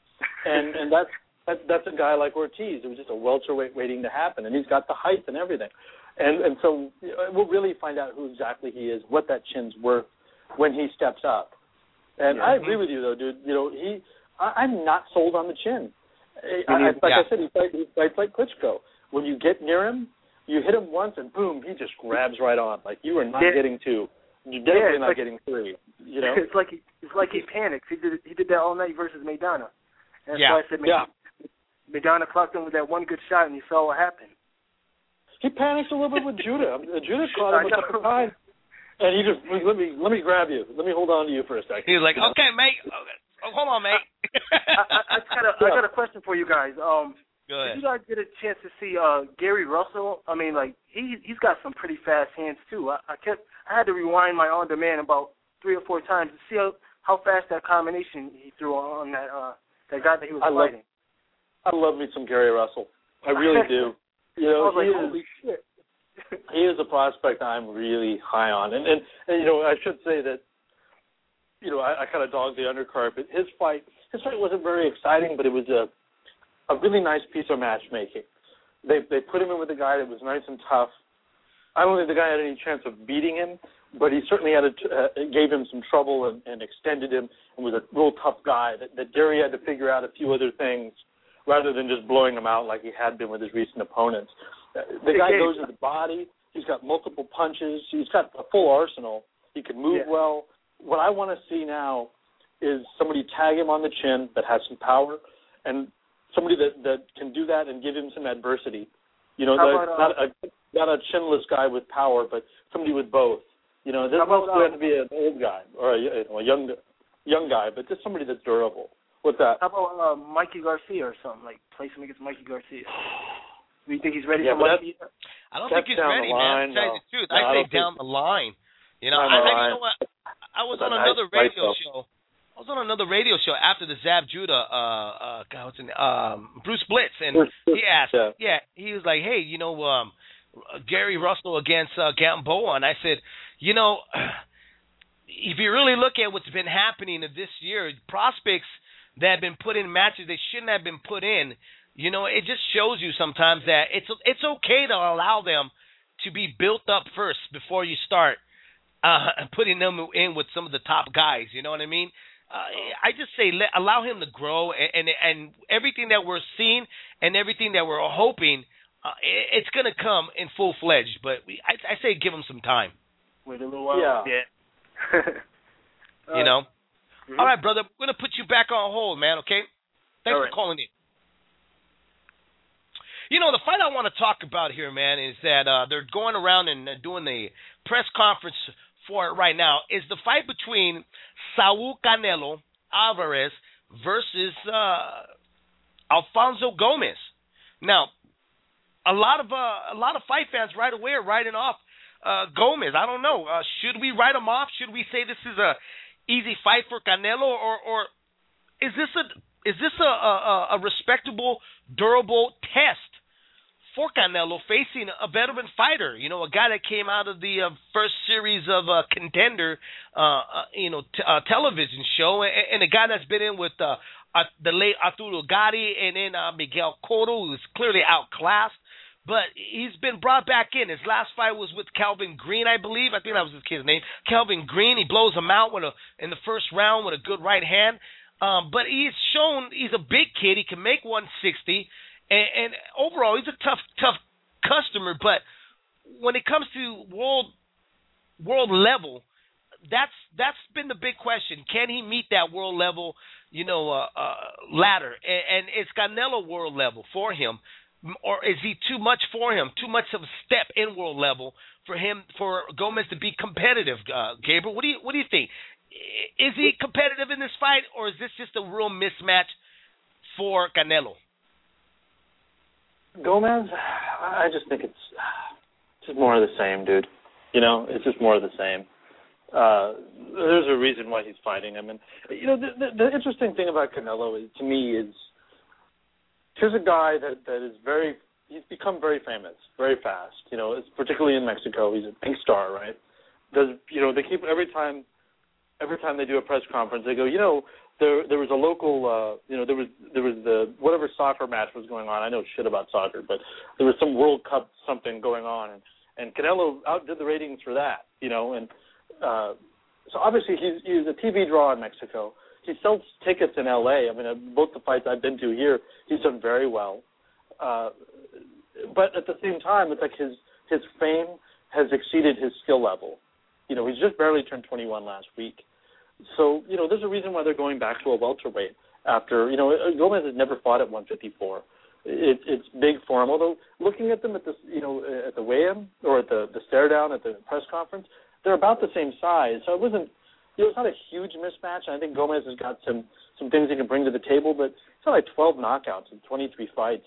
And that's a guy like Ortiz. It was just a welterweight waiting to happen, and he's got the height and everything. And so we'll really find out who exactly he is, what that chin's worth when he steps up. And I agree with you, though, dude. I'm not sold on the chin. I said, he fights like Klitschko. When you get near him, you hit him once, and boom, he just grabs right on. Like, you are not getting 2. You're definitely not getting 3. It's like he panics. He did that all night versus Maidana. And that's why I said Maidana clocked him with that one good shot, and you saw what happened. He panics a little bit with Judah. Judah caught him a couple times, and he just let me grab you. Let me hold on to you for a second. He was like, okay, mate. Oh, hold on, mate. I got a question for you guys. Go ahead. Did you guys get a chance to see Gary Russell? I mean, like he's got some pretty fast hands too. I had to rewind my on demand about 3 or 4 times to see how fast that combination he threw on that guy that he was fighting. I love me some Gary Russell. I really do. You know, I was like, holy shit. He is a prospect I'm really high on, and you know, I should say that, you know, I kind of dogged the undercard, but his fight wasn't very exciting, but it was a really nice piece of matchmaking. They put him in with a guy that was nice and tough. I don't think the guy had any chance of beating him, but he certainly gave him some trouble and extended him and was a real tough guy that Gary had to figure out a few other things rather than just blowing him out like he had been with his recent opponents. The guy goes to the body. He's got multiple punches. He's got a full arsenal. He can move well. What I want to see now is somebody tag him on the chin that has some power, and somebody that can do that and give him some adversity. You know, not a chinless guy with power, but somebody with both. You know, this doesn't have to be an old guy or a young guy, but just somebody that's durable. What's that? How about Mikey Garcia or something, like place him against Mikey Garcia? Do you think he's ready for Mikey? I don't think he's ready, man. To tell you the truth, I say down the line. You know, you know what? I was on another radio show. I was on another radio show after the Zab Judah, Bruce Blitz, and he asked, he was like, hey, you know, Gary Russell against Gamboa, and I said, you know, if you really look at what's been happening this year, prospects that have been put in matches they shouldn't have been put in, you know, it just shows you sometimes that it's okay to allow them to be built up first before you start putting them in with some of the top guys. You know what I mean? I just say allow him to grow, and everything that we're seeing and everything that we're hoping, it's going to come in full-fledged. But I say give him some time. Wait a little while. Yeah. You know? Mm-hmm. All right, brother. We're going to put you back on hold, man, okay? Thanks for calling in. You know, the fight I want to talk about here, man, is that they're going around and doing the press conference for it right now, is the fight between Saul Canelo Alvarez versus Alfonso Gomez. Now, a lot of fight fans right away are writing off Gomez. I don't know. Should we write him off? Should we say this is a easy fight for Canelo, or is this a respectable, durable test for Canelo facing a veteran fighter, you know, a guy that came out of the first series of Contender, television show, and a guy that's been in with the late Arturo Gatti and then Miguel Cotto, who's clearly outclassed, but he's been brought back in. His last fight was with Calvin Green, I believe. I think that was his kid's name. Calvin Green. He blows him out in the first round with a good right hand. But he's shown he's a big kid. He can make 160. And overall, he's a tough customer. But when it comes to world level, that's been the big question. Can he meet that world level, ladder? And is Canelo world level for him, or is he too much for him? Too much of a step in world level for Gomez to be competitive? Gabriel, what do you think? Is he competitive in this fight, or is this just a real mismatch for Canelo? Gomez, I just think it's just more of the same, dude. You know, it's just more of the same. There's a reason why he's fighting him. And, the interesting thing about Canelo to me is here's a guy that is he's become very famous, very fast. You know, it's particularly in Mexico. He's a big star, right? They keep every time they do a press conference, they go, there was a local, there was the whatever soccer match was going on. I know shit about soccer, but there was some World Cup something going on, and Canelo outdid the ratings for that, and so obviously he's a TV draw in Mexico. He sells tickets in L.A. I mean, both the fights I've been to here, he's done very well. But at the same time, it's like his fame has exceeded his skill level. He's just barely turned 21 last week. So, there's a reason why they're going back to a welterweight after, Gomez has never fought at 154. It's big for him. Although looking at them at this, at the weigh-in or at the stare down at the press conference, they're about the same size. So it wasn't, it's not a huge mismatch. I think Gomez has got some things he can bring to the table, but it's not like 12 knockouts in 23 fights.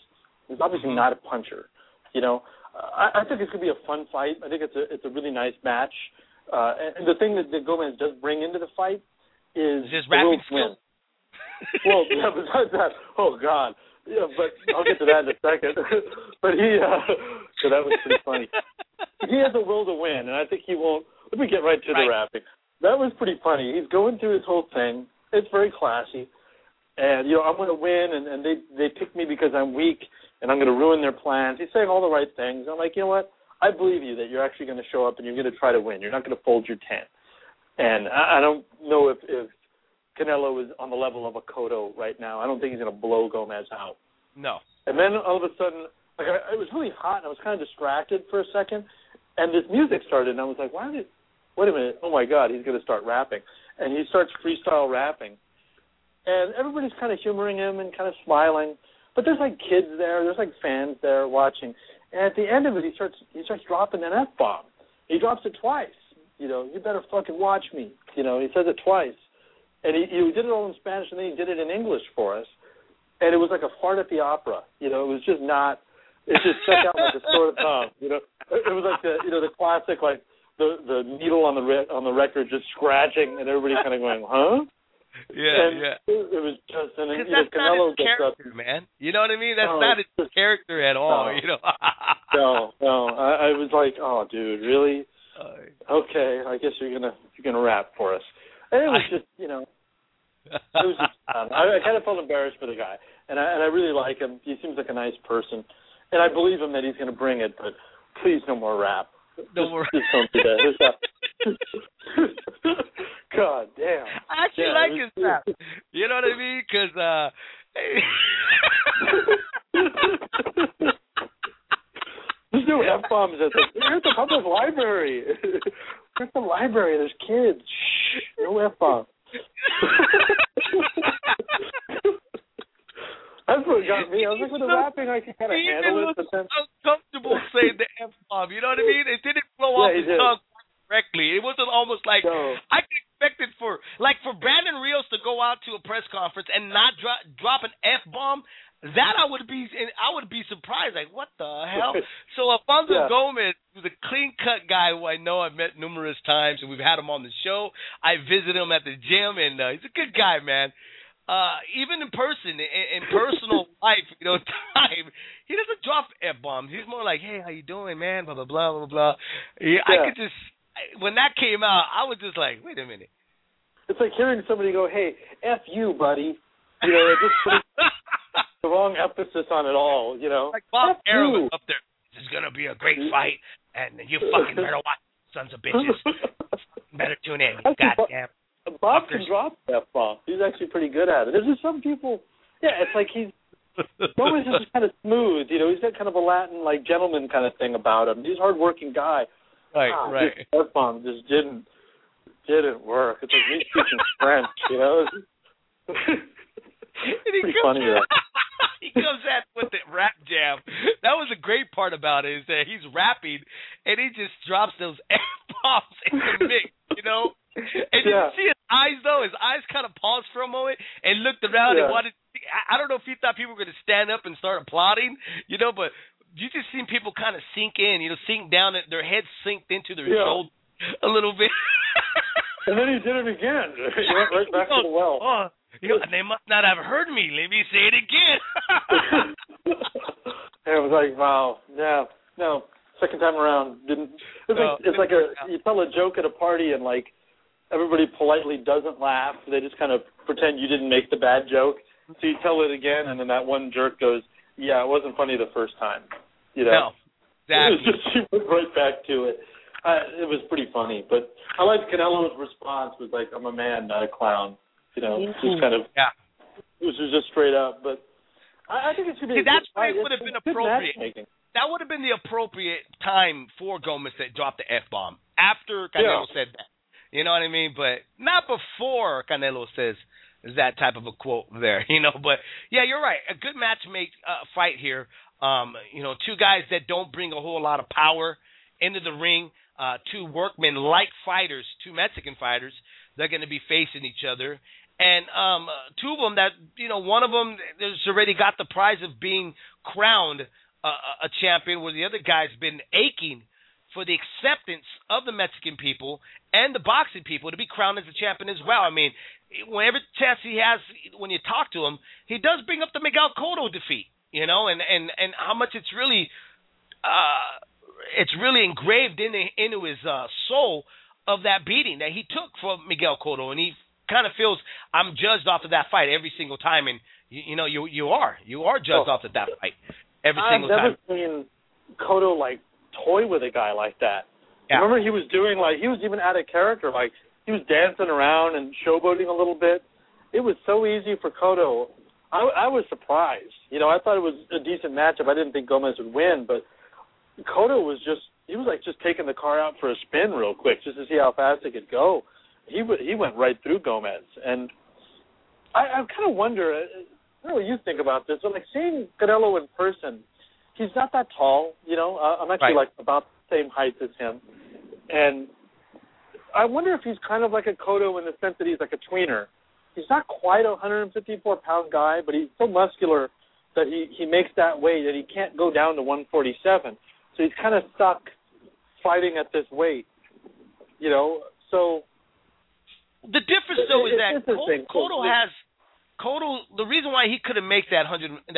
He's obviously not a puncher. You know, I think it's going to be a fun fight. I think it's a really nice match. And the thing that Gomez does bring into the fight is his rapping skills. Well, yeah, besides that, oh God, yeah, but I'll get to that in a second. But so that was pretty funny. He has a will to win, and I think he won't. Let me get right to the rapping. That was pretty funny. He's going through his whole thing. It's very classy, and I'm going to win, and they pick me because I'm weak, and I'm going to ruin their plans. He's saying all the right things. I'm like, you know what? I believe you that you're actually going to show up and you're going to try to win. You're not going to fold your tent. And I don't know if Canelo is on the level of a Cotto right now. I don't think he's going to blow Gomez out. No. And then all of a sudden, it was really hot, and I was kind of distracted for a second, and this music started, and I was like, wait a minute, oh my God, he's going to start rapping. And he starts freestyle rapping. And everybody's kind of humoring him and kind of smiling. But there's like kids there, there's like fans there watching. And at the end of it, he starts dropping an F-bomb. He drops it twice. You better fucking watch me. He says it twice. And he did it all in Spanish, and then he did it in English for us. And it was like a fart at the opera. It was just not. It just stuck out like a sore thumb. It was like the classic, like the needle on the record just scratching, and everybody kind of going, huh? Yeah. It was just, and then that's Canelo not his character, man. You know what I mean? That's not his character at all. No. I was like, oh, dude, really? Okay, I guess you're gonna rap for us. And it was just, it was just fun. I kind of felt embarrassed for the guy, and I really like him. He seems like a nice person, and I believe him that he's going to bring it. But please, no more rap. No more. Just don't do that. God damn. I actually like his rap. You know what I mean? Because there's no F-bombs at here's the public library. Here's the library. There's kids. Shh, no F-bombs. That's what got me. I was like, with the rapping, I could kind of handle it. But then uncomfortable saying the F-bomb. You know what I mean? It didn't flow off his tongue correctly. It wasn't almost like I expected for Brandon Rios to go out to a press conference and not drop an F-bomb. That I would be surprised. Like, what the hell? So Alfonso Gomez, who's a clean-cut guy who I know I've met numerous times, and we've had him on the show. I visit him at the gym, and he's a good guy, man. Even in person, in personal life, time, he doesn't drop F-bombs. He's more like, hey, how you doing, man? Blah, blah, blah, blah, blah. I could just, when that came out, I was just like, wait a minute. It's like hearing somebody go, hey, F you, buddy. It just puts the wrong emphasis on it all, Like Bob Arum up there. This is going to be a great fight, and you fucking better watch, sons of bitches. Better tune in, goddamn. Bob can drop F-bomb. He's actually pretty good at it. There's just some people, it's like he's always just kind of smooth, He's got kind of a Latin, like, gentleman kind of thing about him. He's a hard-working guy. Right. This F-bomb just didn't work. It's like me speaking French, Pretty funny, he comes at with the rap jam. That was a great part about it, is that he's rapping and he just drops those F-bombs in the mix, And you see his eyes, though. His eyes kind of paused for a moment and looked around and wanted. I don't know if he thought people were going to stand up and start applauding, but you just seen people kind of sink in, sink down, their heads synced into their shoulders a little bit. And then he did it again. He went right back to the well. They must not have heard me. Let me say it again. It was like, wow, no. Second time around, didn't. It's like you tell a joke at a party and like everybody politely doesn't laugh. They just kind of pretend you didn't make the bad joke. So you tell it again, and then that one jerk goes, "Yeah, it wasn't funny the first time." No, exactly. It was just you went right back to it. It was pretty funny, but I liked Canelo's response. Was like, "I'm a man, not a clown." Just kind of. Yeah. It was just straight up, but I think it should be. That's why it would have been appropriate. That would have been the appropriate time for Gomez to drop the F-bomb after Canelo said that. You know what I mean? But not before Canelo says that type of a quote there. But yeah, you're right. A good fight here. Two guys that don't bring a whole lot of power into the ring. Two workmen-like fighters, two Mexican fighters. They're going to be facing each other. And two of them that, one of them has already got the prize of being crowned a champion, where the other guy's been aching for the acceptance of the Mexican people and the boxing people to be crowned as a champion as well. I mean, whenever chance he has, when you talk to him, he does bring up the Miguel Cotto defeat, and how much it's really engraved into his soul of that beating that he took from Miguel Cotto, and he kind of feels, I'm judged off of that fight every single time, and you are judged off of that fight every single time. I've never seen Cotto toy with a guy like that. Yeah. Remember, he was doing he was even out of character, he was dancing around and showboating a little bit. It was so easy for Cotto. I was surprised. I thought it was a decent matchup. I didn't think Gomez would win, but Cotto was just taking the car out for a spin real quick just to see how fast it could go. He went right through Gomez, and I kind of wonder, I don't know what you think about this, but seeing Canelo in person, he's not that tall, I'm actually about the same height as him, and I wonder if he's kind of like a Cotto in the sense that he's like a tweener. He's not quite a 154-pound guy, but he's so muscular that he makes that weight that he can't go down to 147, so he's kind of stuck fighting at this weight, so... The difference, though, is that Cotto. The reason why he couldn't make that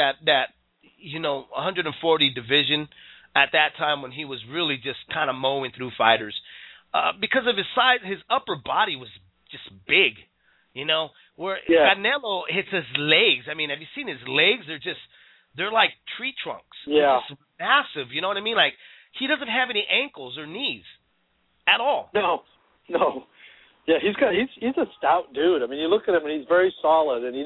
140 division at that time when he was really just kind of mowing through fighters, because of his size, his upper body was just big, Where Canelo hits his legs. I mean, have you seen his legs? They're like tree trunks. Yeah, they're just massive. You know what I mean? Like, he doesn't have any ankles or knees at all. No. Yeah, he's a stout dude. I mean, you look at him and he's very solid, and this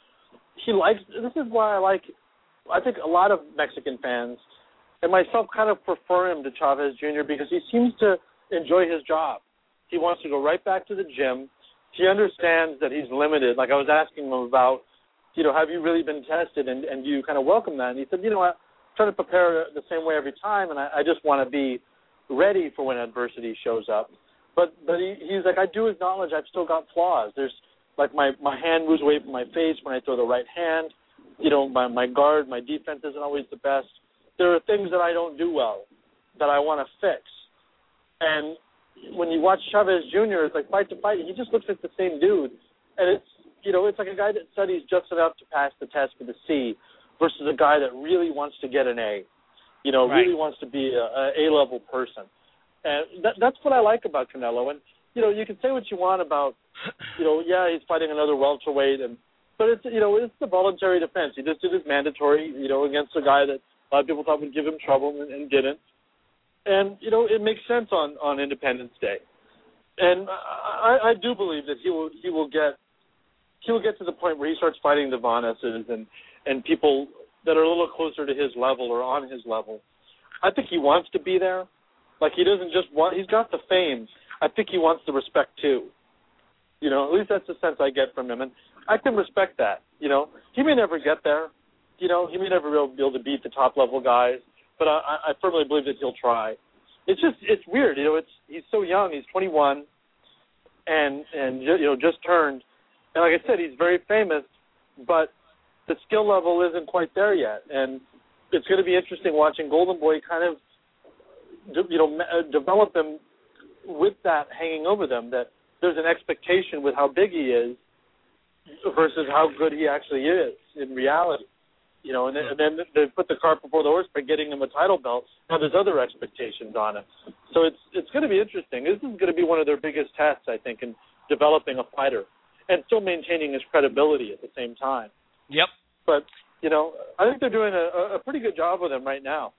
is why I think a lot of Mexican fans and myself kind of prefer him to Chavez Jr. because he seems to enjoy his job. He wants to go right back to the gym. He understands that he's limited. Like I was asking him about, have you really been tested, and you kind of welcome that? And he said, I try to prepare the same way every time, and I just want to be ready for when adversity shows up. But he's like, I do acknowledge I've still got flaws. There's my hand moves away from my face when I throw the right hand. My guard, my defense isn't always the best. There are things that I don't do well that I want to fix. And when you watch Chavez Jr., it's like fight to fight, he just looks like the same dude. And it's like a guy that studies just enough to pass the test for the C versus a guy that really wants to get an A, really wants to be a A-level person. And that's what I like about Canelo. And, you can say what you want about, he's fighting another welterweight, but it's the voluntary defense. He just did his mandatory, against a guy that a lot of people thought would give him trouble and didn't. And, it makes sense on Independence Day. And I do believe that he will get to the point where he starts fighting the Vanesses and people that are a little closer to his level or on his level. I think he wants to be there. Like, he doesn't just want – he's got the fame. I think he wants the respect, too. At least that's the sense I get from him. And I can respect that, He may never get there. He may never be able to beat the top-level guys. But I firmly believe that he'll try. It's weird, he's so young. He's 21 and just turned. And like I said, he's very famous, but the skill level isn't quite there yet. And it's going to be interesting watching Golden Boy kind of develop them with that hanging over them, that there's an expectation with how big he is versus how good he actually is in reality. And then they put the cart before the horse by getting him a title belt. Now there's other expectations on him. So it's going to be interesting. This is going to be one of their biggest tests, I think, in developing a fighter and still maintaining his credibility at the same time. Yep. But, I think they're doing a pretty good job with him right now.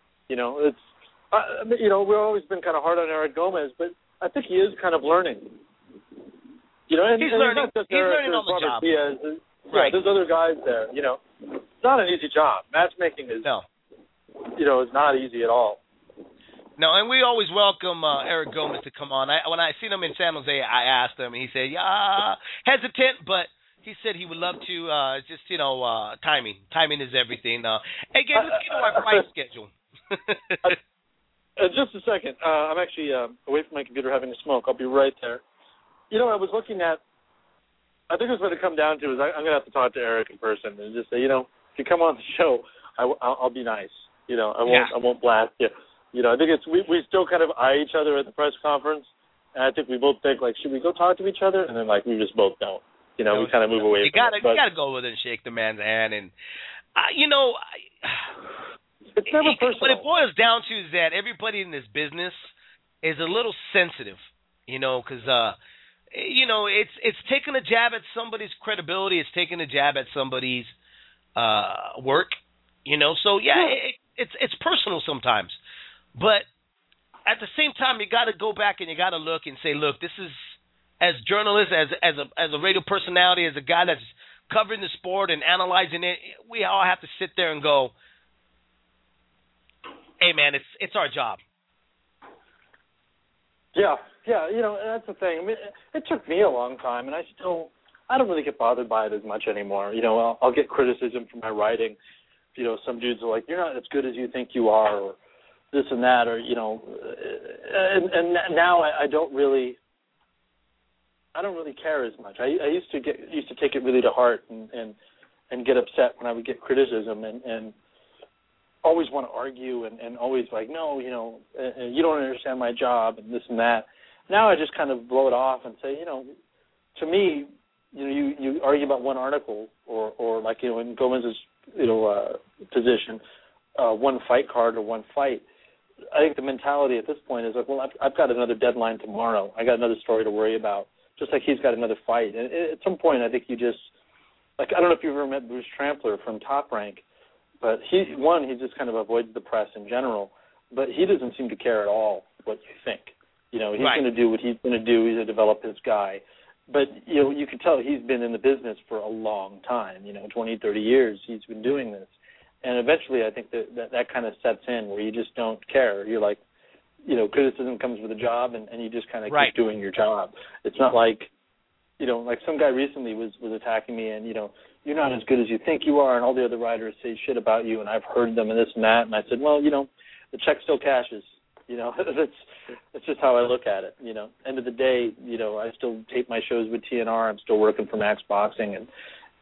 We've always been kind of hard on Eric Gomez, but I think he is kind of learning. He's learning. He's learning on the job. Diaz. There's other guys there. It's not an easy job. Matchmaking is, is not easy at all. No, and we always welcome Eric Gomez to come on. When I seen him in San Jose, I asked him, and he said, hesitant, but he said he would love to. Timing. Timing is everything. Hey, Gabe, let's get to our fight schedule. Just a second. I'm actually away from my computer having a smoke. I'll be right there. I was looking at I think what's going to come down to is I'm going to have to talk to Eric in person and just say, if you come on the show, I'll be nice. I won't blast you. I think we still kind of eye each other at the press conference, and I think we both think, like, should we go talk to each other? And then, like, we just both don't. We kind of move away from it. You got to go with it and shake the man's hand. And, it's never personal. What it boils down to is that everybody in this business is a little sensitive, because, it's taking a jab at somebody's credibility. It's taking a jab at somebody's work, So, it's personal sometimes. But at the same time, you got to go back and you got to look and say, look, this is, as journalists, as a radio personality, as a guy that's covering the sport and analyzing it, we all have to sit there and go, hey, man, it's our job. Yeah, that's the thing. I mean, it took me a long time, and I don't really get bothered by it as much anymore. I'll get criticism for my writing. Some dudes are like, you're not as good as you think you are, or this and that, or, and now I don't really care as much. I used to take it really to heart and get upset when I would get criticism and always want to argue and always like, no, you don't understand my job and this and that. Now I just kind of blow it off and say, to me, you argue about one article or like, in Gomez's, position, one fight card or one fight. I think the mentality at this point is like, well, I've got another deadline tomorrow. I got another story to worry about, just like he's got another fight. And at some point, I think you just, like, I don't know if you've ever met Bruce Trampler from Top Rank, but he just kind of avoids the press in general, but he doesn't seem to care at all what you think. He's going to do what he's going to do. He's going to develop his guy. But, you can tell he's been in the business for a long time, 20, 30 years he's been doing this. And eventually I think that kind of sets in where you just don't care. You're like, criticism comes with a job, and you just kind of keep doing your job. It's not like, like some guy recently was attacking me and, you're not as good as you think you are, and all the other writers say shit about you, and I've heard them and this and that. And I said, well, the check still cashes. That's just how I look at it. End of the day, I still tape my shows with TNR. I'm still working for Max Boxing, and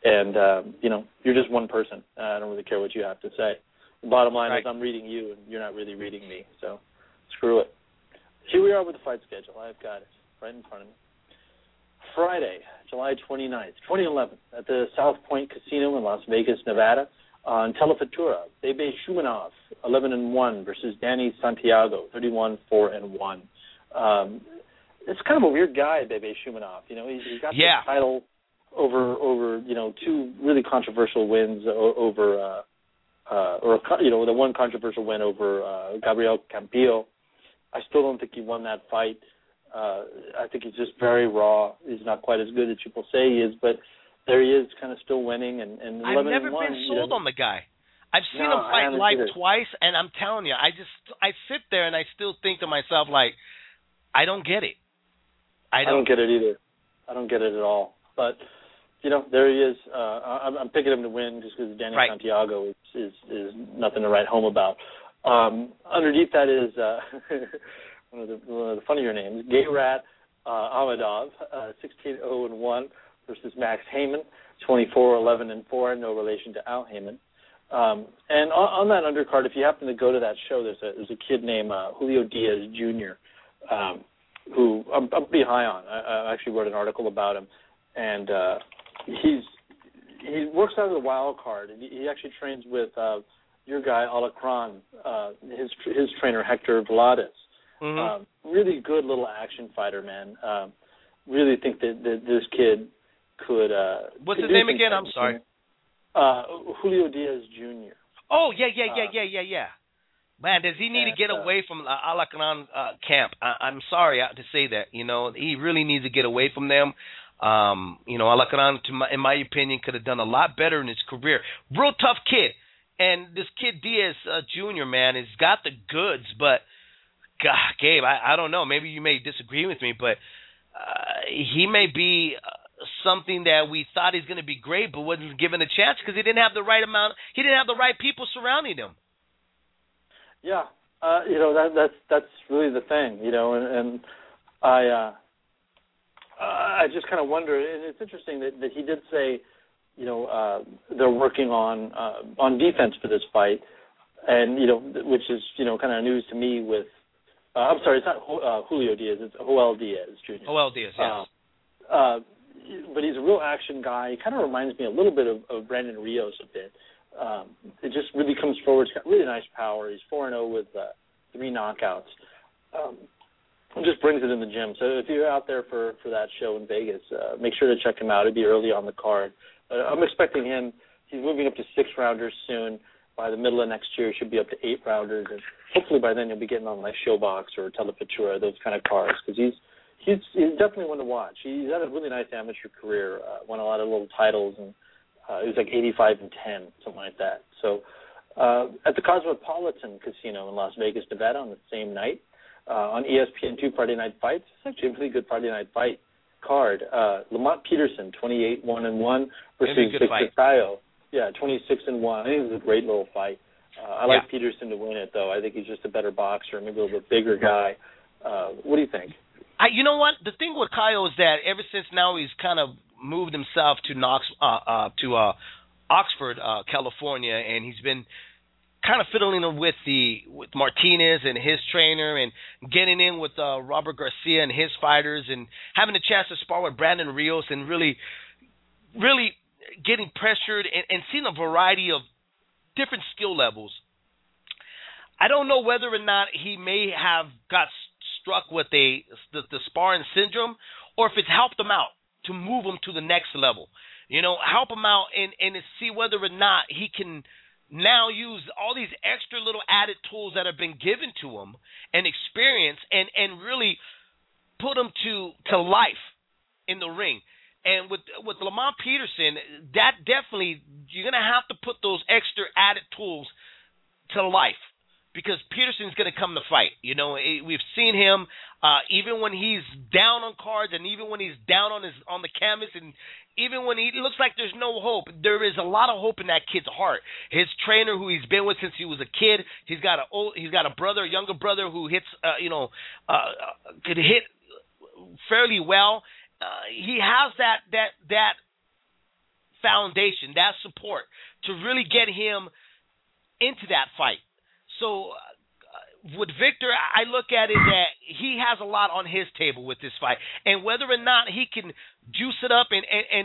you're just one person. I don't really care what you have to say. The bottom line is I'm reading you, and you're not really reading me. So screw it. Here we are with the fight schedule. I've got it right in front of me. Friday, July 29th, 2011, at the South Point Casino in Las Vegas, Nevada. On Telefutura, Bebe Shumanov, 11-1 versus Danny Santiago, 31-4-1. It's kind of a weird guy, Bebe Shumanov. He got the title over two really controversial wins over the one controversial win over Gabriel Campillo. I still don't think he won that fight. I think he's just very raw. He's not quite as good as people say he is, but there he is, kind of still winning. And 11-1. I've never been sold on the guy. I've seen him fight live twice, and I'm telling you, I sit there and I still think to myself, like, I don't get it. I don't get it either. I don't get it at all. But there he is. I'm picking him to win just because Danny Santiago is nothing to write home about. Underneath that is one of the funnier names, Gay Rat Amadov, 16-0-1 versus Max Heyman, 24-11-4, no relation to Al Heyman. And on that undercard, if you happen to go to that show, there's a kid named Julio Diaz Jr., who I'm pretty high on. I actually wrote an article about him, and he works out of the wild card, and he actually trains with your guy Alacran, his trainer Hector Vlades. Mm-hmm. Really good little action fighter, man. Really think that this kid could. What's his name again? I'm sorry. Julio Diaz Jr. Oh yeah. Man, does he need to get away from Alacran camp? I'm sorry to say that. He really needs to get away from them. Alacran, in my opinion, could have done a lot better in his career. Real tough kid. And this kid Diaz Jr., man, has got the goods. But, God, Gabe, I don't know. Maybe you may disagree with me, but he may be something that we thought he's going to be great, but wasn't given a chance because he didn't have the right amount. He didn't have the right people surrounding him. Yeah, that's really the thing, and I I just kind of wonder, and it's interesting that he did say, they're working on defense for this fight, and which is kind of news to me. With I'm sorry, it's not Julio Diaz, it's Joel Diaz Jr. Joel Diaz, yes. But he's a real action guy. He kind of reminds me a little bit of Brandon Rios a bit. It just really comes forward. He's got really nice power. He's 4-0 with 3 knockouts. He just brings it in the gym. So if you're out there for that show in Vegas, make sure to check him out. It'll be early on the card. I'm expecting him. He's moving up to 6-rounders soon. By the middle of next year, he should be up to 8-rounders, and hopefully by then you'll be getting on like Showbox or Telefutura, those kind of cards, because he's definitely one to watch. He's had a really nice amateur career, won a lot of little titles, and he was like 85-10, something like that. So at the Cosmopolitan Casino in Las Vegas, Nevada, on the same night, on ESPN2 Friday Night Fights, it's actually a really good Friday Night Fight card. Lamont Peterson, 28-1-1 versus Victor Cayo. Yeah, 26-1. I think it was a great little fight. I like Peterson to win it, though. I think he's just a better boxer, maybe a little bit bigger guy. What do you think? You know what? The thing with Cayo is that ever since now he's kind of moved himself to Oxford, California, and he's been kind of fiddling with Martinez and his trainer, and getting in with Robert Garcia and his fighters, and having a chance to spar with Brandon Rios, and really getting pressured and seeing a variety of different skill levels. I don't know whether or not he may have got struck with the sparring syndrome, or if it's helped him out to move him to the next level. Help him out and to see whether or not he can now use all these extra little added tools that have been given to him and experience, and really put him to life in the ring. And with Lamont Peterson, that definitely, you're going to have to put those extra added tools to life, because Peterson's going to come to fight. We've seen him even when he's down on cards, and even when he's down on the canvas, and even when he looks like there's no hope, there is a lot of hope in that kid's heart. His trainer, who he's been with since he was a kid, he's got a younger brother who hits, could hit fairly well. He has that foundation, that support to really get him into that fight. So with Victor, I look at it that he has a lot on his table with this fight, and whether or not he can juice it up and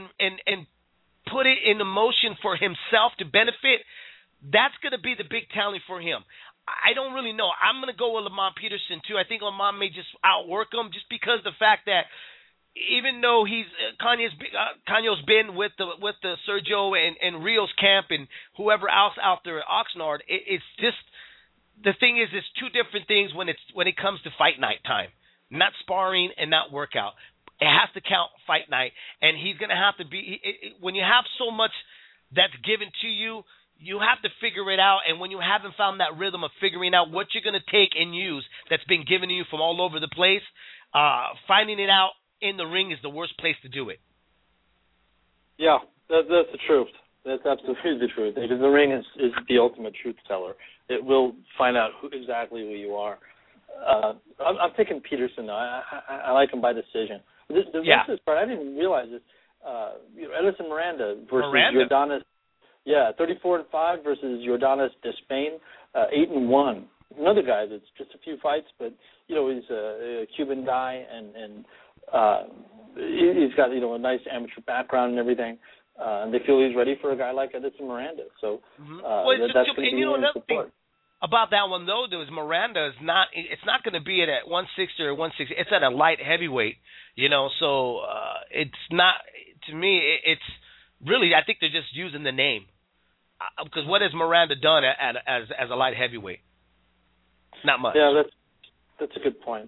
put it into motion for himself to benefit, that's going to be the big challenge for him. I don't really know. I'm going to go with Lamont Peterson too. I think Lamont may just outwork him, just because the fact that even though Canio's been with the Sergio and Rios camp and whoever else out there at Oxnard, it's just, the thing is, it's two different things when it comes to fight night time. Not sparring and not workout. It has to count fight night, and he's going to have to be, when you have so much that's given to you, you have to figure it out. And when you haven't found that rhythm of figuring out what you're going to take and use that's been given to you from all over the place, finding it out in the ring is the worst place to do it. Yeah, that's the truth. That's absolutely the truth. Because the ring is the ultimate truth teller. It will find out exactly who you are. I'm picking Peterson, though. I like him by decision. The rest part, I didn't realize this. Edison Miranda versus Jordanis. Yeah, 34-5 versus Jordanis Despain, 8-1. Another guy that's just a few fights, but he's a Cuban guy, and he's got a nice amateur background and everything. And they feel he's ready for a guy like Edison Miranda. So that's going to be another thing about that one, though, is Miranda is not. It's not going to be at 160 or 160. It's at a light heavyweight. So it's not. To me, it's really. I think they're just using the name, because what has Miranda done as a light heavyweight? Not much. Yeah, that's a good point.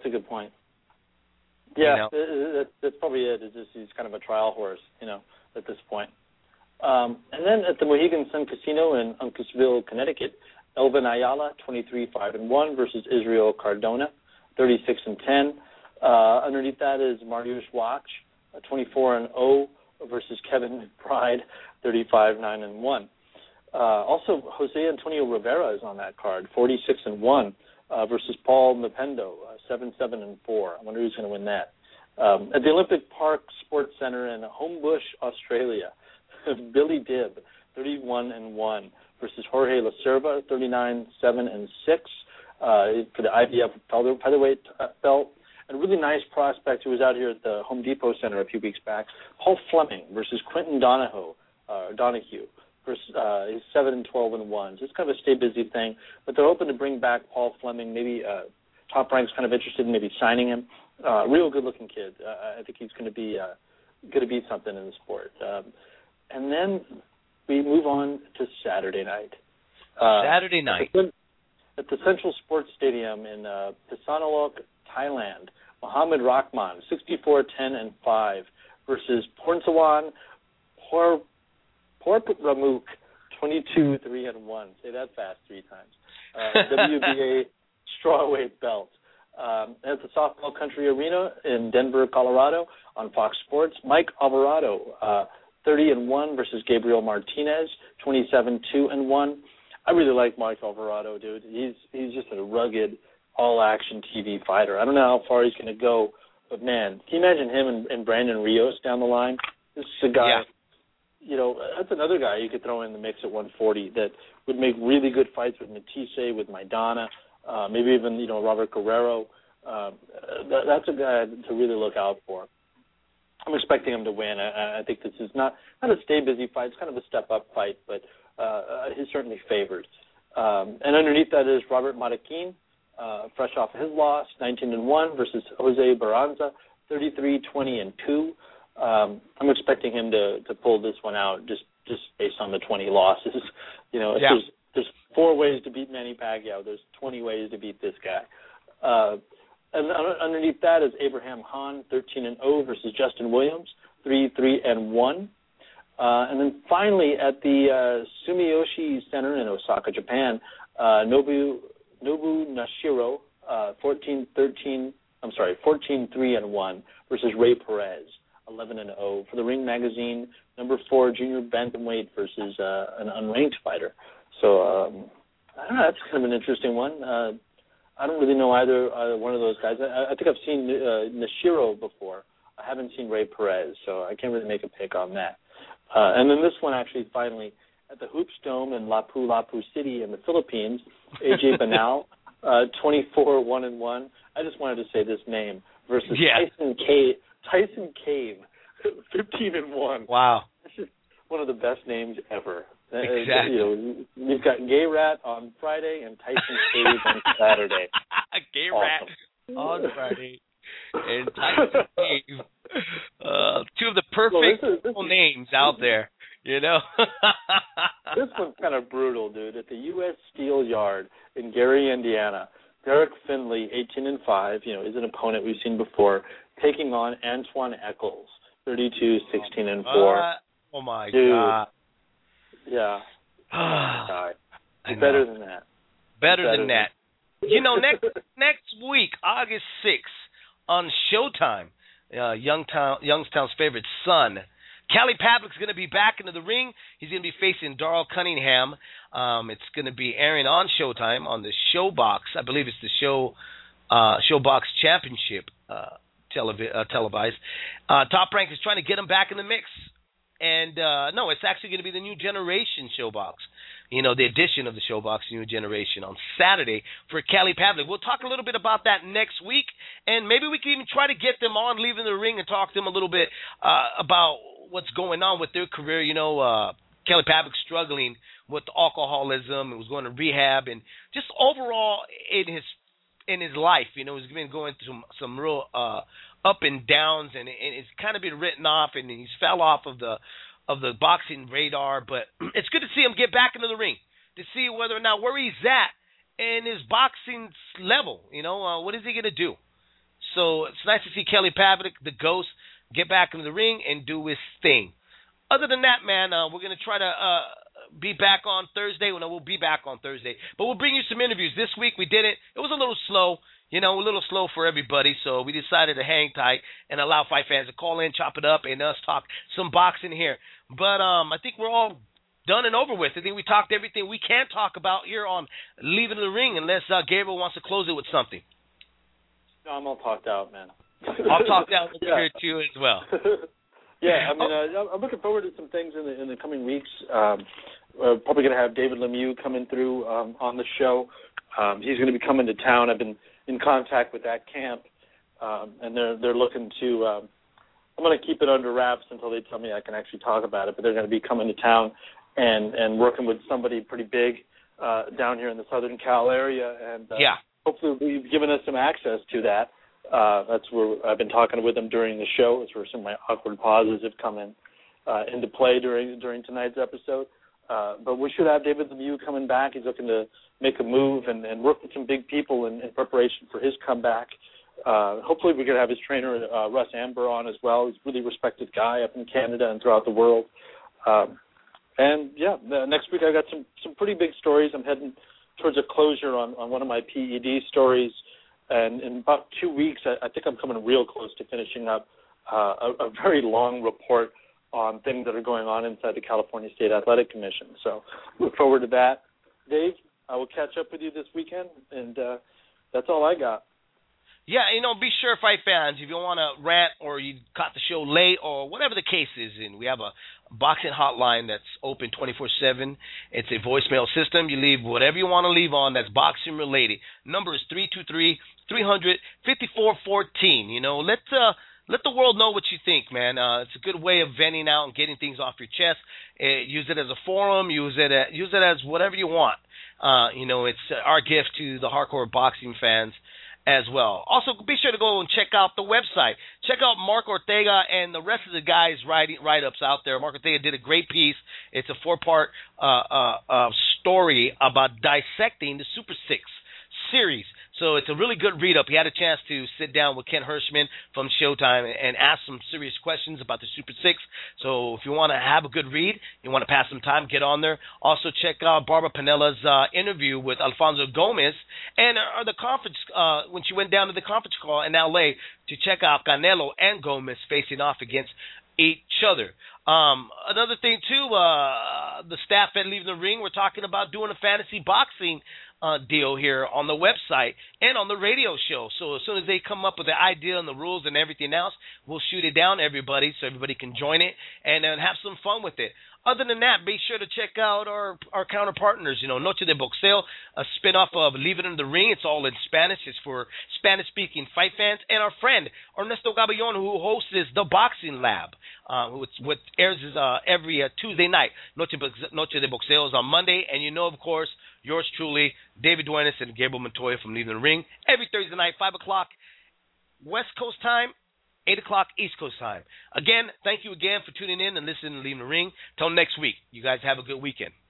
Yeah, that's probably it. It's just he's kind of a trial horse, at this point. And then at the Mohegan Sun Casino in Uncasville, Connecticut, Elvin Ayala, 23-5-1 versus Israel Cardona, 36-10. Underneath that is Mariusz Wach, 24-0 versus Kevin McBride, 35-9-1. Also, Jose Antonio Rivera is on that card, 46-1 versus Paul Mapendo, 7-7-4. I wonder who's going to win that. At the Olympic Park Sports Center in Homebush, Australia, Billy Dibb, 31-1, versus Jorge Lacerva, 39-7-6, for the IBF featherweight belt. And a really nice prospect who was out here at the Home Depot Center a few weeks back, Paul Fleming versus Quentin Donahue. Versus, he's 7-12-1. So it's kind of a stay busy thing. But they're hoping to bring back Paul Fleming. Maybe Top Rank's kind of interested in maybe signing him. Real good-looking kid. I think he's going to be something in the sport. And then we move on to Saturday night. Saturday night. At the Central Sports Stadium in Phitsanulok, Thailand, Muhammad Rahman, 64-10-5 versus Pornsawan Porpramuk, 22-3-1. Say that fast 3 times. WBA strawweight belt. At the Softball Country Arena in Denver, Colorado, on Fox Sports, Mike Alvarado, 30-1 versus Gabriel Martinez, 27-2-1. I really like Mike Alvarado, dude. He's just a rugged, all-action TV fighter. I don't know how far he's going to go, but man, can you imagine him and Brandon Rios down the line? This is a guy. Yeah. That's another guy you could throw in the mix at 140 that would make really good fights with Matisse, with Maidana, maybe even Robert Guerrero. That's a guy to really look out for. I'm expecting him to win. I think this is not a stay busy fight. It's kind of a step up fight, but he's certainly favored. And underneath that is Robert Marroquin, fresh off his loss, 19-1 versus Jose Barranza, 33-20-2. I'm expecting him to pull this one out just based on the 20 losses. There's 4 ways to beat Manny Pacquiao. There's 20 ways to beat this guy. And underneath that is Abraham Hahn, 13-0 versus Justin Williams, 3-3-1. And then finally at the Sumiyoshi Center in Osaka, Japan, Nobu Nashiro, 14-3-1 versus Ray Perez, 11-0 for the Ring Magazine, number 4 junior bantamweight versus an unranked fighter. So I don't know, that's kind of an interesting one. I don't really know either one of those guys. I think I've seen Nashiro before. I haven't seen Ray Perez, so I can't really make a pick on that. And then this one actually finally at the Hoops Dome in Lapu-Lapu City in the Philippines, AJ Banal, 24-1-1. I just wanted to say this name versus Tyson Cave, 15-1. Wow. That's just one of the best names ever. Exactly. You've got Gay Rat on Friday and Tyson Cave on Saturday. Gay Rat on Friday and Tyson Cave. 2 of the perfect names out there, This one's kind of brutal, dude. At the U.S. Steel Yard in Gary, Indiana, Derek Finley, 18-5, is an opponent we've seen before, taking on Antoine Eccles, 32-16-4. Oh my dude. God. Yeah. Better than that. Better than that. Next week, August 6th, on Showtime, Youngstown's favorite son, Kelly Pavlik's going to be back into the ring. He's going to be facing Darrell Cunningham. It's going to be airing on Showtime on the Showbox. I believe it's the Showbox Championship televised. Top Rank is trying to get him back in the mix. And, no, it's actually going to be the New Generation Showbox. The addition of the Showbox New Generation on Saturday for Kelly Pavlik. We'll talk a little bit about that next week, and maybe we can even try to get them on leaving the ring and talk to them a little bit about what's going on with their career. Kelly Pavlik struggling with alcoholism and was going to rehab, and just overall in his life, he's been going through some real up and downs, and it's kind of been written off, and he's fell off of the boxing radar. But it's good to see him get back into the ring, to see whether or not where he's at in his boxing level. What is he going to do? So it's nice to see Kelly Pavlik, the Ghost, get back into the ring and do his thing. Other than that, man, we're going to try to be back on Thursday. Well, no, we'll be back on Thursday. But we'll bring you some interviews. This week we did it. It was a little slow, a little slow for everybody. So we decided to hang tight and allow fight fans to call in, chop it up, and us talk some boxing here. But I think we're all done and over with. I think we talked everything we can talk about here on Leaving the Ring, unless Gabriel wants to close it with something. No, I'm all talked out, man. I'll talk down with here too as well. Yeah, I mean, I'm looking forward to some things in the coming weeks. We're probably going to have David Lemieux coming through on the show. He's going to be coming to town. I've been in contact with that camp, and they're looking to. I'm going to keep it under wraps until they tell me I can actually talk about it. But they're going to be coming to town and working with somebody pretty big down here in the Southern Cal area, and hopefully we've given us some access to that. That's where I've been talking with them during the show. That's where some of my awkward pauses have come into play during tonight's episode. But we should have David Lemieux coming back. He's looking to make a move and work with some big people in preparation for his comeback. Hopefully we could have his trainer, Russ Amber, on as well. He's a really respected guy up in Canada and throughout the world. Next week I've got some pretty big stories. I'm heading towards a closure on one of my PED stories. And in about 2 weeks, I think I'm coming real close to finishing up a very long report on things that are going on inside the California State Athletic Commission. So look forward to that. Dave, I will catch up with you this weekend, and that's all I got. Yeah, be sure, fight fans, if you want to rant or you caught the show late or whatever the case is, and we have a boxing hotline that's open 24/7. It's a voicemail system. You leave whatever you want to leave on that's boxing related. Number is 323-300-5414. Let the world know what you think, man. It's a good way of venting out and getting things off your chest. Use it as a forum. Use it as whatever you want. It's our gift to the hardcore boxing fans as well. Also, be sure to go and check out the website. Check out Mark Ortega and the rest of the guys' write-ups out there. Mark Ortega did a great piece. It's a 4-part story about dissecting the Super 6 series. So it's a really good read-up. He had a chance to sit down with Ken Hirschman from Showtime and ask some serious questions about the Super 6. So if you want to have a good read, you want to pass some time, get on there. Also check out Barbara Pinella's interview with Alfonso Gomez and the conference when she went down to the conference call in L.A. to check out Canelo and Gomez facing off against each other. Another thing, too, the staff at Leaving the Ring, we're talking about doing a fantasy boxing deal here on the website and on the radio show. So as soon as they come up with the idea and the rules and everything else, we'll shoot it down to everybody so everybody can join it and have some fun with it. Other than that, be sure to check out our counterpartners, Noche de Boxeo, a spinoff of Leave It in the Ring. It's all in Spanish. It's for Spanish-speaking fight fans. And our friend, Ernesto Gaballon, who hosts The Boxing Lab, which airs every Tuesday night. Noche de Boxeo is on Monday. And of course, yours truly, David Duenas and Gabriel Montoya from Leaving the Ring, every Thursday night, 5 o'clock West Coast time, 8 o'clock East Coast time. Again, thank you again for tuning in and listening to Leaving the Ring. Till next week, you guys have a good weekend.